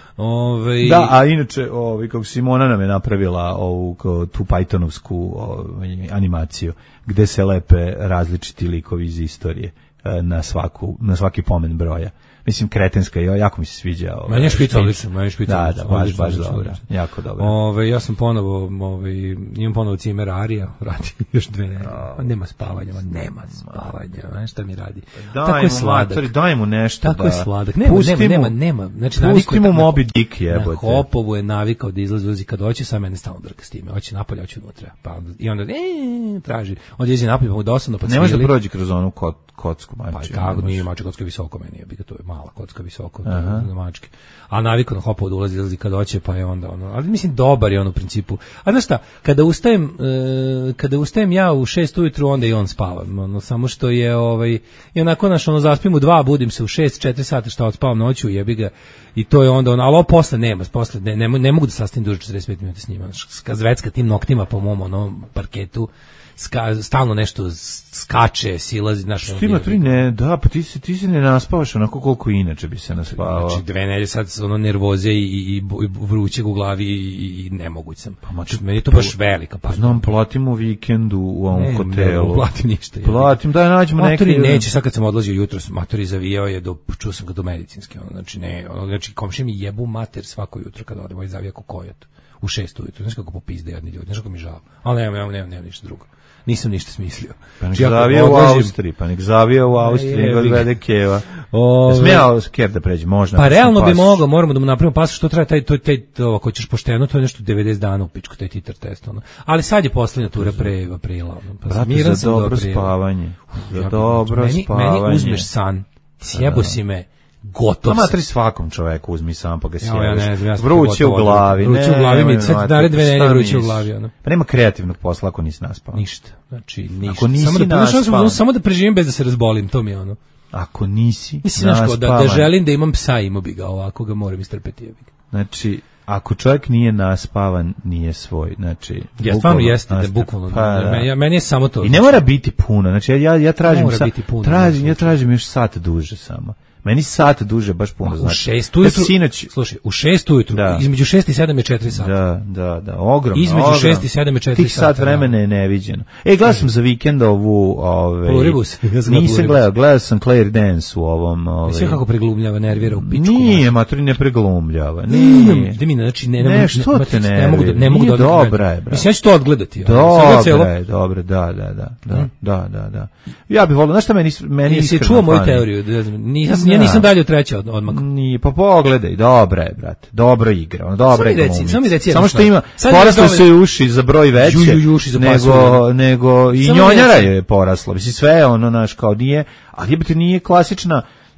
Ove, Da, a inače, ovaj, kako Simona nam je napravila ovu kao, tu Pythonovsku ovaj, animaciju, gde se lepe različiti likovi iz istorije eh, na svaku na svaki pomen broja. Mislim, kretenska je, jako mi se sviđa. Ovaj, Meni je špica špic. odlična, meni je špica Da, odlična, da, baš, odlična, baš odlična, dobro, odlična. jako dobro. Ove, ja sam ponovo, ove, imam ponovo cimer Arija, radi još dve nedelje. Ma nema spavanja, ma nema spavanja, znaš šta mi radi. Daj Tako je mu, sladak. matori, daj mu nešto. Tako da, je sladak. Nema, pusti nema, mu- nema, nema. Znači, pusti navikao je mu na- Moby Dick, Na jebote. Hopovu je navikao da izlazi uzi kad hoće, sad mene stalno drka s time. Hoće napolje, hoće unutra. Pa onda, i onda e, traži. Onda izađe napolje, pa mu dosadno, pa Ne može da cvili. prođe kroz onu kot, kocku, Pa mači. kako nije mačka kocka visoko meni je, to je mala kocka visoko na mačke. A navikao na Hopovu da ulazi, izlazi kad hoće, pa je onda ono. Ali mislim dobar je on u principu. A znaš šta, kada ustajem, e, kada ustajem ja u šest ujutru, onda i on spava. Ono, samo što je ovaj i onako naš ono zaspim u dva, budim se u šest, četiri sata šta odspavam noću, jebi ga. I to je onda ono, ali ovo posle nema, posle ne, ne, ne mogu da sastavim duže četrdeset pet minuta s njima. Ska zvecka tim noktima po mom onom parketu. Ska, stalno nešto skače, silazi, znaš. ono, Ti ima tri ne, da, pa ti se, ti se ne naspavaš onako koliko inače bi se naspavao. Znači dve nedelje sad ono nervoze i, i, i vrućeg u glavi i, i nemoguć sam. Pa mači, meni je to baš velika pa. Znam, platim u vikendu u ovom Ne, hotelu. ne platim ništa. jebi ga. Platim, daj nađemo neki. Matori neće, sad kad sam odlazio jutros, matori zavijao je do, čuo sam ga do medicinski, ono, znači ne, ono, znači komšije mi jebu mater svako jutro kad odemo i zavija ko kojot. U šest ujutru, znaš kako popizde jedni ljudi, znaš kako mi žao. Ali nemam, nemam, nemam, nemam ništa drugo. Nisam ništa smislio. Pa nek Znači, ako zavija u odlazim- Austriji, pa nek zavija u Austriji, nek jebi ga. odvede keva. Ove- Smijao Ker da pređe, možda. Pa ako sam realno bi pasoš. mogao, moramo da mu napravimo pasoš, što traje taj, to, taj, to, ako ćeš pošteno, to je nešto devedeset dana u pičku, taj titer test, ono. Ali sad je poslednja tura pre aprila, ono. Pa Brate, miran za sam do dobro aprila. spavanje. Za Ja bi- dobro meni, spavanje. Meni uzmeš san, sjebo si me, gotov Pa sam. matri svakom čoveku uzmi sam pa ga Ja, ja ne sjediš. znam, ja sam Vruće u gotovo, glavi. vruće u ne, glavi mi, nemoj, sad matri, naredne dve šta nedelje vruće u misliš? glavi, ono. Pa nema kreativnog posla ako nisi naspao. Ništa, znači ništa. Ako nisi samo da, znaš, naspavan. samo da preživim bez da se razbolim, to mi je ono. Ako nisi Mislim, znaš, kao da, da naspavan. želim da imam psa, imao bi ga, ovako ga moram istrpeti, jebi ga. Znači, ako čovjek nije naspavan, nije svoj. Znači, Ja stvarno bukvalno jeste da naspa- bukvalno, Pa, da. meni, meni je samo to. I ne mora biti puno. Znači, ja, ja, ja tražim, Mora sa, biti puno, tražim, u ja slučaju. tražim još sat duže samo. Meni sat duže baš puno u znači. šest Ja ujutru, sinoć, slušaj, u šest ujutru, Da. između šest i sedam je četiri sata. da, da, da, ogromno. Između ogromno. šest i sedam je četiri Tih sat sata, vremena je neviđeno. E, gledao sam za vikend ovu, ove, Pluribus. Ja sam gledao nisam Pluribus. gledao, gledao sam Claire Dance u ovom, ove, Sve kako preglumljava, nervira u pičku. nije, maturi ne preglumljava, Nije. nije. Da mi znači ne, Ne, ne, mogu- što ne, te ne, nervira? mogu da ne mogu Nije da odgledam. dobra je, brate. Mislim ja ću to odgledati. ono. Sad ga celo- Dobre, je, dobre, da, da, da, da, da, da, da. Ja bih volio, znaš šta meni, meni Jesi iskreno čuo moju fali? teoriju? Da, nisam, Da. ja nisam dalje od treće od, odmah. Nije, pa pogledaj, dobra je, brate, dobro igra, ono, dobra Samo je mi reci, glumica. samo mi reci jednu Samo što stvar. ima, Sad porasle je su i uši za broj veće, Ju, ju, ju, uši za nego, pasulj. nego, i Samo njonjara reci. je porasla, mislim, sve je ono, naš, kao nije, ali jebate nije klasična,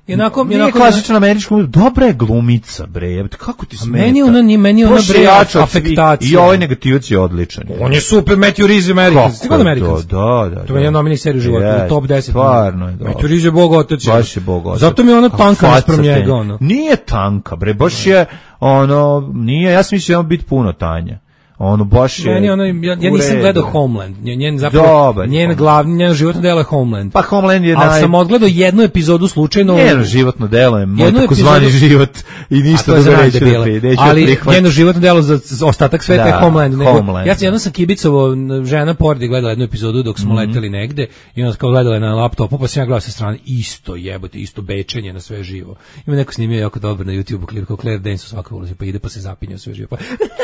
I onako, Nije onako, klasična američka, dobra je glumica, bre, jebate, kako ti smeta? Meni ona ni meni ona bre afektacija. I ovaj negativac je odličan. On je super, Matthew Reeves Americans. Ti god Americans? Da, da, da. To je jedna nomini serija života, yes, top deset. Stvarno je dobro. Matthew Reeves je bog otac. Baš je bog otac. Zato mi je ona tanka naspram njega, ono. Nije tanka, bre, baš je, ono, nije, ja sam mislio da biti puno tanja. Ono baš je. Meni ono, ja, ja nisam gledao Homeland. Njen zapravo Dobar, njen glavni njen životno delo je Homeland. Pa Homeland je ali naj... sam odgledao jednu epizodu slučajno. Njeno životno delo je moj takozvani život i ništa da neću da prije. Ali njeno životno delo za ostatak sveta da, je Homeland. Nego, Homeland. Ja sam jednom sam kibicovo, žena pordi gledala jednu epizodu dok smo mm-hmm. leteli negde i onda kao gledala je na laptopu, pa sam ja gledao sa strane isto jebote, isto bečenje na sve živo. Ima neko snimio jako dobro na YouTubeu klip kao Claire Danes u svakoj ulozi, pa ide pa se zapinje sve živo. Pa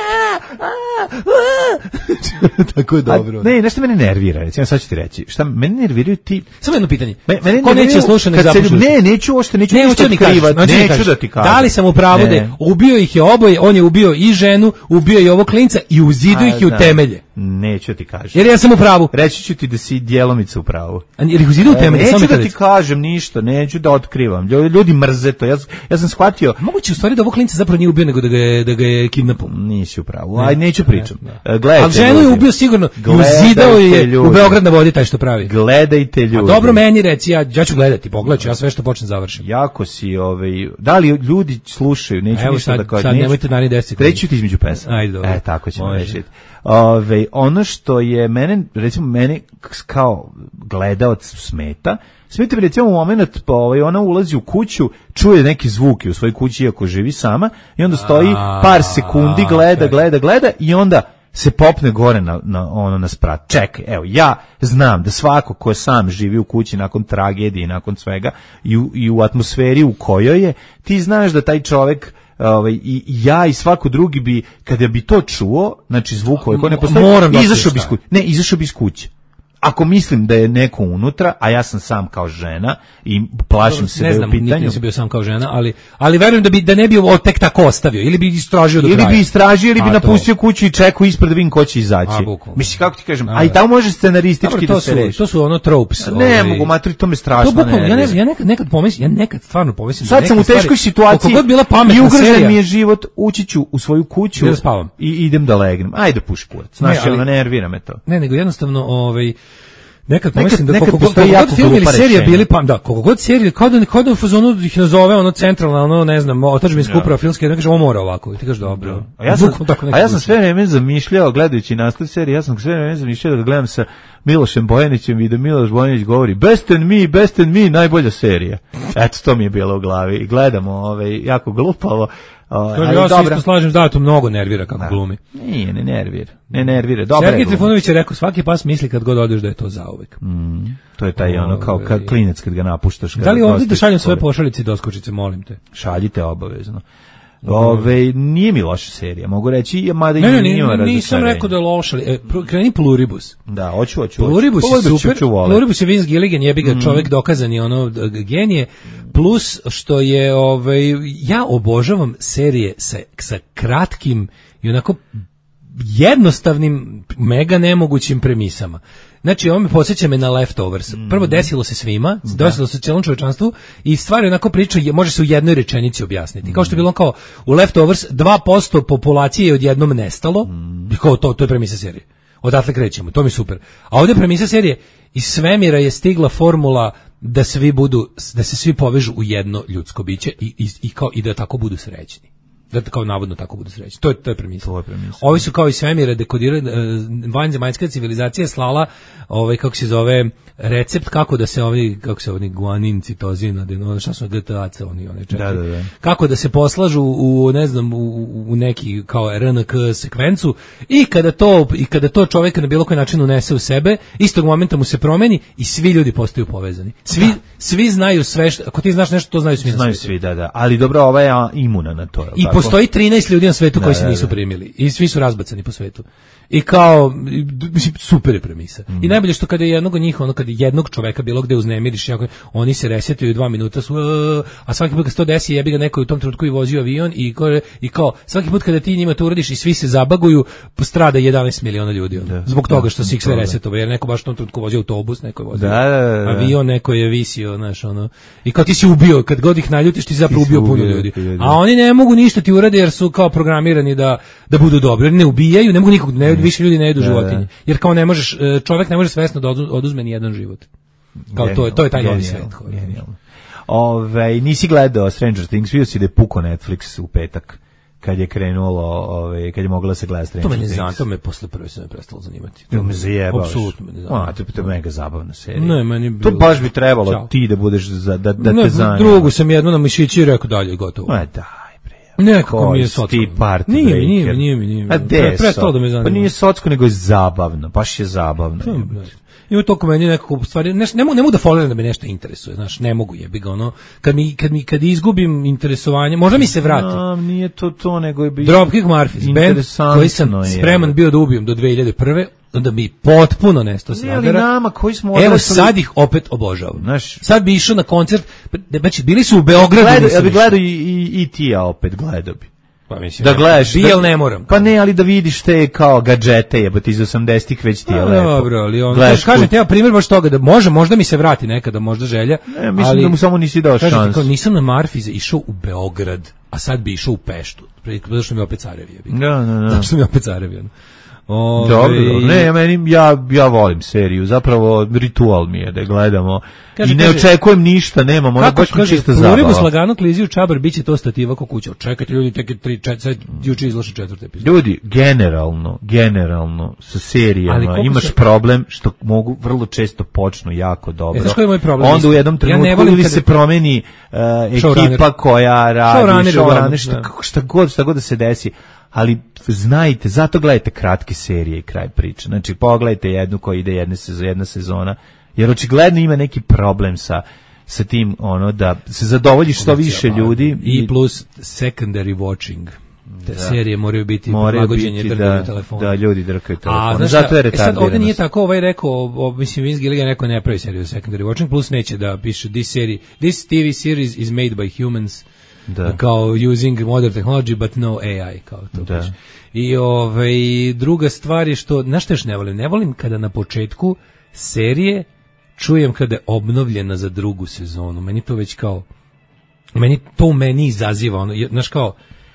tako je dobro. A, ne, nešto mene nervira, recimo sad ću ti reći. Šta mene nerviraju ti? Samo jedno pitanje. Me, mene ko neće slušati nek zapuši. Ne, neću uopšte, neću ne, ništa otkrivati, neću, neću da ti kažem. Da li sam u pravu da ubio ih je oboje, on je ubio i ženu, ubio je ovog klinca i uzidu ih je u temelje. Neću ti kažem. Jer ja sam u pravu. Reći ću ti da si djelomica u pravu. Jer ih uzidu u temelje. Neću da ti kažem ništa, neću da otkrivam. Ljudi mrze to. Ja, ja sam shvatio. Moguće u stvari da ovog klinca zapravo nije ubio, nego da ga je, da ga je kidnapao. Nisi u pravu. Aj, neću pričam. Gledajte. Ali ženu je ubio sigurno. Uzidao je u Beograd na vodi taj što pravi. Gledajte ljudi. A dobro meni reci, ja, ja ću gledati, pogledat ću, ja sve što počnem završim. Jako si, ovaj, da li ljudi slušaju, neću evo ništa sad, da kažem. Sad nemojte nani deset sekundi. Treći ti između pesama. Ajde, dobro. E, tako ćemo rešiti. Ove, ono što je mene, recimo mene kao gledaoc smeta, smeta mi recimo u moment, pa ovaj, ona ulazi u kuću, čuje neke zvuke u svojoj kući iako živi sama i onda stoji par sekundi, gleda, gleda, gleda i onda se popne gore na, na, ono, na sprat. Čekaj, evo, ja znam da svako ko sam živi u kući nakon tragedije, nakon svega i u, i u atmosferi u kojoj je, ti znaš da taj čovek ovaj, i ja i svako drugi bi, kada bi to čuo, znači zvuk koji ne postoji, izašao bi iz kuće. Ne, izašao bi iz kuće. Ako mislim da je neko unutra, a ja sam sam kao žena i plašim se ne da je znam, u pitanju. nisam bio sam kao žena, ali ali verujem da bi da ne bi ovo tek tako ostavio ili bi istražio do ili kraja. Ili bi istražio ili bi a, napustio to. Kuću i čekao ispred da vidim ko će izaći. Mislim kako ti kažem, a, a i tamo može scenaristički dobro, da se reši. To su ono tropes. Ne, ovaj, mogu matri, to me strašno to ne. Ja, ne, ja nekad nekad pomislim, ja nekad stvarno pomislim. Sad sam u teškoj situaciji. God bila i ugrožen mi je život, ući ću u svoju kuću da spavam. I idem da legnem. Ajde puši kurac. Znaš, ali nervira me to. Ne, nego jednostavno ovaj nekad pomislim da nekad koliko god film ili serija bili pa da koliko god serije kao da kao da u fazonu ih nazove ono centralna ono ne znam otadžbinska uprava filmske da kaže ovo mora ovako i ti kažeš dobro. A ja sam a ja sam sve vreme zamišljao gledajući naslov serije, ja sam sve vreme zamišljao da gledam sa Milošem Bojanićem i da Miloš Bojanić govori Best and Me, Best and Me, najbolja serija. Eto to mi je bilo u glavi i gledamo ovaj jako glupavo. To je ja se isto slažem da to mnogo nervira kako da. Glumi. Nije, ne nervira. Ne nervira. Dobro. Sergej Trifunović je rekao svaki pas misli kad god odeš da je to zauvek. Mm, to je taj ono kao ka, klinec kad ga napuštaš. Da li ovdje da šaljem svoje pošalice i doskočice, molim te? Šaljite obavezno. Ove, nije mi loša serija, mogu reći, mada ne, i ne, njima ne, nisam rekao da je loša, ali, e, kreni Pluribus. Da, hoću, hoću. Pluribus je super, Pluribus je Vince Gilligan, jebi ga, čovjek mm. dokazan je ono genije, plus što je, ovaj, ja obožavam serije sa, sa kratkim i onako jednostavnim, mega nemogućim premisama. Znači, ovo me podsjeća me na Leftovers. Prvo, desilo se svima, desilo se celom čovečanstvu i stvari onako priča može se u jednoj rečenici objasniti. Kao što je bilo kao u Leftovers, dva posto populacije je odjednom nestalo i kao to, to je premisa serije. Odatle krećemo, to mi je super. A ovdje premisa serije, iz svemira je stigla formula da svi budu, da se svi povežu u jedno ljudsko biće i, i, i, kao, i da tako budu srećni. Da kao navodno tako budu srećni. To je to je premisa. To je premisa. Ovi su kao i svemira dekodirali, vanzemaljska civilizacija slala ovaj kako se zove recept kako da se ovi kako se oni guanin, citozin, adeno, šta su G T A C oni one četiri. Da, da, da. Kako da se poslažu u ne znam u, u neki kao R N K sekvencu i kada to i kada to čovjek na bilo koji način unese u sebe, istog momenta mu se promeni i svi ljudi postaju povezani. Svi da. Svi znaju sve što, ako ti znaš nešto, to znaju svi. Znaju svi, da, da. Ali dobro, ova je imuna na to. I postoji trinaest ljudi na svetu koji Da, se da, nisu da. primili i svi su razbacani po svetu. I kao, mislim, super je premisa. Mm. I najbolje što kada je jednog od njih, ono kada je jednog čoveka bilo gde uznemiriš, jako, oni se resetuju dva minuta, su, a svaki put kad se to desi, jebi ga neko u tom trenutku i vozio avion i, ko, i kao, svaki put kada ti njima to uradiš i svi se zabaguju, strada jedanaest miliona ljudi. Ono, Da, zbog toga što da, si ih sve da. resetovao, jer neko baš u tom trenutku vozio autobus, neko je vozio Da, da, da, da. avion, neko je visio, znaš, ono. I kao ti si ubio, kad god ih naljutiš, ti si zapravo Ti si ubio puno ubio ljudi. ljudi. A oni ne mogu ništa ti urade jer su kao programirani da da budu dobri. Oni ne ubijaju, ne mogu nikog, ne, više ljudi ne jedu životinje. Jer kao ne možeš, čovjek ne može svesno da odu- oduzme ni jedan život. Kao to je, to je taj novi svet. Genijalno. Ove, nisi gledao Stranger Things, vidio si da je puko Netflix u petak kad je krenulo, ove, kad je mogla da se gleda Stranger To me ne Things. zanima, to me posle prve se me prestalo zanimati. To me zajebaš. Apsolutno me ne zanima. A, to, to je mega zabavna serija. Ne, meni je To bilo- baš bi trebalo Ćao. ti da budeš, za, da, da Ne, te zanima. drugu sam jednu na mišići i rekao dalje, gotovo. Ma daj bre. Nekako mi je Koji socko. ti party Nije mi, nije mi, breaker. nije mi, nije mi. A gde Pre- je prestalo soc- da me zanima. Pa nije socko, nego je zabavno. Baš je zabavno. Ima toliko meni nekako u stvari ne, ne mogu ne mogu da foliram da me nešto interesuje, znaš, ne mogu jebi ga ono kad mi kad mi kad izgubim interesovanje, možda mi se vrati. A, nije to to, nego je bi Dropkick Murphys band interesantno koji sam je. spreman bio da ubijem do dve hiljade prve, onda mi potpuno nesto se Ne, ali nagara. nama koji smo Evo odrasli- sad ih opet obožavam. Znaš- Sad bi išao na koncert, znači bili su u Beogradu. Gledao, nisam ja bi išao. gledao i, i, i ti ja opet gledao bi. Pa mislim, Da gledaš. bi, da- jel ne moram. Pa ne, ali da vidiš te kao gadžete, jebote iz osamdesetih već ti je Pa lepo. dobro, ali on Gledaš kažem kut- ti ja primjer baš toga da može, možda mi se vrati nekada, možda želja. Ne, mislim ali, da mu samo nisi dao kažem ti, šansu. kao, nisam na Marfize išao u Beograd, a sad bi išao u Peštu. Zato što mi je opet Carevi. jebi ga. Da, da, da. Zato što mi je opet Carevi. ono. Ove, Dobro, dobro. Ne, ja, meni, ja, ja volim seriju, zapravo ritual mi je da je gledamo. Kaže, I ne kaže- očekujem ništa, nemam, ono Kako baš mi kaže, čista pluribus zabava. lagano klizi u čabar, bit će to stativa ko kuća. Čekajte ljudi, tek je tri, čet, sad juče izlaša četvrta epizoda. Ljudi, generalno, generalno, sa Ali serijama koliko imaš se- problem što mogu, vrlo često počnu jako dobro. E, znaš koji je moj problem Onda isto? u jednom Ja trenutku ne volim ili kada- se promeni uh, Showrunner. ekipa koja radi, Showrunner uglavnom, showrunner, šta, da. šta, god, šta god da se desi. Ali znajte, zato gledajte kratke serije i kraj priče. Znači, pogledajte jednu koja ide jedne sezona, jedna sezona, jer očigledno ima neki problem sa sa tim, ono, da se zadovolji što više ljudi. I plus secondary watching. Te serije moraju biti moraju prilagođenje biti drganju da, telefona. da ljudi drkaju telefon. A, znaš Zato šta, je e sad ovdje retardiranost. nije tako ovaj rekao, o, mislim Vince Gilligan rekao ne pravi seriju secondary watching, plus neće da piše this series, this T V series is made by humans, Da. kao using modern technology but no A I, kao to Da. piše. I ovaj, druga stvar je što, znaš što još ne volim? Ne volim kada na početku serije čujem kada je obnovljena za drugu sezonu. Meni to već kao, meni to u meni izaziva, ono, je- znaš kao,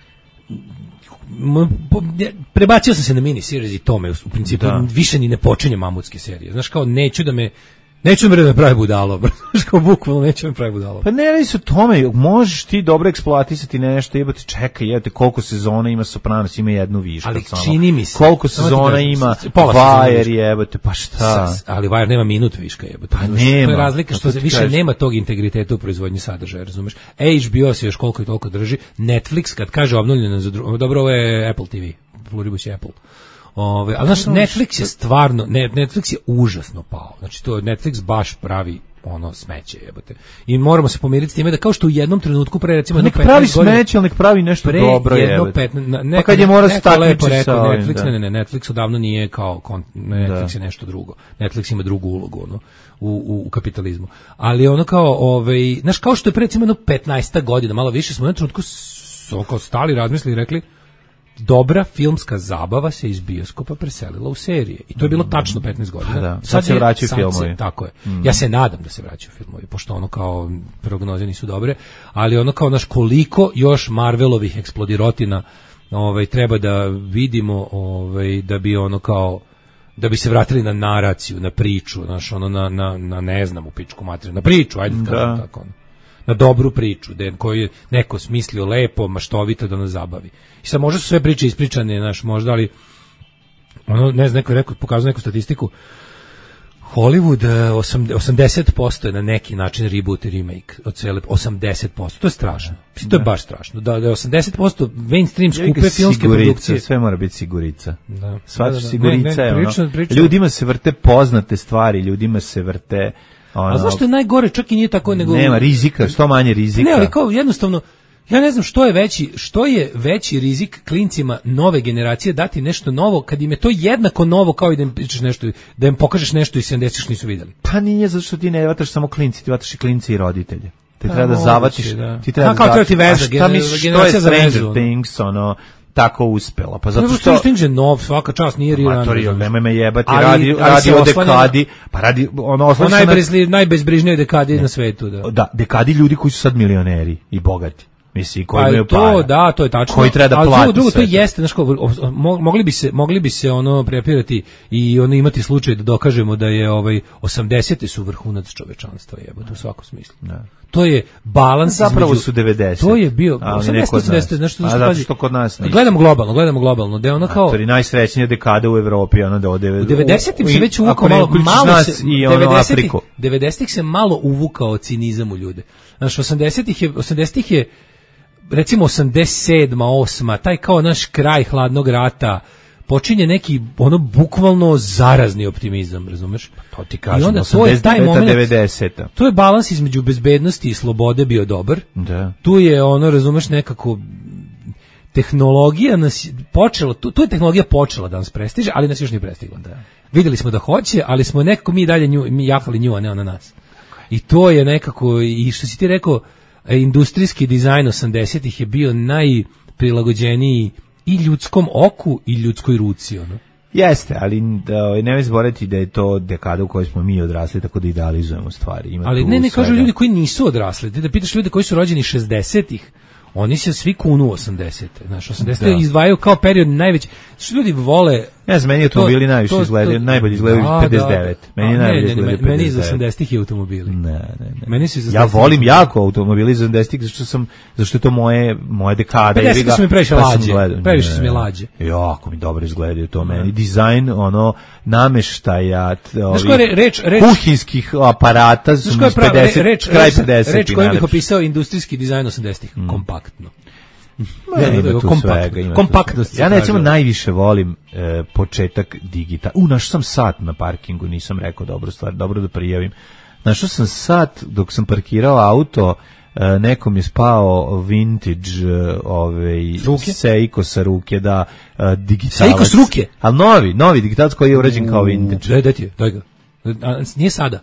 m- po- ja- prebacio sam se na mini series i to me u principu Da. više ni ne počinje mamutske serije. Znaš kao, neću da me, neću da me pravi budalo, znaš kao, bukvalno neću da me pravi budalo. Pa ne radi se o tome, možeš ti dobro eksploatisati nešto, jebate, čekaj, jebate, koliko sezona ima Sopranos, ima jednu viška Ali samo. čini mi se- Koliko samo ti sezona kažem, ima s- pola sezone Wire, viška. jebate, pa šta? S- ali Wire nema minut viška jebote. Pa Znaš, To nema. je razlika što Kako se ti više kažeš? nema tog integriteta u proizvodnji sadržaja, razumeš? H B O se još koliko i toliko drži. Netflix kad kaže obnovljeno za dru... dobro, ovo je Apple T V. Pluribus je Apple. Ove, ali znaš, Netflix je stvarno, ne, Netflix je užasno pao. Znači, to Netflix baš pravi ono smeće, jebote. I moramo se pomiriti s time da kao što u jednom trenutku pre recimo Nek jedno pravi petnaest godina- smeće, ali nek pravi nešto pre dobro, jedno jebate. petnaest na- Pa neko- kad je morao neko se lepo takmičiti rekao, sa ovim, Netflix, da. ne, ne, ne, Netflix odavno nije kao kon, Netflix Da. je nešto drugo. Netflix ima drugu ulogu ono, u, u, u kapitalizmu. Ali ono kao, ovaj, znaš, kao što je pre recimo jedno petnaest godina, malo više smo u jednom trenutku s- oko stali, razmislili i rekli dobra filmska zabava se iz bioskopa preselila u serije. I to je bilo tačno petnaest godina. Pa da, sad se je- vraćaju sad filmovi. se- tako je. Ja se nadam da se vraćaju filmovi, pošto ono kao prognoze nisu dobre, ali ono kao naš koliko još Marvelovih eksplodirotina ovaj, treba da vidimo ovaj, da bi ono kao da bi se vratili na naraciju, na priču, znaš, ono na, na, na ne znam u pičku materiju, na priču, ajde da kažem Da. tako ono. Na dobru priču, da koju je neko smislio lepo, maštovito da nas zabavi. I sad možda su sve priče ispričane, znaš, možda, ali ono, ne znam, neko je rekao, pokazao neku statistiku, Hollywood eh, osam- osamdeset posto je na neki način reboot i remake od cele osamdeset posto. To je strašno. Mislim, to je baš strašno. Da, da je osamdeset posto mainstream skupe filmske Sigurica, produkcije. sve mora biti sigurica. Da. Svač Da, da, da. sigurica Ne, ne, je ono. prilično- prilično- Ljudima se vrte poznate stvari, ljudima se vrte ono, A zašto je najgore, čak i nije tako nego nema rizika, što manje rizika. Ne, ali kao jednostavno Ja ne znam što je veći, što je veći rizik klincima nove generacije dati nešto novo kad im je to jednako novo kao i da im pričaš nešto, da im pokažeš nešto iz sedamdesetih nisu videli. Pa nije, zato što ti ne vataš samo klinci, ti vataš i klinci i roditelje. Ti Pa, treba da moguće, zavatiš, da. ti treba A, da kao treba zavatiš. ti veza, A šta misliš, što je generacija za Stranger vezu, ono. Things, ono, tako uspela? Pa zato Zato što... što je nov, svaka čast, nije Rio Matori, Randa. nemoj me jebati, Ali- radi, ali radi se o oslanja na- dekadi, pa radi, ono, O oslanja se na- najbezli, najbezbrižnijoj dekadi na svetu, da. da, dekadi ljudi koji su sad milioneri i bogati. Misli, koji Pa imaju to, para. da, to je tačno. Koji treba da Ali plati drugo, drugo, to sve to. jeste, znaš, kao, o- o- mo- mogli bi se, mogli bi se ono prepirati i ono imati slučaj da dokažemo da je ovaj osamdeseti su vrhunac čovečanstva, jebote, u svakom smislu. Da. To je balans Zapravo između- su devedeseti. To je bio Ali ne osamdeseti, kod nas. osamdeseti, znaš, A znaš, zato pazi, što kod nas nisu. Gledamo globalno, gledamo globalno, da je ono kao To je najsrećnija dekada u Evropi, ono da ode... u devedesetim se i- već ako uvukao ne malo, uključiš malo nas se, i ono devedesetih Afriku. devedesetih se malo uvukao cinizam u ljude. Znaš, osamdesetih je, osamdesetih je recimo osamdeset sedma, osma, taj kao naš kraj hladnog rata, počinje neki ono bukvalno zarazni optimizam, razumeš? To ti I kažem, onda to je taj osamdeset deveta, moment, devedeseta. to je balans između bezbednosti i slobode bio dobar. Da. Tu je ono, razumeš, nekako tehnologija nas je počela, tu, tu je tehnologija počela da nas prestiže, ali nas još nije prestigla. Da. Videli smo da hoće, ali smo nekako mi dalje nju, mi jahali nju, a ne ona nas. I to je nekako, i što si ti rekao, e, industrijski dizajn osamdesetih je bio najprilagođeniji i ljudskom oku i ljudskoj ruci, ono. Jeste, ali da, nemoj zaboraviti da je to dekada u kojoj smo mi odrasli, tako da idealizujemo stvari. Ima Ali tu ne, ne kažu svega. ljudi koji nisu odrasli. Ti da pitaš ljude koji su rođeni šezdesetih, oni se svi kunu u osamdesete. Znaš, osamdesete Da. izdvajaju kao period najveći. Što ljudi vole... Ne znam, meni automobili najviše izgledaju, najbolje izgledaju Da, pedeset devet. da. Meni A, najbolje ne, ne, izgledaju ne, Meni iz pedeset devet. osamdesetih je automobili. Ne, ne, ne. Meni su iz Ja osamdesetih volim jako automobili iz osamdesetih zašto sam zašto je to moje moje dekada i pedeseti su mi previše pa sam lađe. gledao. Previše Ne, su mi lađe. Jako mi dobro izgledaju to meni. Dizajn, ono, nameštaja, t- Znaš ovih koja je reč, reč, kuhinskih aparata su znaš mi koja je iz prava pedeset, reč, kraj reč, pedesetih. reč koju bih najlepši. opisao industrijski dizajn osamdesetih? Kompaktno. Ma, Ne, ima tu kompaktno. svega, ima tu Kompaktnost svega. Ja se recimo kaže. najviše volim e, početak digita. U, našao sam sat na parkingu, nisam rekao dobru stvar, dobro da prijavim. Našao sam sat dok sam parkirao auto, e, nekom je spao vintage e, ovaj, ruke? Seiko sa ruke, da, e, digitalac. Seiko s ruke? Ali novi, novi digitalac koji je urađen kao vintage. Daj, daj ti je, daj ga. A, nije sada.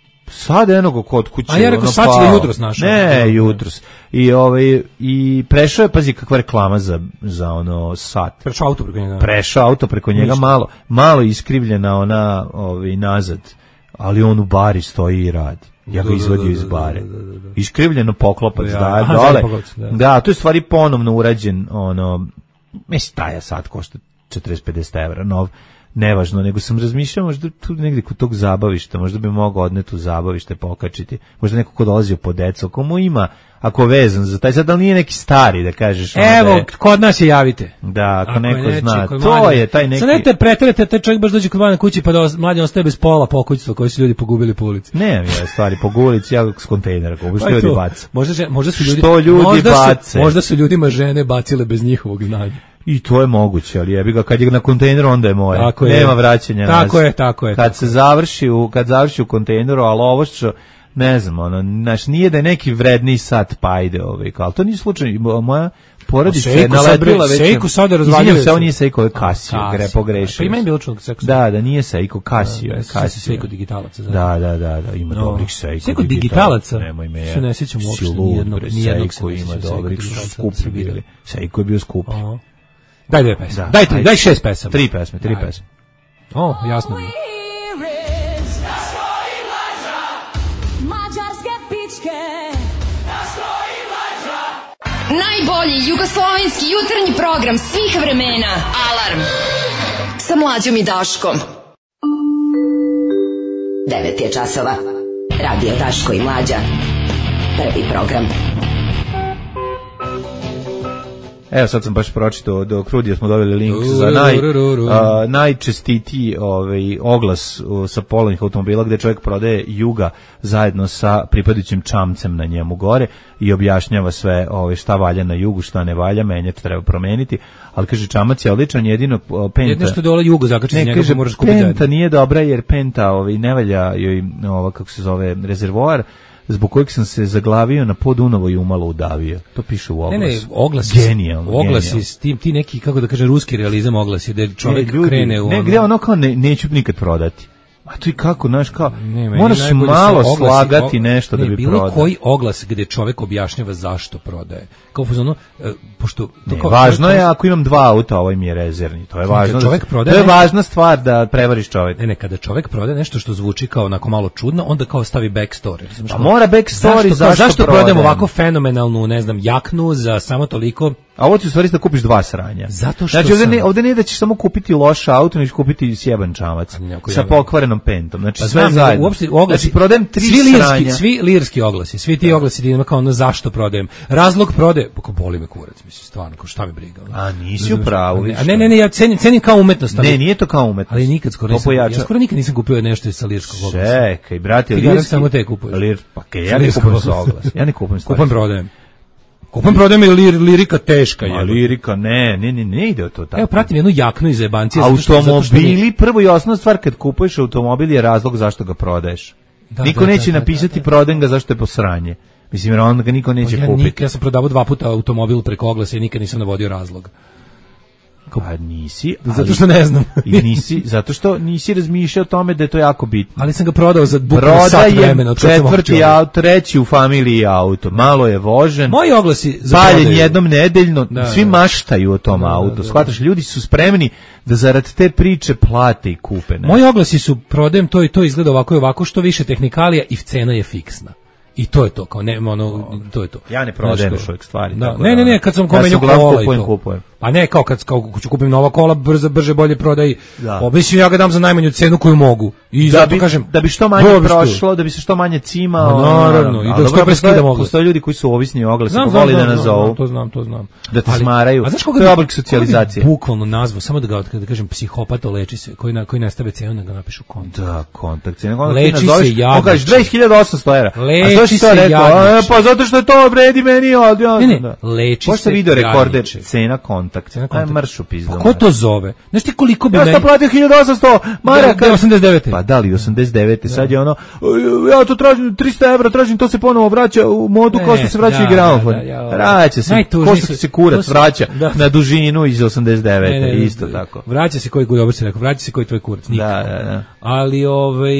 Sad je enoga kod kuće. A ja rekao, ono, sad si ga pao. jutros našao. Ne, jutros. I, ovaj, i prešao je, pazi kakva reklama za, za ono sat. Prešao auto preko njega. Prešao auto preko njega, Ništa. malo malo iskrivljena ona ovaj nazad, ali on u bari stoji i radi. Ja Da, ga da, izvadio da, iz da, bare. da, da, da. Iskrivljeno poklopac, Ja, da, aha, dole. zadnji poklopac, da. Da, to je stvari ponovno urađen, ono, mislim, taj sat košta četrdeset do pedeset evra, nov, nevažno, nego sam razmišljao možda tu negdje kod tog zabavišta, možda bi mogao odneti u zabavište, pokačiti, možda neko ko dolazio po decu, komu ima, ako vezan za taj sad, ali nije neki stari, da kažeš. ono da Evo, je- kod nas je javite. da, ako, Ako je neko neči zna, kod to mlade- je taj neki... Sad ne te preterete, taj čovjek baš dođe kod mlade kući pa da os- mlađe ostaje bez pola pokućstva koje su ljudi pogubili po ulici. Nemam ja stvari po gulici, ja s kontejnera kupu, što Pa je ljudi to. baca. Možda, že- možda su ljudi, Što ljudi možda su- bace? možda su ljudima žene bacile bez njihovog znanja. I to je moguće, ali jebi ga, kad je na kontejneru, onda je moje. Tako je. Nema vraćanja Tako nazad. je, tako je, Kad tako se završi u, kad završi u kontejneru, ali ovo što, ne znam, ono, znaš, nije da je neki vredniji sat, pa ide, ovaj, ali to nije slučaj, moja porodica je Seiko sad, naletila bre, već. Seiko sada razvaljuje Izvinjam se, se. ovo nije Seiko, ovo je Casio, Casio, gre, pogrešio. Pa i meni je sam. bilo čudno kad Seiko- Da, da, nije Seiko, Casio, je, Da, sjećam se Casio. Seiko digitalaca, da. Da, da, da, da, ima No. dobrih Seiko, Seiko digitalaca? Nemoj me, Se ne sjećam uopšte si lud, nijednog- bre, nijednog se Seiko ne ima sjećam Seiko dobrih, digitalaca, skupi sam vidio. bili. Seiko je bio skupi. Aha. Daj dve pesme. Da. Daj tri, Ajde. daj šest pesama. Tri pesme, tri Ajde. pesme. O, jasno mi je. Mađarske pičke. Najbolji jugoslovenski jutarnji program svih vremena. Alarm. Sa Mlađom i Daškom. devet je časova. Radio Daško i Mlađa. Prvi program. Evo sad sam baš pročitao, do Krudija smo dobili link za naj, a, najčestitiji ovaj, oglas u, sa polovnih automobila gde čovjek prodaje Juga zajedno sa pripadajućim čamcem na njemu gore i objašnjava sve ovaj, šta valja na Jugu, šta ne valja, menjač treba promeniti, ali kaže čamac je odličan, jedino o, Penta... Jedno što dole Jugo zakači Ne, njega, kaže, pa moraš kupiti Penta zajedno. nije dobra jer Penta ovaj, ne valja joj, ova, kako se zove, rezervoar, zbog kojeg sam se zaglavio na Podunovo i umalo udavio. To piše u oglasu. Ne, ne, oglasi, genijalno, oglasi genijalno. s tim, ti neki, kako da kaže, ruski realizam oglasi, da čovjek Ne, ljudi, krene u ne, ono... gde ono kao ne, neću nikad prodati. A tu i kako, znaš, kao, Ne, meni moraš najbolje malo su oglasi, slagati og- nešto ne, da bi bilo prodao. koji oglas gde čovjek objašnjava zašto prodaje. Kao u fazonu, e, pošto... To Ne, kao, važno čovjek- je ako imam dva auta, ovaj mi je rezervni. To je važno. Kad da čovjek se- prodaje to je nešto- važna stvar da prevariš čovjeka. Ne, ne, kada čovjek prodaje nešto što zvuči kao onako malo čudno, onda kao stavi backstory. Razumeš, Pa kao, mora backstory, zašto, zašto zašto prodajem? prodajemo ovako fenomenalnu, ne znam, jaknu za samo toliko... A ovo ti u stvari da kupiš dva sranja. Zato što znači, ovde, sam- ne, ovde nije da ćeš samo kupiti loš auto, nego ćeš kupiti sjeban čamac ne, ako sa ja- pokvarenom pentom. Znači, Pa sve znam, zajedno. uopšte oglasi, znači, prodajem tri svi lirski, sranja. svi lirski oglasi, svi ti oglasi da ima kao ono zašto prodajem. Razlog prodaje, pa kao boli me kurac, mislim, stvarno, kao šta me briga. ono. A, nisi u pravu, A ne, vidiš a ne, to. ne, ne, ja cenim, cenim kao umetnost. Ali, Ne, nije to kao umetnost. ali nikad skoro To nisam, ja pojača- skoro nikad nisam kupio nešto sa lirskog oglasa. Čekaj, brate, Ti lirski... danas samo te kupuješ. Lir, pa kaj, Sa ja ne lirskog kupujem sa oglasa. oglas. Ja ne kupujem stvari. Kupujem prodajem. Kupujem prodajem je lir, lirika teška. Ma, jebote. lirika, ne, ne, ne, ne ide to tako. Evo, pratim jednu jaknu iz jebancije. zato što- zato što mi- Automobili, prvo i osnovna stvar kad kupuješ automobil je razlog zašto ga prodaješ. Da, niko da, neće da, da, napisati da, da. prodajem ga zašto je posranje. Mislim, jer onda ga niko neće ja, kupiti. nik, ja sam prodavao dva puta automobil preko oglasa i nikad nisam navodio razlog. Pa nisi, ali, Zato što ne znam. I nisi, zato što nisi razmišljao o tome da je to jako bitno. Ali sam ga prodao za bukvalno sat Prodajem vremena. od kad sam četvrti otišao. auto, treći u familiji auto, malo je vožen, Moji oglasi za paljen prodaju. jednom nedeljno, Da, svi da. maštaju o tom Da, da, autu. da. Shvataš, ljudi su spremni da zarad te priče plate i kupe. Ne? Moji oglasi su prodajem to i to izgleda ovako i ovako, što više tehnikalija i cena je fiksna. I to je to, kao nema ono, to je to. Ja ne prodajem Znaš, još kao- uvijek stvari. Da, tako ne, da- ne, ne, kad sam Ja komenju se uglavnom kola i kupujem, to. kupujem. Pa ne, kao kad kao ću kupim nova kola, brzo, brže, bolje prodaj. Da. Pa, mislim, ja ga dam za najmanju cenu koju mogu. I Da zato bi, kažem, da bi što manje dobro što- prošlo, da bi se što manje cimao. Ma, naravno, i da Ali što dobro, pre skidam postoje- oglas. Postoje ljudi koji su ovisni o oglasu, Znam, pa znam, voli da znam, nas znam, zovu. to znam, to znam. Da te Ali- smaraju. A znaš koga To je bi- oblik koga socijalizacije. bi bukvalno nazvao, samo da ga, da kažem, psihopata leči se, koji, na, koji ne stave cenu, da ga napišu konta. Da, kontakt. Nego onda Leči ti nazoveš, se jadniče. on kaže dve hiljade osamsto evra. Leči A što si to se rekao? jadniče. E, pa zato što je to vredi meni od... Ne, ne, Da. leči Pošto se video rekorder, jadniče. cena kontakt. Cena Aj, kontakt. mršu pizdu. Pa ko to zove? Znaš ti koliko bi Ja meni... sam platio hiljadu osamsto maraka. Da, da, osamdeset devete. Pa da li, osamdeset devete. Sad je ono, ja to tražim trista evra, tražim, to se ponovo vraća u modu kao što se vraća da, i gramofon. da, da, ja, Vraća se, najtužniji ko što su- se kurac to su- vraća da. na dužinu iz osamdeset devete. Ne, ne, ne, Isto tako. Vraća se koji, dobro si rekao, vraća se koji tvoj kurac, nikako. Da, da, da. Ali, ovaj,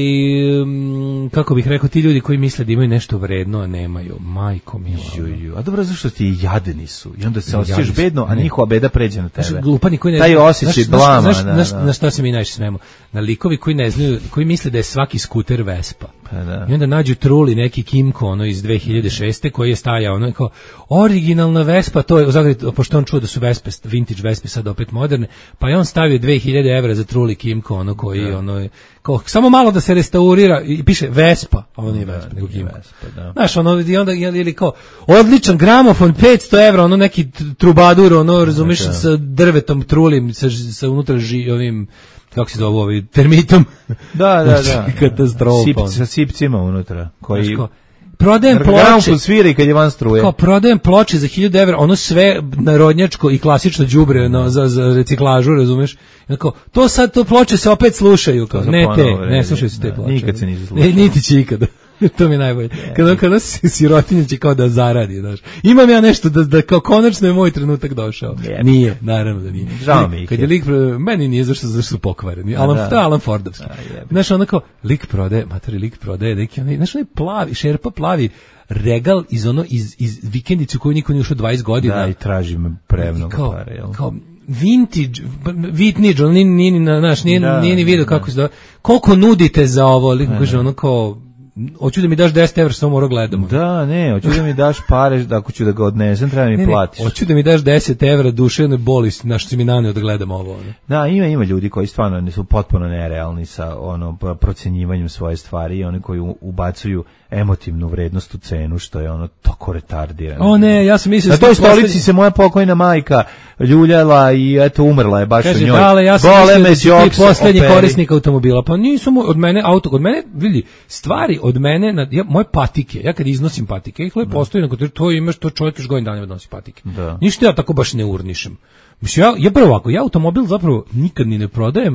mm, kako bih rekao, ti ljudi koji misle da imaju nešto vredno, a nemaju, majko mila. Ju, ju. A dobro, zašto ti jadni su? I onda se osjećaš Jadni su. bedno, a Ne. njihova beda pređe na tebe. Znaš, glupani koji ne Taj osjećaj znaš- blama. Znaš, da, znaš, da. na šta se mi najviše smemo? Na likovi koji ne znaju, koji misle da je svaki skuter Vespa. Pa da. I onda nađu truli neki Kimco ono iz dve hiljade šeste koji je stajao ono kao originalna Vespa, to je u Zagrebu, pošto on čuo da su Vespe, vintage Vespe sad opet moderne, pa je on stavio dve hiljade evra za truli Kimco ono koji ono je kao samo malo da se restaurira i piše Vespa, a on nije Vespa, nego Kimco. Vespa, da. Znaš, ono, i onda ili kao, odličan gramofon, petsto evra, ono neki t- trubadur, ono, razumeš, sa drvetom, trulim, sa, sa unutra ži, ovim, kako se zove, ovaj, termitom. Da, da, da. Katastrofa. Sip, sa sipcima unutra. Koji... Znaš, kao, prodajem ploče, Gramofon svira i kad je van struje. kao prodajem ploče za hiljadu evra, ono sve narodnjačko i klasično đubre no, za, za reciklažu, razumeš? I onda kao, to sad, to ploče se opet slušaju, kao, To za ne te, ponovo vredi. ne slušaju se te Da, ploče. nikad se nisu slušale. Ne, niti će ikada. To mi je najbolje. Kada, kada si sirotinja će kao da zaradi, znaš. Imam ja nešto da, da kao konačno je moj trenutak došao. Je. Nije, naravno da nije. Žao mi ih Kad je. je lik, pro- meni nije zašto, zašto su pokvareni. Alan, da. to je Alan Fordovski. A, jebe. Znaš, ono kao, lik prodaje, matori, lik prodaje, neki onaj, znaš, onaj plavi, šerpa plavi, regal iz ono, iz, iz vikendice u koju niko nije ušao dvadeset godina. Da, i tražim prevnog kao, pare, jel? kao vintage, vintage, on nije, nije, ni na- znaš, nije, Da, nije ni vidio da. kako se da, koliko nudite za ovo, lik kaže ono kao, hoću da mi daš deset evra, samo morao gledamo. Da, ne, hoću da mi daš pare, da ako ću da ga odnesem, treba mi Ne, ne, platiš. hoću da mi daš deset evra duševne boli, našto si mi naneo da gledam ovo. ono. Da, ima ima ljudi koji stvarno su potpuno nerealni sa ono p- procenjivanjem svoje stvari i oni koji u- ubacuju emotivnu vrednost u cenu, što je ono tako retardirano. O ne, ja sam mislio Na da toj smo poslednji- stolici se moja pokojna majka ljuljala i eto umrla je baš Kaže, u njoj. dale, ja sam Bole mislio me da si ti đoks, poslednji operi. korisnik automobila. Pa nisu mu od mene auto, od mene, vidi, stvari od mene, na, ja, moje patike, ja kad iznosim patike, ih lepo postoji, nego to imaš, to čovjek još godin dana odnosi patike. Da. Ništa ja tako baš ne urnišem. Mislim, ja, ja prvo ovako, ja automobil zapravo nikad ni ne prodajem,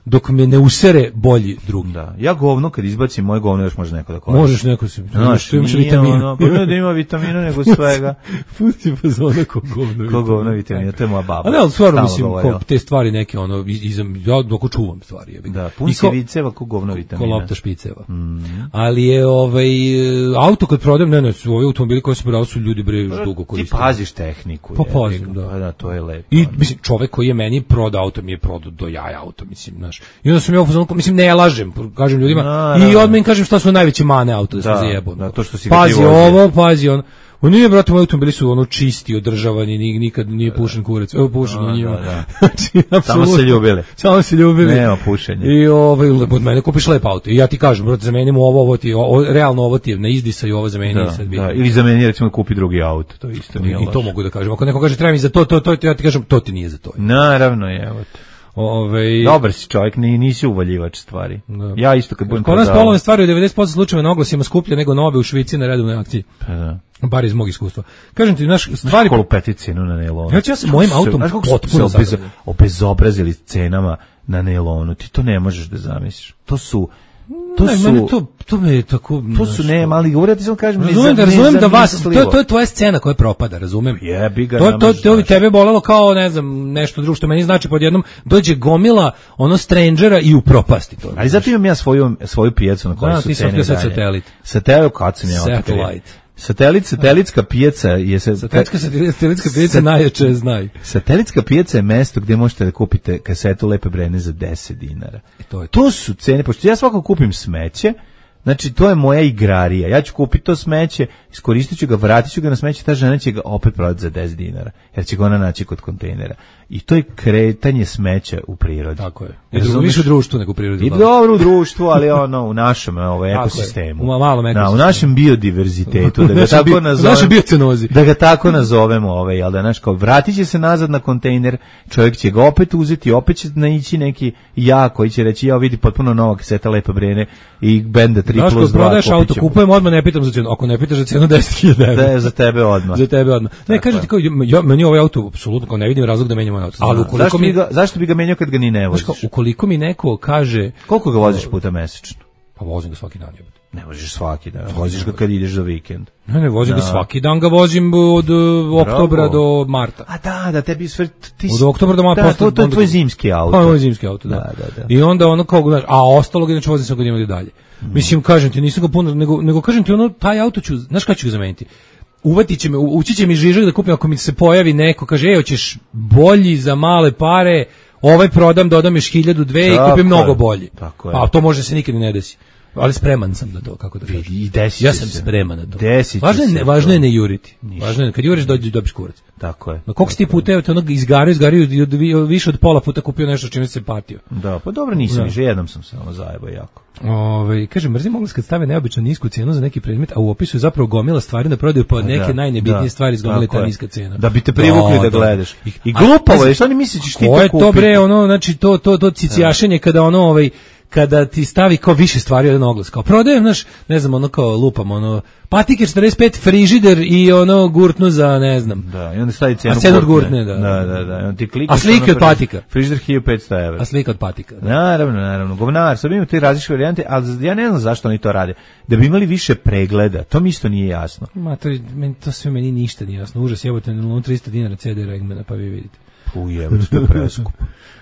dok me ne usere bolji drugi. Da. Ja govno, kad izbacim moje govno, još može neko da koristi. Možeš neko se... Znaš, što imaš nije vitamina. ono, pa ne da ima vitamina, nego svega. Pusti pa za ono ko govno. Ko govno vitamina, to je moja baba. A ne, ali stvarno Stalno mislim, govorila. ko, te stvari neke, ono, iz, iz, ja dok čuvam stvari. Jebik. Da, pun si viceva ko govno vitamina. Ko lopta špiceva. Mm. Ali je, ovaj, auto kad prodajem, ne, ne, su ovi automobili koji se prodaju su ljudi bre još dugo koriste. Ti paziš tehniku. Pa pazim, da. Pa da, to je lepo. I, mislim, čovek koji je meni prodao auto, mi je prodao do jaja auto, mislim, znaš. I onda sam ja u fazonu, mislim, ne lažem, kažem ljudima, no, i odmah im kažem šta su najveće mane auto, da, da se zajebao. Da, to što si pazi ovo, pazi ono. Oni nije, brate, moji automobili su ono čisti, održavani, nikad nije pušen kurac. Evo pušen u njima. Da, da. Samo se ljubili. Samo se ljubili. Nema pušenja. I ovaj, od mene kupiš lep auto. I ja ti kažem, brate, zamenimo ovo, ovo ti, ovo, realno ovo ti je na izdisaju, ovo zameni da, sad. Da, ili zameni, recimo, kupi drugi auto, to isto nije I, i to mogu da kažem. Ako neko kaže, treba mi za to, to, to, ja ti kažem, to ti nije za to. Naravno je, evo te. Ove... Dobar si čovjek, ni, nisi uvaljivač stvari. Da. Ja isto kad budem kod nas polovne stvari u devedeset posto slučajeva na oglasima skuplje nego nove u Švici na redovnoj akciji. Pa da. Bar iz mog iskustva. Kažem ti, naš stvari... Kolu peti cenu na nelonu. Ja, ja sam mojim autom potpuno obez, obezobrazili cenama na nelonu. Ti to ne možeš da zamisliš. To su... To ne, su... To, to me je tako... To su ne, mali govori, ja ti sam kažem... Razumem da, razumem da vas... To, to je tvoja scena koja propada, razumem. Jebi ga, to, to, to bi tebe bolelo kao, ne znam, nešto drugo što meni znači pod jednom dođe gomila ono strangera i upropasti to. Ali zato imam ja svoju, svoju pijacu na kojoj su cene dalje. Satelit. Satelit, kad sam ja otkrio. Satelit, satelitska pijaca je se Satelitska satelitska pijaca najjače znaj. Satelitska pijaca je mesto gdje možete da kupite kasetu Lepe Brene za deset dinara. E to, je to. to su cene, pošto ja svako kupim smeće. Znači, to je moja igrarija. Ja ću kupiti to smeće, iskoristit ću ga, vratit ću ga na smeće, ta žena će ga opet prodati za deset dinara, jer će ga ona naći kod kontejnera. I to je kretanje smeća u prirodi. Tako je. I drugo, više u društvu nego u prirodi. I dobro u društvu, ali ono, u našem ovaj, ekosistemu. U malom ekosistemu. Na, u našem biodiverzitetu, da ga tako nazovemo. Da ga tako nazovemo, ovaj, jel da, znaš, kao, vratit će se nazad na kontejner, čovjek će ga opet uzeti, opet će naići neki ja koji će reći, ja vidi potpuno nova kaseta Lepa Brene i benda tri plus dva. Znaš, prodaješ auto, kupujem odmah, ne pitam za cenu. Ako ne pitaš za cenu, deset hiljada evra. Da je za tebe odmah. Za tebe odmah. Ne, kažem ti kao, ja, meni ovaj auto, apsolutno, kao ne vidim razlog da menjamo auto. Ali ukoliko zašto, mi, bi ga, zašto bi ga menjao kad ga ni ne voziš? Znaš, kao, ukoliko mi neko kaže... Koliko ga voziš puta mesečno? Pa vozim ga svaki dan. Jebate. Ne voziš svaki dan, voziš ga kad ideš za vikend. Ne, ne, vozim no. ga svaki dan, ga vozim od uh, oktobra do marta. A da, da, tebi sve... Ti, od oktobra do marta. Da, to, to je tvoj zimski auto. Pa, moj zimski auto, da. Da, da, da. I onda ono kao, znaš, a ostalo ga inače vozim sa godinama dalje. Mm. Mislim, kažem ti, nisam ga puno, nego, nego kažem ti, ono, taj auto ću, znaš kada ću ga zameniti? Uvatit će me, ući će mi žižak da kupim ako mi se pojavi neko, kaže, ej, hoćeš bolji za male pare, ovaj prodam, dodam još hiljadu dve i kupim mnogo bolji. Tako je. A to može se nikad ne desi. Ali spreman sam da to, kako da kažem. I desi ja sam se. spreman na to. Desi važno je, ne, važno je ne juriti. Ništa. Važno je, kad juriš, dođeš, dobiš kurac. Tako je. No, koliko si ti puta, te onog izgario, izgario, više od pola puta kupio nešto čime se patio. Da, pa dobro nisam, više jednom sam se ono zajebao jako. Ove, kažem, mrzim oglas kad stave neobično nisku cijenu za neki predmet, a u opisu je zapravo gomila stvari na prodaju po neke da, najnebitnije da, stvari izgomile ta niska cena. Da bi te privukli da, da gledaš. I, i glupavo je, što oni misliš ćeš ti to kupiti? Ko je to bre, ono, znači to, to, to cicijašenje kada ono, ovaj, kada ti stavi kao više stvari od jedan oglas, kao prodajem, znaš, ne znam, ono kao lupam, ono, patike četrdeset pet, frižider i ono gurtnu za, ne znam. Da, i onda stavi cenu a cenu gurtne, da. Da, da, da. On ti klikaš, a slike od patika. Frižider hiljadu petsto evra. A slike od patika. Da. Naravno, naravno. Govnar, sad imamo te različite varijante, ali ja ne znam zašto oni to rade. Da bi imali više pregleda, to mi isto nije jasno. Ma, to, meni, to sve meni ništa nije jasno. Užas, jebote, na tristo dinara C D Regmana, pa vi vidite. Puj, jebote, to je preskup.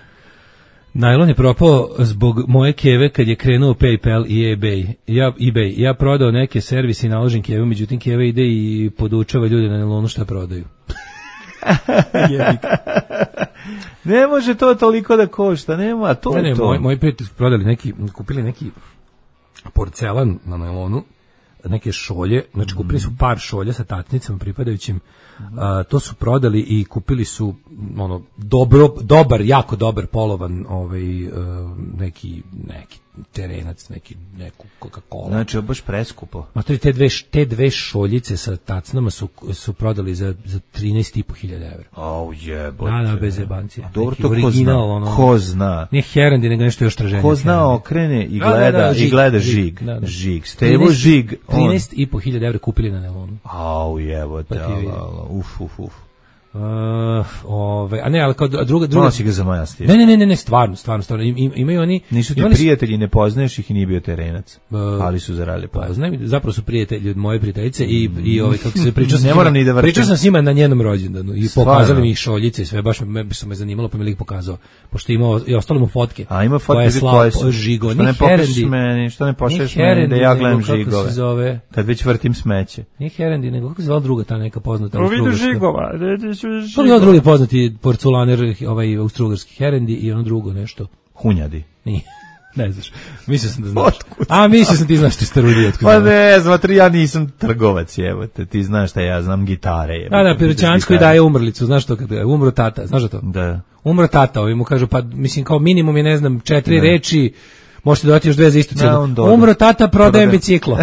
Najlon je propao zbog moje keve kad je krenuo PayPal i eBay. Ja, eBay. Ja prodao neke servise i naložim kevu, međutim keva ide i podučava ljude na najlonu šta prodaju. Ne može to toliko da košta, nema, to ne, je ne, to. Moji, moji prijatelji prodali neki, kupili neki porcelan na najlonu, neke šolje, znači kupili su par šolja sa tatnicama pripadajućim, a, to su prodali i kupili su ono dobro, dobar, jako dobar polovan ovaj uh, neki neki terenac, neki neku Coca-Cola. Znači, baš preskupo. Ma to je te dve te dve šoljice sa tacnama su su prodali za za trinaest i po hiljada evra. Au jebote. Da, da, bez jebancije. Dobro, to ko zna, ono, ko zna. Nije Herendi, nego nešto još traženije. Ko zna, okrene i gleda, da, da, da, žig, i gleda žig. Žig, da, da. Žig. Stevo žig. trinaest i po hiljada evra kupili na nelonu. Au jebote, ala, uf, uf, uf. Uh, ove, a ne, ali kao druga... druga... Ono si ga zamajastio. Ne, ne, ne, ne, ne, stvarno, stvarno, stvarno. Im, imaju oni... Nisu ti prijatelji, ne poznaješ ih i nije bio terenac, uh, ali su zaradili pare. Pa, znam, zapravo su prijatelji od moje prijateljice i, i ovaj, kako se pričao ne moram ni da vrtim. Pričao sam s njima na njenom rođendanu i stvarno. Pokazali mi ih šoljice i sve, baš me, su me zanimalo, pa mi ih pokazao. Pošto imao, i ostalo mu fotke. A ima fotke koje koje su... Žigo, što ne pokažeš meni, što ne pošalješ meni da ja gledam žigove. Zove, kad već vrtim smeće. Nije Herendi, nego kako se zvala druga ta neka poznata Austrougarska. U vidu žigova. Kako je drugi poznati porculaner, ovaj austrougarski Herendi i ono drugo nešto. Hunjadi. Nije. Ne znaš. Mislio sam da znaš. A mislio sam ti znaš što je starudijetko. Pa ne, znam, ja nisam trgovac, evo te. Ti znaš šta ja znam, gitare. Jebo, da, da, Piroćanskoj daje umrlicu, znaš to kada je umro tata, znaš da to? Da. Umro tata, ovi mu kažu, pa mislim kao minimum je, ne znam, četiri ne. reči, možete dodati još dve za istu cijenu. Umro tata, prodajem biciklo.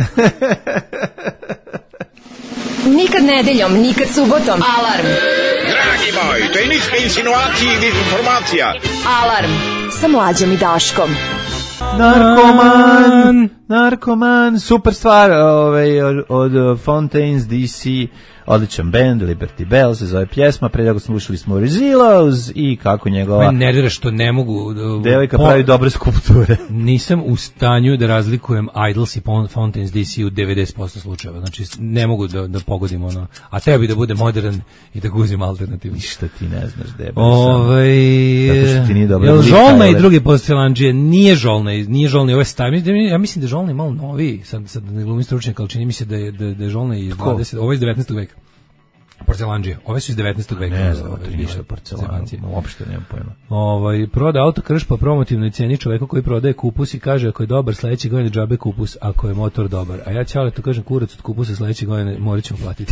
Nikad nedeljom, nikad subotom. Alarm. Dragi moj, to je ništa insinuacija i dezinformacija. Alarm sa Mlađom i Daškom. Narkoman, narkoman, super stvar ovaj, od, od Fontaines D C, odličan band, Liberty Bell se zove pjesma, pre toga smo slušali smo Rizzilos i kako njegova... Me nervira što ne mogu... Devojka po, pravi dobre skulpture. Nisam u stanju da razlikujem Idols i Fontaines D C u devedeset posto slučajeva, znači ne mogu da, da pogodim ono, a treba bi da bude modern i da guzim alternativu. Ništa ti ne znaš, debel. Ovaj, zato što ti nije dobro. Jel Žolna i drugi postelanđije, nije Žolna, nije Žolna i ove stavi, ja mislim da je Žolna malo noviji, sad, sad ne glumim stručnjaka, ali čini mi se da je, da, da je Žolna iz dvadesetog, ovo je iz devetnaestog veka. Porcelandžije. Ove su iz devetnaestog veka. Ne znam, to je ništa porcelan. Uopšte nemam pojma. Ovaj, proda auto Krš po promotivnoj ceni čoveka koji prodaje kupus i kaže ako je dobar sledeće godine džabe kupus, ako je motor dobar. A ja ćale to kažem kurac od kupusa sledeće godine morat ćemo platiti.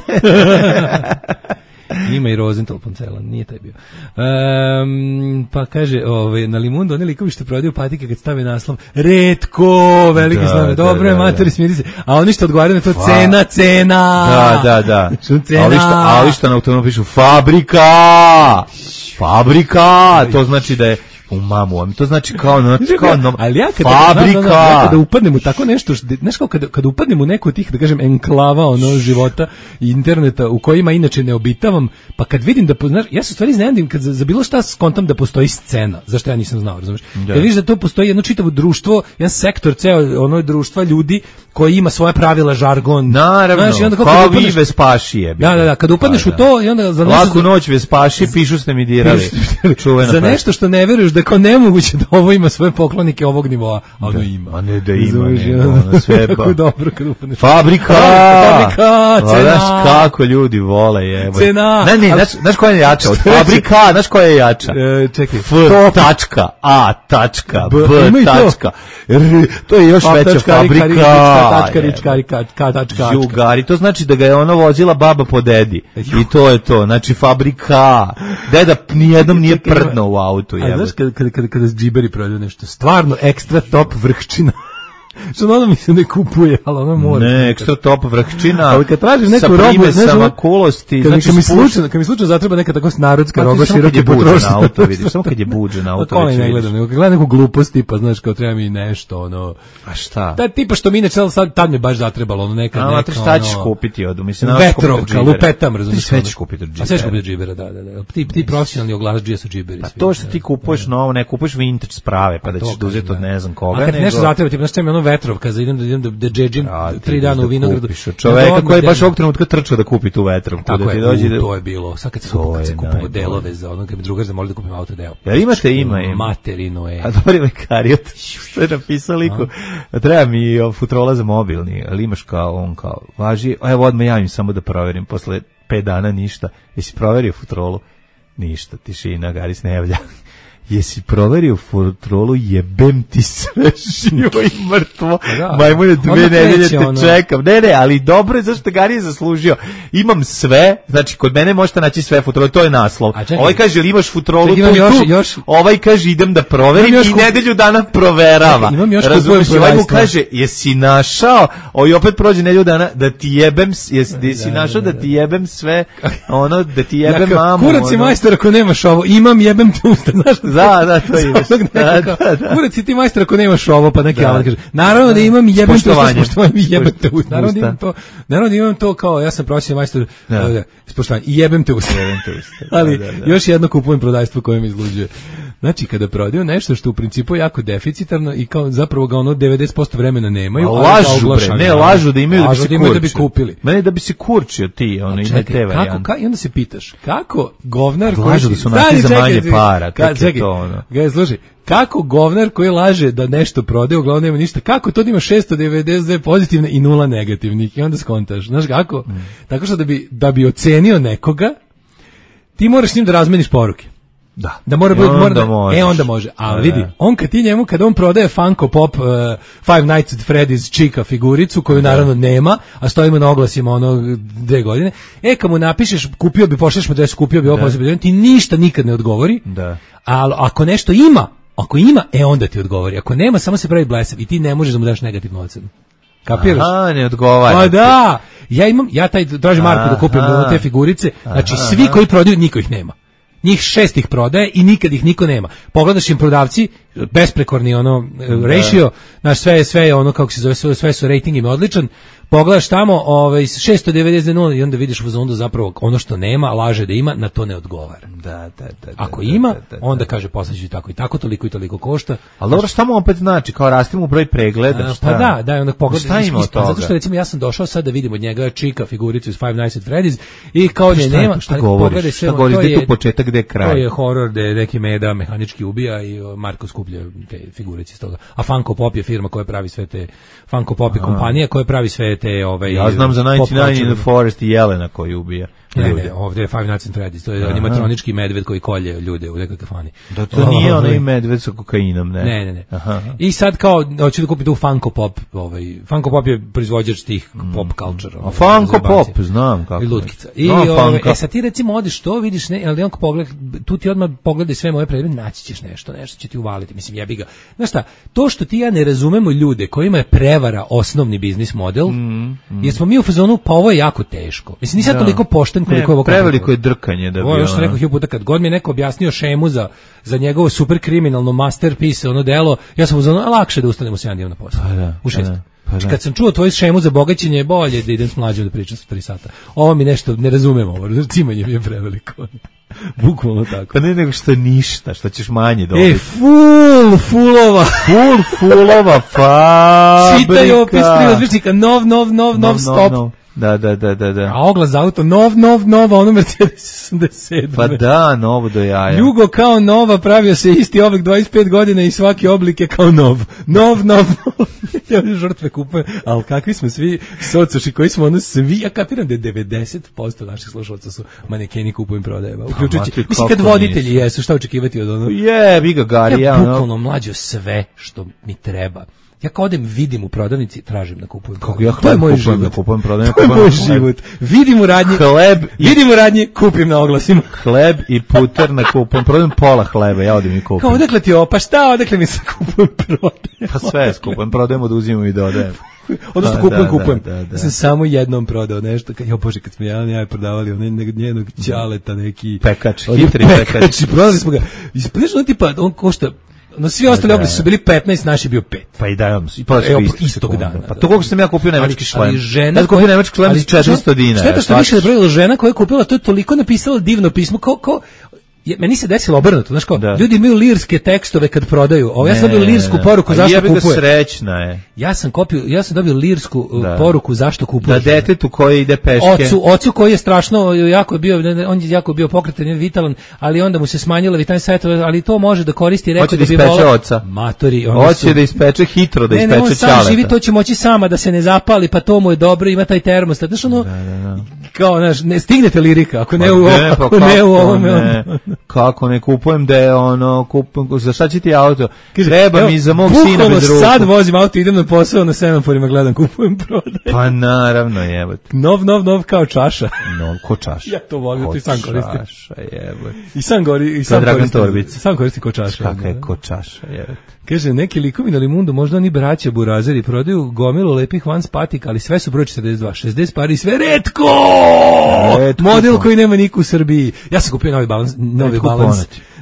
Ima i Rosenthal Poncelan, nije taj bio. Um, pa kaže, ovaj, na Limundu oni likovi što prodaju patike kad stave naslov retko, veliki da, slave, dobro je da, materi, smiri se, a oni što odgovaraju na to Fa. cena, cena. Da, da, da. Cena. A ali što na automobilu pišu fabrika, fabrika, to znači da je u mamu, to znači kao, znači kao no, ali ja kada, fabrika. Da, da, da, ja kada upadnem u tako nešto, znaš kao kada, kada upadnem u neku od tih, da kažem, enklava ono života i interneta u kojima inače ne obitavam, pa kad vidim da, znaš, ja se u stvari iznenadim kad za, za bilo šta skontam da postoji scena, zašto ja nisam znao, razumiješ? Kad vidiš da to postoji jedno čitavo društvo, jedan sektor, ceo ono društva ljudi koji ima svoja pravila, žargon. Naravno, znaš, i onda kao vi Vespašije. Da, da, da, kad upadneš pa, u to i onda za nešto... Laku noć Vespaši, pišu ste mi dirali. Za nešto što ne veruješ da kao nemoguće da ovo ima svoje poklonike ovog nivoa, a ono ima. A ne da ima, ne, ono sve ba. Dobro kad upadneš. Fabrika! Fabrika, cena! Znaš kako ljudi vole, jebo. Cena! Ne, ne, znaš, znaš koja je jača? Od fabrika, znaš koja je jača? E, čekaj. F, tačka, A, tačka, B, tačka. To je još veća fabrika. Tačka, ričkari, ka, tačka. Jugari, to znači da ga je ono vozila baba po dedi. I to je to, znači fabrika. Deda nijednom nije prdno u autu. A znaš kada, kada, kada, kada džiberi prodaju nešto, stvarno ekstra top vrhčina. Što ono mi se ne kupuje, ali ono mora. Ne, ekstra top vrhčina. Ali kad tražiš neku robu, znaš, ono, kulosti, kad, znači, kad mi slučajno, kad mi slučajno zatreba neka tako narodska roba široke potrošnje. Na auto, vidiš, samo kad je buđe na auto. Kako ne gledam, nego kad gledam neku glupost tipa, znaš, kao treba mi nešto, ono. A šta? Da tipa što mi inače sad tad mi baš zatrebalo, ono neka neka. A šta ćeš kupiti od, mislim, na vetrovka, lupetam, razumiješ. Sve ćeš kupiti od džibera. A sve ćeš kupiti od džibera, da, da, da. Ti ti profesionalni oglašdžije su džiberi. Pa to što ti kupuješ novo, ne kupuješ vintage sprave, pa da ćeš uzeti od ne znam koga, nego. A kad nešto zatreba, tipa, znači ono vetrovka, za idem idem da džedžim tri dana u Vinogradu. Čoveka koji je baš ovog trenutka trčao da kupi tu vetrovku. Tako da ti dođe da... to je bilo. Sad kad se kupimo delove za ono, kad mi drugar zamoli da kupim auto deo. Ja imate, ima, ima. Materino je. A dobro je karijot. Što je napisao liku? Treba mi futrola za mobilni, ali imaš kao on kao, važi, evo odmah javim samo da proverim, posle pet dana ništa. Jesi proverio futrolu? Ništa, tišina, Garis ne javlja. Jesi proverio futrolu, jebem ti sve živo i mrtvo. Da, majmune dve nedelje te ono. Čekam. Ne, ne, ali dobro je zašto Gari je zaslužio. Imam sve, znači kod mene možete naći sve futrole, to je naslov. Ovaj kaže ili imaš futrolu, čekaj, tu, još, tu. Još, ovaj kaže idem da proverim i kup... nedelju dana proverava. Imam još razumiješ, ovaj mu kaže jesi našao, ovaj opet prođe nedelju dana da ti jebem, jesi, jesi da, našao da, da, da ti jebem sve, ono, da ti jebem mamu. Kurac je majstor ako nemaš ovo, imam jebem tu, znaš. Da, da, to je. Da, da, da. Kurac si ti majstor ako nemaš ovo, pa neki alat kaže. Naravno da imam jebem to, poštovanje mi jebem te usta. Naravno da imam to, naravno da imam to kao ja sam profesionalni majstor, da, poštovanje i jebem te usta. Jebem te usta. Ali još jedno kupujem prodajstvo koje me izluđuje. Znači, kada prodaju nešto što u principu je jako deficitarno i kao zapravo ga ono devedeset posto vremena nemaju, a lažu, bre, ne, lažu da imaju lažu da bi se da, imaju da bi kupili. Meni da bi se kurčio ti, ono, ima te varijante. Kako, ka, i onda se pitaš, kako govnar koji... Lažu da su našli za manje para, kako je to, ono. Gledaj, slušaj, kako govnar koji laže da nešto prodaje, uglavnom nema ništa, kako to da ima šesto devedeset dve pozitivne i nula negativnih, i onda skontaš, znaš kako? Mm. Tako što da bi, da bi ocenio nekoga, ti moraš s njim da razmeniš poruke. Da. Da mora biti, mora da, e onda može. Ali vidi, on kad ti njemu, kad on prodaje Funko Pop uh, Five Nights at Freddy's čika figuricu, koju da. naravno nema, a stojimo na oglasima ono dve godine, e kad mu napišeš, kupio bi, pošleš mu da je kupio bi ovo, ti ništa nikad ne odgovori, da. Ali ako nešto ima, ako ima, e onda ti odgovori. Ako nema, samo se pravi blesav i ti ne možeš da mu daš negativnu ocenu. Kapiraš? Aha, ne odgovara. Pa da, ja imam, ja taj tražim Marku da kupim te figurice, znači aha, svi aha. koji prodaju, niko ih nema. Njih šest ih prodaje i nikad ih niko nema. Pogledaš im prodavci, besprekorni ono ratio, naš sve je sve je ono kako se zove, sve, sve su rating im odličan. Pogledaš tamo, ovaj šesto devedeset nula i onda vidiš u fazonu zapravo ono što nema, laže da ima, na to ne odgovara. Da, da, da. Ako da, ima, da, da, da, onda kaže poslaći tako i tako, toliko i toliko košta. Ali dobro, šta mu opet znači? Kao rastimo u broj pregleda, šta? Pa da, da, onda pogledaš. Šta ima od toga? Zato što recimo ja sam došao sad da vidim od njega čika figuricu iz Five Nights at Freddy's i kao nje nema, šta govoriš? Šta govoriš, gde je tu početak, gde je kraj? To je horor gde neki meda mehanički ubija i Marko skuplja te figurice iz toga. A Funko Pop je firma koja pravi sve te, Funko Pop je kompanija koja pravi sve te ovaj ja znam za devedeset devet in the Forest i Jelena koji ubija. Ne, ne, ovdje je Five Nights at Freddy's, to je aha. animatronički medved koji kolje ljude u nekoj kafani. Da, to oh, nije onaj medved sa kokainom, ne? Ne, ne, ne. Aha. I sad kao, hoću da kupim tu Funko Pop, ovaj, Funko Pop je proizvođač tih mm. pop culture. A Funko Pop, znam kako. I lutkica. I, no, ovaj, e sad ti recimo odiš to, vidiš, ne, ali on pogled, tu ti odmah pogledaj sve moje predmete, naći ćeš nešto, nešto će ti uvaliti, mislim, jebi ga. Znaš šta, to što ti ja ne razumemo ljude kojima je prevara osnovni biznis model, mm, mm. jer smo mi u fazonu, pa ovo je jako teško. Mislim, nisam toliko pošten koliko je ovo preveliko je drkanje da bi ono. Što rekao hiljadu puta, kad god mi je neko objasnio šemu za, za njegovo super kriminalno masterpiece, ono delo, ja sam uzmano lakše da ustanemo se jedan dio na posao. Pa da, u šest. Pa da, pa da. Kad sam čuo tvoju šemu za bogaćenje, bolje da idem s mlađom da pričam sa tri sata. Ovo mi nešto, ne razumem ovo, cimanje mi je preveliko. Bukvalno tako. Pa ne nego što ništa, što ćeš manje dobiti. E, full, fullova. Full, fullova fabrika. Čitaj opis privozničnika, nov, nov, nov, nov, stop. Nov. Da, da, da, da, da. A oglas za auto, nov, nov, nova, ono Mercedes osamdeset sedam. Pa da, novo do jaja. Jugo kao nova, pravio se isti ovih dvadeset pet godina i svaki oblik je kao nov. Nov, nov, nov. Ja žrtve kupujem, ali kakvi smo svi socoši koji smo ono svi, ja kapiram da je devedeset posto naših slušalaca su manekeni kupujem prodajeva. Uključujući, mislim kad voditelji jesu, šta očekivati od ono? Je, vi ga gari, ja. Ja bukvalno mlađo sve što mi treba. Ja kao odem, vidim u prodavnici, tražim da kupujem. Kako ja hleb kupujem, da kupujem, prodajem, to je moj život. Vidim u radnji, hleb i, vidim u radnji, kupim na oglasima. Hleb i puter na kupujem, prodajem pola hleba, ja odem i kupim. Kao odakle ti ovo, pa šta, odakle mi se kupujem, prodajem. Pa sve skupujem, prodajem, oduzimam i dodajem. Odnosno kupujem, da, kupujem. Da, da, da. Ja sam samo jednom prodao nešto, jo bože, kad smo jedan ja prodavali onaj njenog ćaleta neki pekač, hitri pekač. pekač. Prodali smo ga. Isprično tipa, on košta. No svi ostali oglasi su bili petnaest, naš je bio pet. Pa i da, i pa evo, istog dana. Pa to koliko sam ja kupio nemački šlem. Ali žena, ja sam kupio nemački šlem za četiristo dinara. Šteta što više da brojila žena koja je kupila, to je toliko napisala divno pismo, kao, kao je, meni se desilo obrnuto, znaš kao, ljudi imaju lirske tekstove kad prodaju. Ovo ja sam dobio lirsku poruku zašto kupuje. Srećna je. Ja sam kopio, ja sam dobio lirsku da. poruku zašto kupuje. Da detetu koji ide peške. Ocu, ocu koji je strašno jako je bio, on je jako bio pokretan i vitalan, ali onda mu se smanjila vitamina sajtova, ali to može da koristi, rekao da bi volao oca. Matori, hoće da ispeče hitro, da ne, ispeče ne, ćaleta. Sam živi, to će moći sama da se ne zapali, pa to mu je dobro, ima taj termostat. Znaš ono, da, da, da. kao, znaš, ne stignete lirika, ako ne, u, ne, ako ne u ovome. Kako ne kupujem da je ono, kupujem, za šta će ti auto? Treba evo, mi za mog sina bez ruku. Sad vozim auto, idem na posao, na semaforima gledam, kupujem, prodajem. Pa naravno, jebote. Nov, nov, nov kao čaša. Nov, ko čaša. Ja to volim, to i sam koristim. Čaša, jebote. I sam gori, i sam koristim. Sam koristim ko čaša. Kaka je ko čaša, jebote. Kaže, neki likovi na Limundu, možda oni braća burazeri, prodaju gomilu lepih Vans patika, ali sve su broj četrdeset dva, šezdeset pari, sve retko! Retko! Model koji nema niko u Srbiji. Ja sam kupio novi balans, novi balans.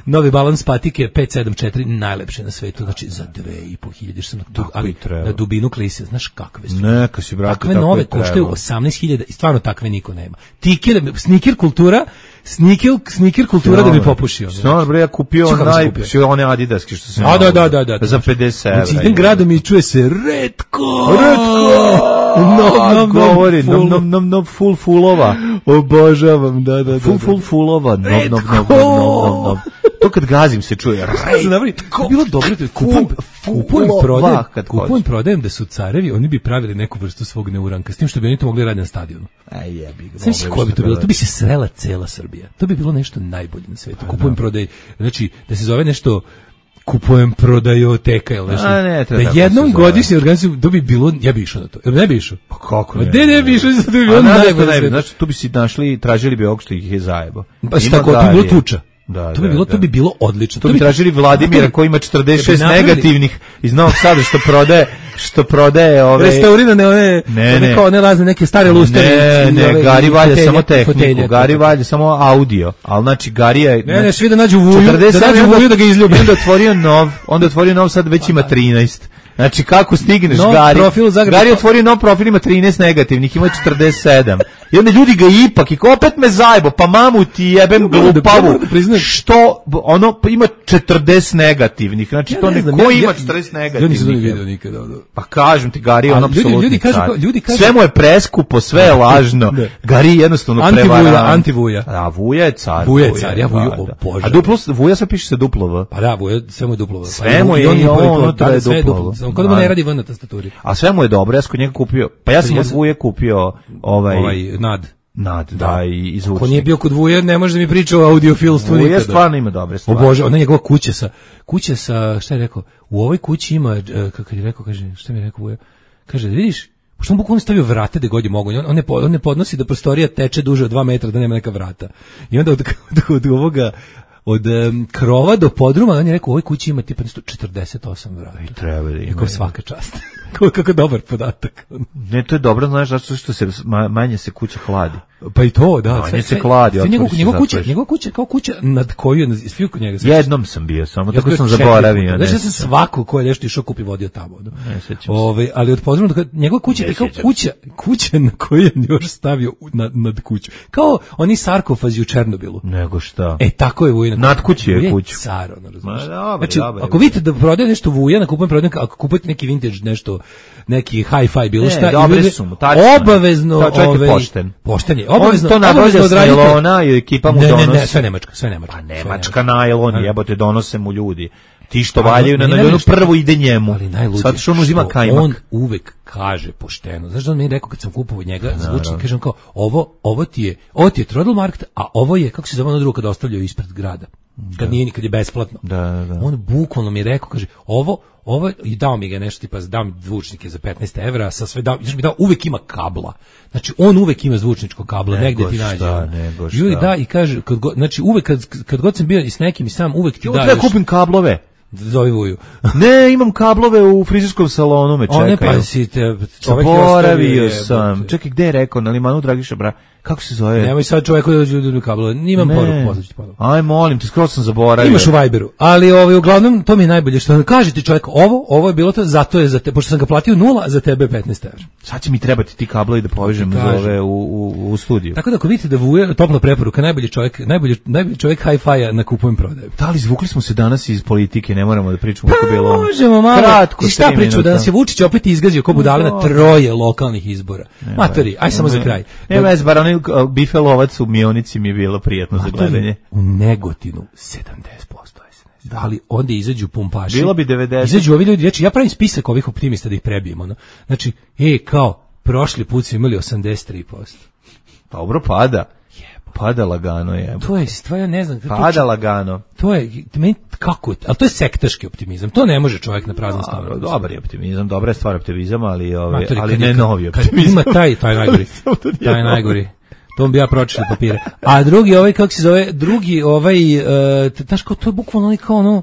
novi balans patike pet sedam četiri najlepše na svetu, znači za dve i po hiljade što na, tu, ali, na dubinu klise, znaš kakve su. Neka si, brate, takve nove koštaju osamnaest hiljada i stvarno takve niko nema. Tike, sneaker kultura, sneaker, sneaker kultura da bi popušio. Stvarno, bre, ja kupio onaj, one adidaski što sam A, da, da, da, da. za pedeset evra. Znači, idem gradom i čuje se Retko! Retko! No, no, govori, no, no, no, no, full fullova. Obožavam, da, da, da. Full, full fullova. No, no, no, no, no, no. To kad gazim se čuje. Retko! Bilo dobro, kupujem, kupujem, prodajem, kupujem, prodajem da su carevi, oni bi pravili neku vrstu svog neuranka, s tim što bi oni to mogli raditi na stadionu. Aj, jebi ga. Znam si ko bi to bilo, to bi se srela cela Srbija. To bi bilo nešto najbolje na svetu. Kupujem, prodaj, znači, da se zove nešto kupujem prodajoteka ili nešto. A, ne, da jednom godišnje organizaciju, to bi bilo, ja bi išao na to. Ne bi išao. Pa kako ne? Ne, ne bi išao, to bi bilo najbolje. Znači, tu bi si našli, tražili bi ovog što ih je zajebo. Pa šta, to bi bilo tuča. Da, to bi bilo, da, to bi bilo odlično. To bi tražili Vladimira koji ima četrdeset šest negativnih iz Novog Sada što prodaje, što prodaje ove restaurirane one, ne, one kao ne razne neke stare lustre. Ne, ne, Gari valja samo tehniku, Gari valja samo audio, al znači Gari je ne, ne, svi da nađu Vuju, da nađu Vuju da ga izljubi. Onda otvorio nov, onda otvorio nov, sad već ima trinaest. Znači kako stigneš no, Gari? Gari je otvorio nov profil, ima trinaest negativnih, ima četrdeset sedam. I onda ljudi ga ipak, i opet me zajebo, pa mamu ti jebem glupavu. Što, ono, ima četrdeset negativnih. Znači ja to ne znam, neko ja, ima ja, četrdeset ja, negativnih. Ja nisam vidio nikada. Pa kažem ti, Gari je on apsolutni ljudi kažu, ljudi kažu, sve mu je preskupo, sve je lažno. Gari je jednostavno prevara. Anti-Vuja. A Vuja je car. Vuja je car, ja Vuju obožavam. A duplo, Vuja se piše se duplo V. Pa da, Vuja, sve mu je duplo V. Sve mu je i ono, to je duplo V. Kod mu ne radi V na tastaturi. A sve mu je dobro, ja sam kod njega kupio, pa ja sam od Vuje kupio ovaj... Ovaj, nad. Nad, da, da i izvučnik. Ako nije bio kod Vuja, ne može da mi priča o audiofilstvu nikada. Vuja stvarno ima dobre stvari. O Bože, ona njegova kuća sa, kuća sa, šta je rekao, u ovoj kući ima, kako je rekao, kaže, šta mi je rekao Vuja, kaže, vidiš, pošto on bukvalno stavio vrate da god je mogo, on, on, ne, on ne podnosi da prostorija teče duže od dva metra, da nema neka vrata. I onda od, od, od ovoga, od um, krova do podruma, on je rekao, u ovoj kući ima tipa četrdeset osam vrata. I treba da ima. Kako svaka čast. kako, kako dobar podatak. Ne, to je dobro, znaš, zato što se manje se kuća hladi. Pa i to, da. Manje se hladi. Njegov, njegov kuća, njegov kuća kao kuća nad koju je svi kod njega. Jednom sam bio, samo ja tako sam zaboravio. Znači, ja sam svako ko je nešto išao kupi vodio tamo. Ove, ali od podruma, njegova kuća je kao kuća, kuća na koju je još stavio nad, nad kuću. Kao oni sarkofazi u Černobilu. Nego šta? E, tako je Vuja. Nad kući je kuću. Car, ono, razumiješ. Znači, ako vidite da prodaje nešto Vuja, na kupujem prodajem, ako kupujete neki vintage nešto, neki hi-fi bilo šta, dobre su mu, obavezno, ove, pošten. Pošten je, obavezno. On to nabavlja s najlona i ekipa mu donosi. Ne, ne, sve Nemačka, sve Nemačka. Pa Nemačka najlon, jebote, donose mu ljudi. Ti što valjaju na najlonu prvo ide njemu. Ali najluđe, sad što on uzima kajmak. On uvek kaže pošteno. Znaš da on mi je rekao kad sam kupovao njega, zvučnik, kažem kao, ovo, ovo ti je, ovo ti je Trodelmarkt, a ovo je, kako se zove ono drugo kad ostavljaju ispred grada. Kad nije, kad je besplatno. Da, da. On bukvalno mi je rekao, kaže, ovo, ovo, i dao mi ga nešto, tipa, dao mi zvučnike za petnaest evra, sa sve dao, mi dao, uvek ima kabla. Znači, on uvek ima zvučničko kablo, negde ti nađe. Ljudi da, i kaže, kad go, znači, uvek, kad, kad god sam bio i s nekim i sam, uvek ti da. Treba kupim kablove. Zove Vuju. Ne, imam kablove u frizerskom salonu, me čekaju. O, ne pasite, čovjek je ostavio. sam. Čekaj, gde je rekao, na limanu Dragiša, bra? Kako se zove? Nemoj sad čovjeku da dođe kablove. Nimam poruku, poslaću ti poruku. Aj, molim te, skoro sam zaboravio. Imaš u Viberu. Ali ovaj, uglavnom, to mi je najbolje što kaže ti čovjek, ovo, ovo je bilo to, zato je za te, pošto sam ga platio nula, za tebe petnaest evra. Sad će mi trebati ti kablovi da povežem za ove u, u, u studiju. Tako da ako vidite da Vuja, topla preporuka, najbolji čovjek, najbolji, najbolji čovjek hi-fi-a na kupujem prodajem. Da li izvukli smo se danas iz politike, ne moramo da pričamo kako bilo ono. Možemo malo. Kratko, šta pričamo da nas je Vučić opet izgazio ko budale na troje lokalnih izbora. Matori, aj samo za kraj. Ne vez, bar onaj bifelovac u Mionici mi je bilo prijatno za gledanje. U Negotinu sedamdeset posto es en es. Ali onda izađu pumpaši. Bilo bi devedeset. Izađu ovi ljudi, znači ja pravim spisak ovih optimista da ih prebijemo. No. Znači, ej, kao, prošli put su imali osamdeset tri posto. Pa dobro, pada. Pada lagano je. To je stvar, ja ne znam. Pada to, lagano. To je, meni, kako je, ali to je sektaški optimizam. To ne može čovjek na prazno staviti. Dobar je optimizam, dobra je stvar optimizam, ali, ove, Matori, ali ne novi optimizam. Kad ima taj, taj najgori. Taj najgori. To bi ja pročitao papire. A drugi ovaj, kako se zove, drugi ovaj, uh, znaš kao, to je bukvalno kao ono,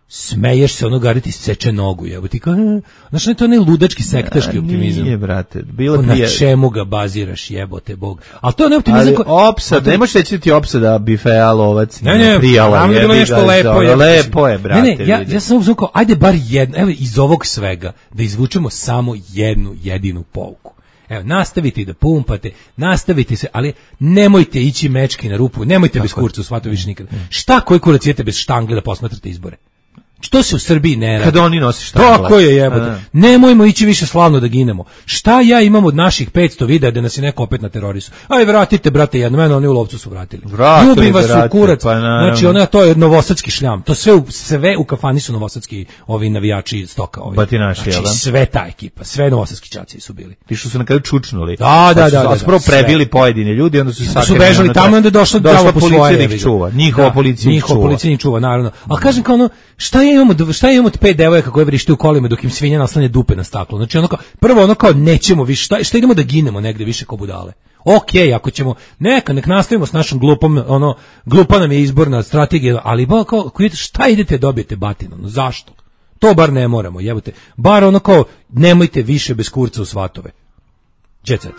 smeješ se, ono Gari ti seče nogu, jebo ti kao, e, znaš, ne to ne ludački sektaški optimizam. Nije, brate, bilo na prije... čemu ga baziraš, jebote Bog. Ali to je ne optimizam. Ali ko... opsad, ne možeš reći ti opsada bifea lovac, ne, ne, prijala, je bilo nešto lepo, je, lepo je, brate. Ne, ne, ja, ja sam uzmukao, ajde bar jedno, evo iz ovog svega, da izvučemo samo jednu jedinu pouku. Evo, nastavite da pumpate, nastavite se, ali nemojte ići mečki na rupu, nemojte tako bez kurca u svatu više nikada. Šta koji kurac jete bez štangle da posmatrate izbore? Što se u Srbiji ne radi? Kad oni nose štangle. Tako je, jebote. Nemojmo ići više slavno da ginemo. Šta ja imam od naših petsto videa da nas je neko opet na terorisu? Aj, vratite, brate, jedno, mene oni u Lovcu su vratili. Vratili, Ljubim vas vrate, u kurac. Pa znači, ona, to je novosadski šljam. To sve u, sve u kafani su novosadski ovi navijači stoka. Ovi. Batinaši, znači, jel da? sve ta ekipa, sve novosadski čaci su bili. Ti što su na kraju čučnuli. Da, da, da. A su prvo prebili pojedine ljudi, onda su su bežali tamo, onda je došla došla po policija svoje, da ih čuva. Njihova policija ih čuva. Njihova policija ih čuva, naravno. Ali kažem kao ono, šta ja imamo, šta ja imamo od pet devojaka koje vrište u kolima dok im svinja naslanja dupe na staklo. Znači ono kao, prvo ono kao nećemo više, šta, šta idemo da ginemo negde više ko budale. Okej, okay, ako ćemo, neka, nek nastavimo s našom glupom, ono, glupa nam je izborna strategija, ali ba, kao, šta idete dobijete batinom, no, zašto? To bar ne moramo, jebote. Bar ono kao, nemojte više bez kurca u svatove. Jet set.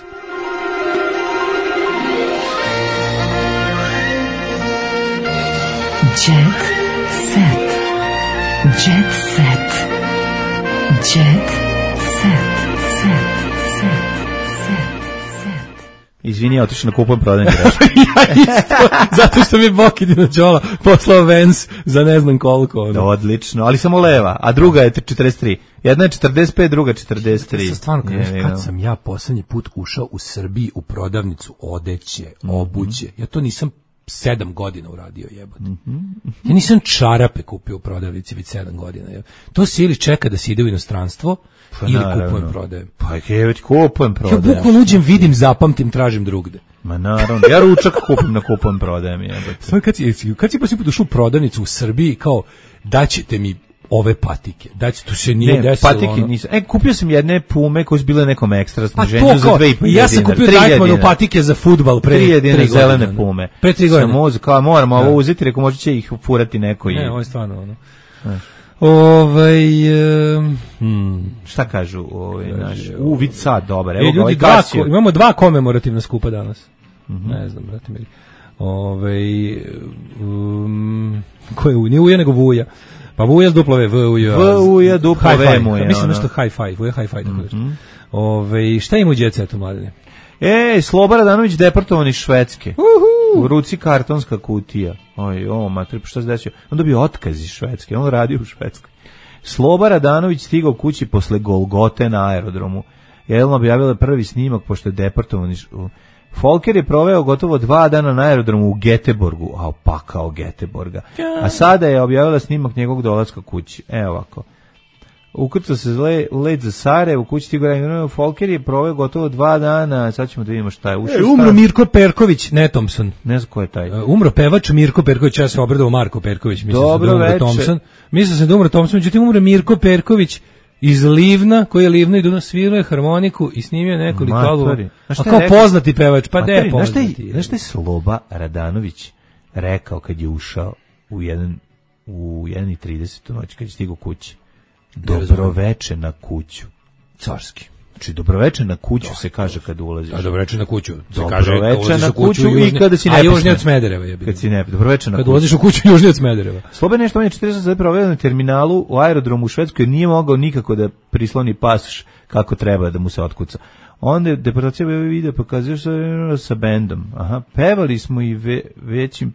Jet set. Jet set. Jet set. Set. Set. Set. Izvini, ja otišao na kupujem prodajem greške. Ja isto, zato što mi Boki Dinođola poslao Vans za ne znam koliko. Ono. Da, odlično, ali samo leva, a druga je četrdeset tri. Jedna je četrdeset pet, druga četrdeset tri. Sa stvarno, je, kad sam ja poslednji put ušao u Srbiji u prodavnicu odeće, obuće, ja to nisam sedam godina uradio, jebote. Mm-hmm. Ja nisam čarape kupio u prodavnici već sedam godina. Jebote. To se ili čeka da se ide u inostranstvo, pa, ili naravno. Kupujem, prodajem. Pa je već kupujem, prodajem. Ja bukvalno uđem, vidim, zapamtim, tražim drugde. Ma naravno, ja ručak kupim na kupujem, prodajem. Jebote. Sve kad si, kad si poslije put ušao u prodavnicu u Srbiji, kao, daćete mi ove patike. Daći, to se nije ne, desilo. Patike ono. nisam. E, kupio sam jedne pume koje su bile nekom ekstra sniženju pa za dve i po ja sam kupio Dajkmanu patike za fudbal pre tri godine. Zelene pume. Pre tri godine. Sam mozu, kao moramo ovo uzeti, reko možda će ih furati neko. Ne, i... ovo je stvarno ono. Ne. Ovaj um, hmm. šta kažu ovaj naš uvid sad dobar. Evo e, ljudi, ovaj dva, Casio. Imamo dva komemorativna skupa danas. Mm-hmm. Ne znam, brate mi. Ovaj um, ko je nije Uja nego Vuja. Pa Vuja s duplo V, Vuja. Vuja duplo V mu je. Mislim nešto hi-fi, Vuja hi-fi tako da. Mm-hmm. Ovaj šta ima u Jet Setu, mladine? E, Sloba Radanović deportovan iz Švedske. Uhu. U ruci kartonska kutija. Oj, o, mater, šta se desio? On dobio otkaz iz Švedske, on radi u Švedskoj. Sloba Radanović stigao kući posle Golgote na aerodromu. Jelena objavila prvi snimak, pošto je deportovan iz... Folker je proveo gotovo dva dana na aerodromu u Geteborgu, a pa kao Geteborga. A sada je objavila snimak njegovog dolaska kući. Evo ovako. Ukrcao se le, u let za Sare, u kući Tigora. Folker je proveo gotovo dva dana, sad ćemo da vidimo šta je. Ušao e, umro stan... Mirko Perković, ne Thompson. Ne znam ko je taj. Uh, umro pevač Mirko Perković, ja se obradao Marko Perković. Mislim Dobro se da umro Thompson. Mislim se da umro Thompson, međutim umro Mirko Perković iz Livna, koji je Livno i Duna svirao je harmoniku i snimio nekoliko albuma. A kao rekao, poznati pevač, pa de poznati. Znaš šta je Sloba Radanović rekao kad je ušao u jedan u jedan i trideset noć, kad je stigao kući? Dobroveče na kuću. Carski. Znači dobroveče na kuću do, se kaže kad ulaziš. A dobroveče na kuću. Se kaže dobroveče na kuću, kuću južne, i kada si nepismen. A južnije od Smedereva je bilo. Kad si ne, dobroveče na kad kuću. Kad ulaziš u kuću južnije od Smedereva. Slobe nešto manje četrdeset sati proveo na terminalu u aerodromu u Švedskoj, nije mogao nikako da prisloni pasoš kako treba da mu se otkuca. Onda je deportacija video pokazuje što je sa bendom. Aha, pevali smo i ve, većim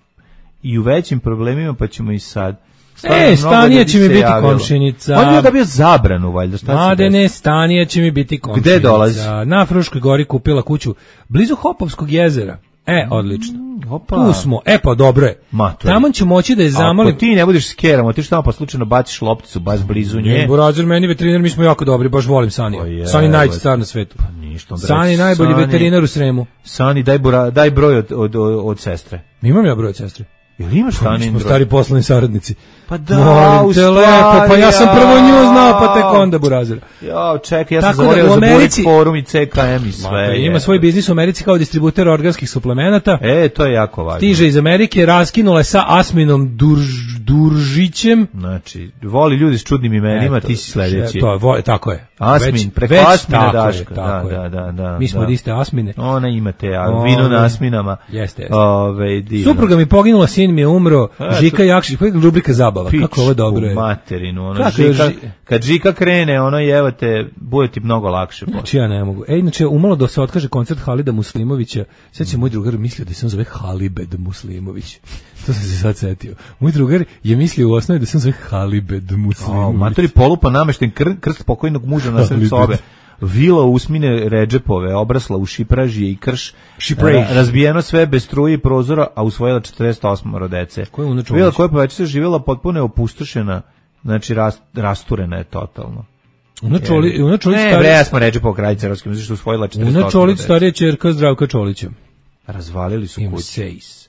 i u većim problemima, pa ćemo i sad. E, Stanija će mi biti javilo. Komšinica. On je dobio zabranu, valjda, šta se Made ne, Stanija će mi biti komšinica. Gde dolazi? Na Fruškoj gori kupila kuću blizu Hopovskog jezera. E, odlično. Mm, opa. Tu smo. E, pa dobro je. Tamo ću moći da je zamolim. Ako ti ne budeš s kerom, ti što tamo pa slučajno baciš lopticu baš blizu nje. Burazir, meni veterinar, mi smo jako dobri, baš volim Sanija. Sani najbolji star na svetu. Pa ništa. Sani najbolji Sani, veterinar u Sremu. Sani, daj, bura, daj broj od, od, od, od sestre. Imam ja broj od sestre. Jel imaš Tanin Smo broj? stari poslovni saradnici. Pa da, Molim u te stvari, lepo, pa ja sam prvo nju znao, pa tek ja. onda burazira. Ja, čekaj, ja Tako sam da zaboravio u za Americi- Burik forum i C K M i sve. Ma, ima je. svoj biznis u Americi kao distributer organskih suplemenata. E, to je jako važno. Stiže iz Amerike, raskinula je sa Asminom Durž, Duržićem. Znači, voli ljudi s čudnim imenima, Eto, ti si sledeći. To je, vo- tako je. Asmin, Već- preko već Asmine tako je, Daška. tako Da, je. da, da, da, Mi smo da. od iste Asmine. Ona ima te, a Ove, vino na Asminama. Jeste, jeste. Ove, divno. Supruga mi poginula, sin mi je umro, Eto. Žika Jakšić, koja je rubrika zabava, Pič kako ovo dobro je. u materinu, ono, Kako je žika, ži- kad Žika krene, ono, jevo te, bude ti mnogo lakše. posle. Znači ja ne mogu. E, inače, umalo da se otkaže koncert Halida Muslimovića. Sad će moj drugar mislio da se on zove Halibed Muslimović. To sam se sad setio. Moj drugar je mislio u osnovi da se on zove Halibed O, Muslimović. matori polupa namešten kr, krst pokojnog muža na sred Ali sobe. bez- Vila usmine Redžepove, obrasla u šipražije i krš, Šipraž. ra- razbijeno sve bez struje i prozora, a usvojila četrdeset osam dece. Ko je unuča Vila unuča? koja je poveća se živjela potpuno je opustošena, znači rast, rasturena je totalno. Una Čoli, Una Čolić Ne, bre, ja smo Redžepova kraljica Srpske, zato što je usvojila četrdeset osam Una Čolić dece. starija ćerka Zdravka Čolića. Razvalili su Ima kuću. sejs.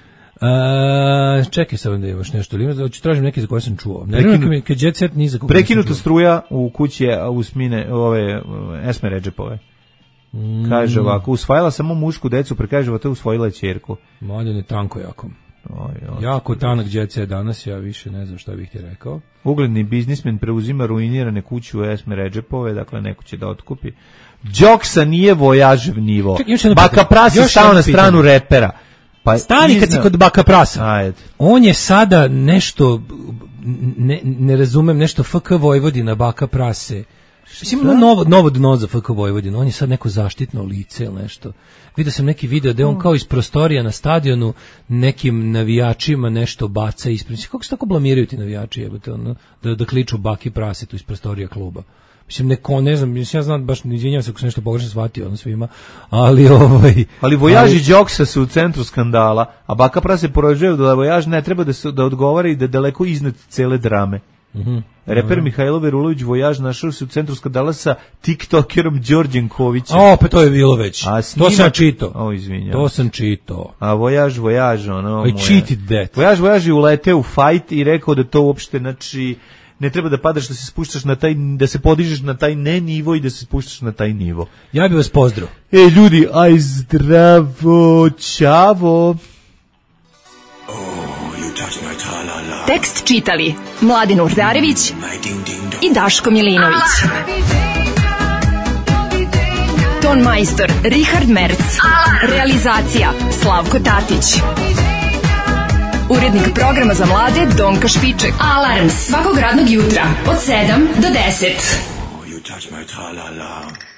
A, čekaj sad da imaš nešto. Ili hoću tražim neke za koje sam čuo. Ne Prekinu- znam mi kad Jet Set niza. Prekinuta struja u kući je Usmine, ove, Esme Redžepove. Mm. Kaže ovako, usvajala samo mušku decu, prekaže ovo, to je usvojila ćerku. Maljan je tanko jako. Oj, oj. Jako tanak Jet Set danas, ja više ne znam šta bih ti rekao. Ugledni biznismen preuzima ruinirane kuće u Esme Redžepove, dakle neko će da otkupi. Đoksa nije vojažev nivo. Čekaj, još jedno Baka pitanje. Pras je Još stao jedno na stranu pitanje. repera. Pa Stani kad si izna- kod Baka Prasa. Ajde. On je sada nešto, ne, ne razumem, nešto F K Vojvodina, Baka Prase. Mislim, ima novo, novo dno za F K Vojvodina. On je sad neko zaštitno lice ili nešto. Vidio sam neki video da on kao iz prostorija na stadionu nekim navijačima nešto baca ispred. Mislim, kako se tako blamiraju ti navijači, jebote, ono, da, da kliču Baki Prase tu iz prostorija kluba. Mislim, neko, ne znam, mislim, ja znam, baš izvinjavam se ako sam nešto pogrešno shvatio ono svima, ali ovaj... Ali vojaži Đoksa su u centru skandala, a Baka Pras se poražuje da vojaž ne treba da se da odgovara i da je daleko iznad cele drame. Mhm. Reper Mihajlo Verulović vojaž našao se u centru skandala sa tiktokerom Đorđenkovićem. A opet to je bilo već. A To snimak- sam čitao. O, izvinjavam To se. sam čitao. A vojaž, vojaž, ono... I mu je- cheated that. Vojaž, vojaž je uleteo u fight i rekao da to uopšte, znači, ne treba da padaš, da se spuštaš na taj, da se podižeš na taj ne nivo i da se spuštaš na taj nivo. Ja bih vas pozdrav. E, ljudi, aj zdravo, čavo. Tekst čitali Mladin Urdarević i Daško Milinović. Ton majstor Richard Merc. Realizacija Slavko Tatić. Urednik programa za mlade Donka Špiček. Alarms svakog radnog jutra od sedam do deset. You touch my tra-la-la.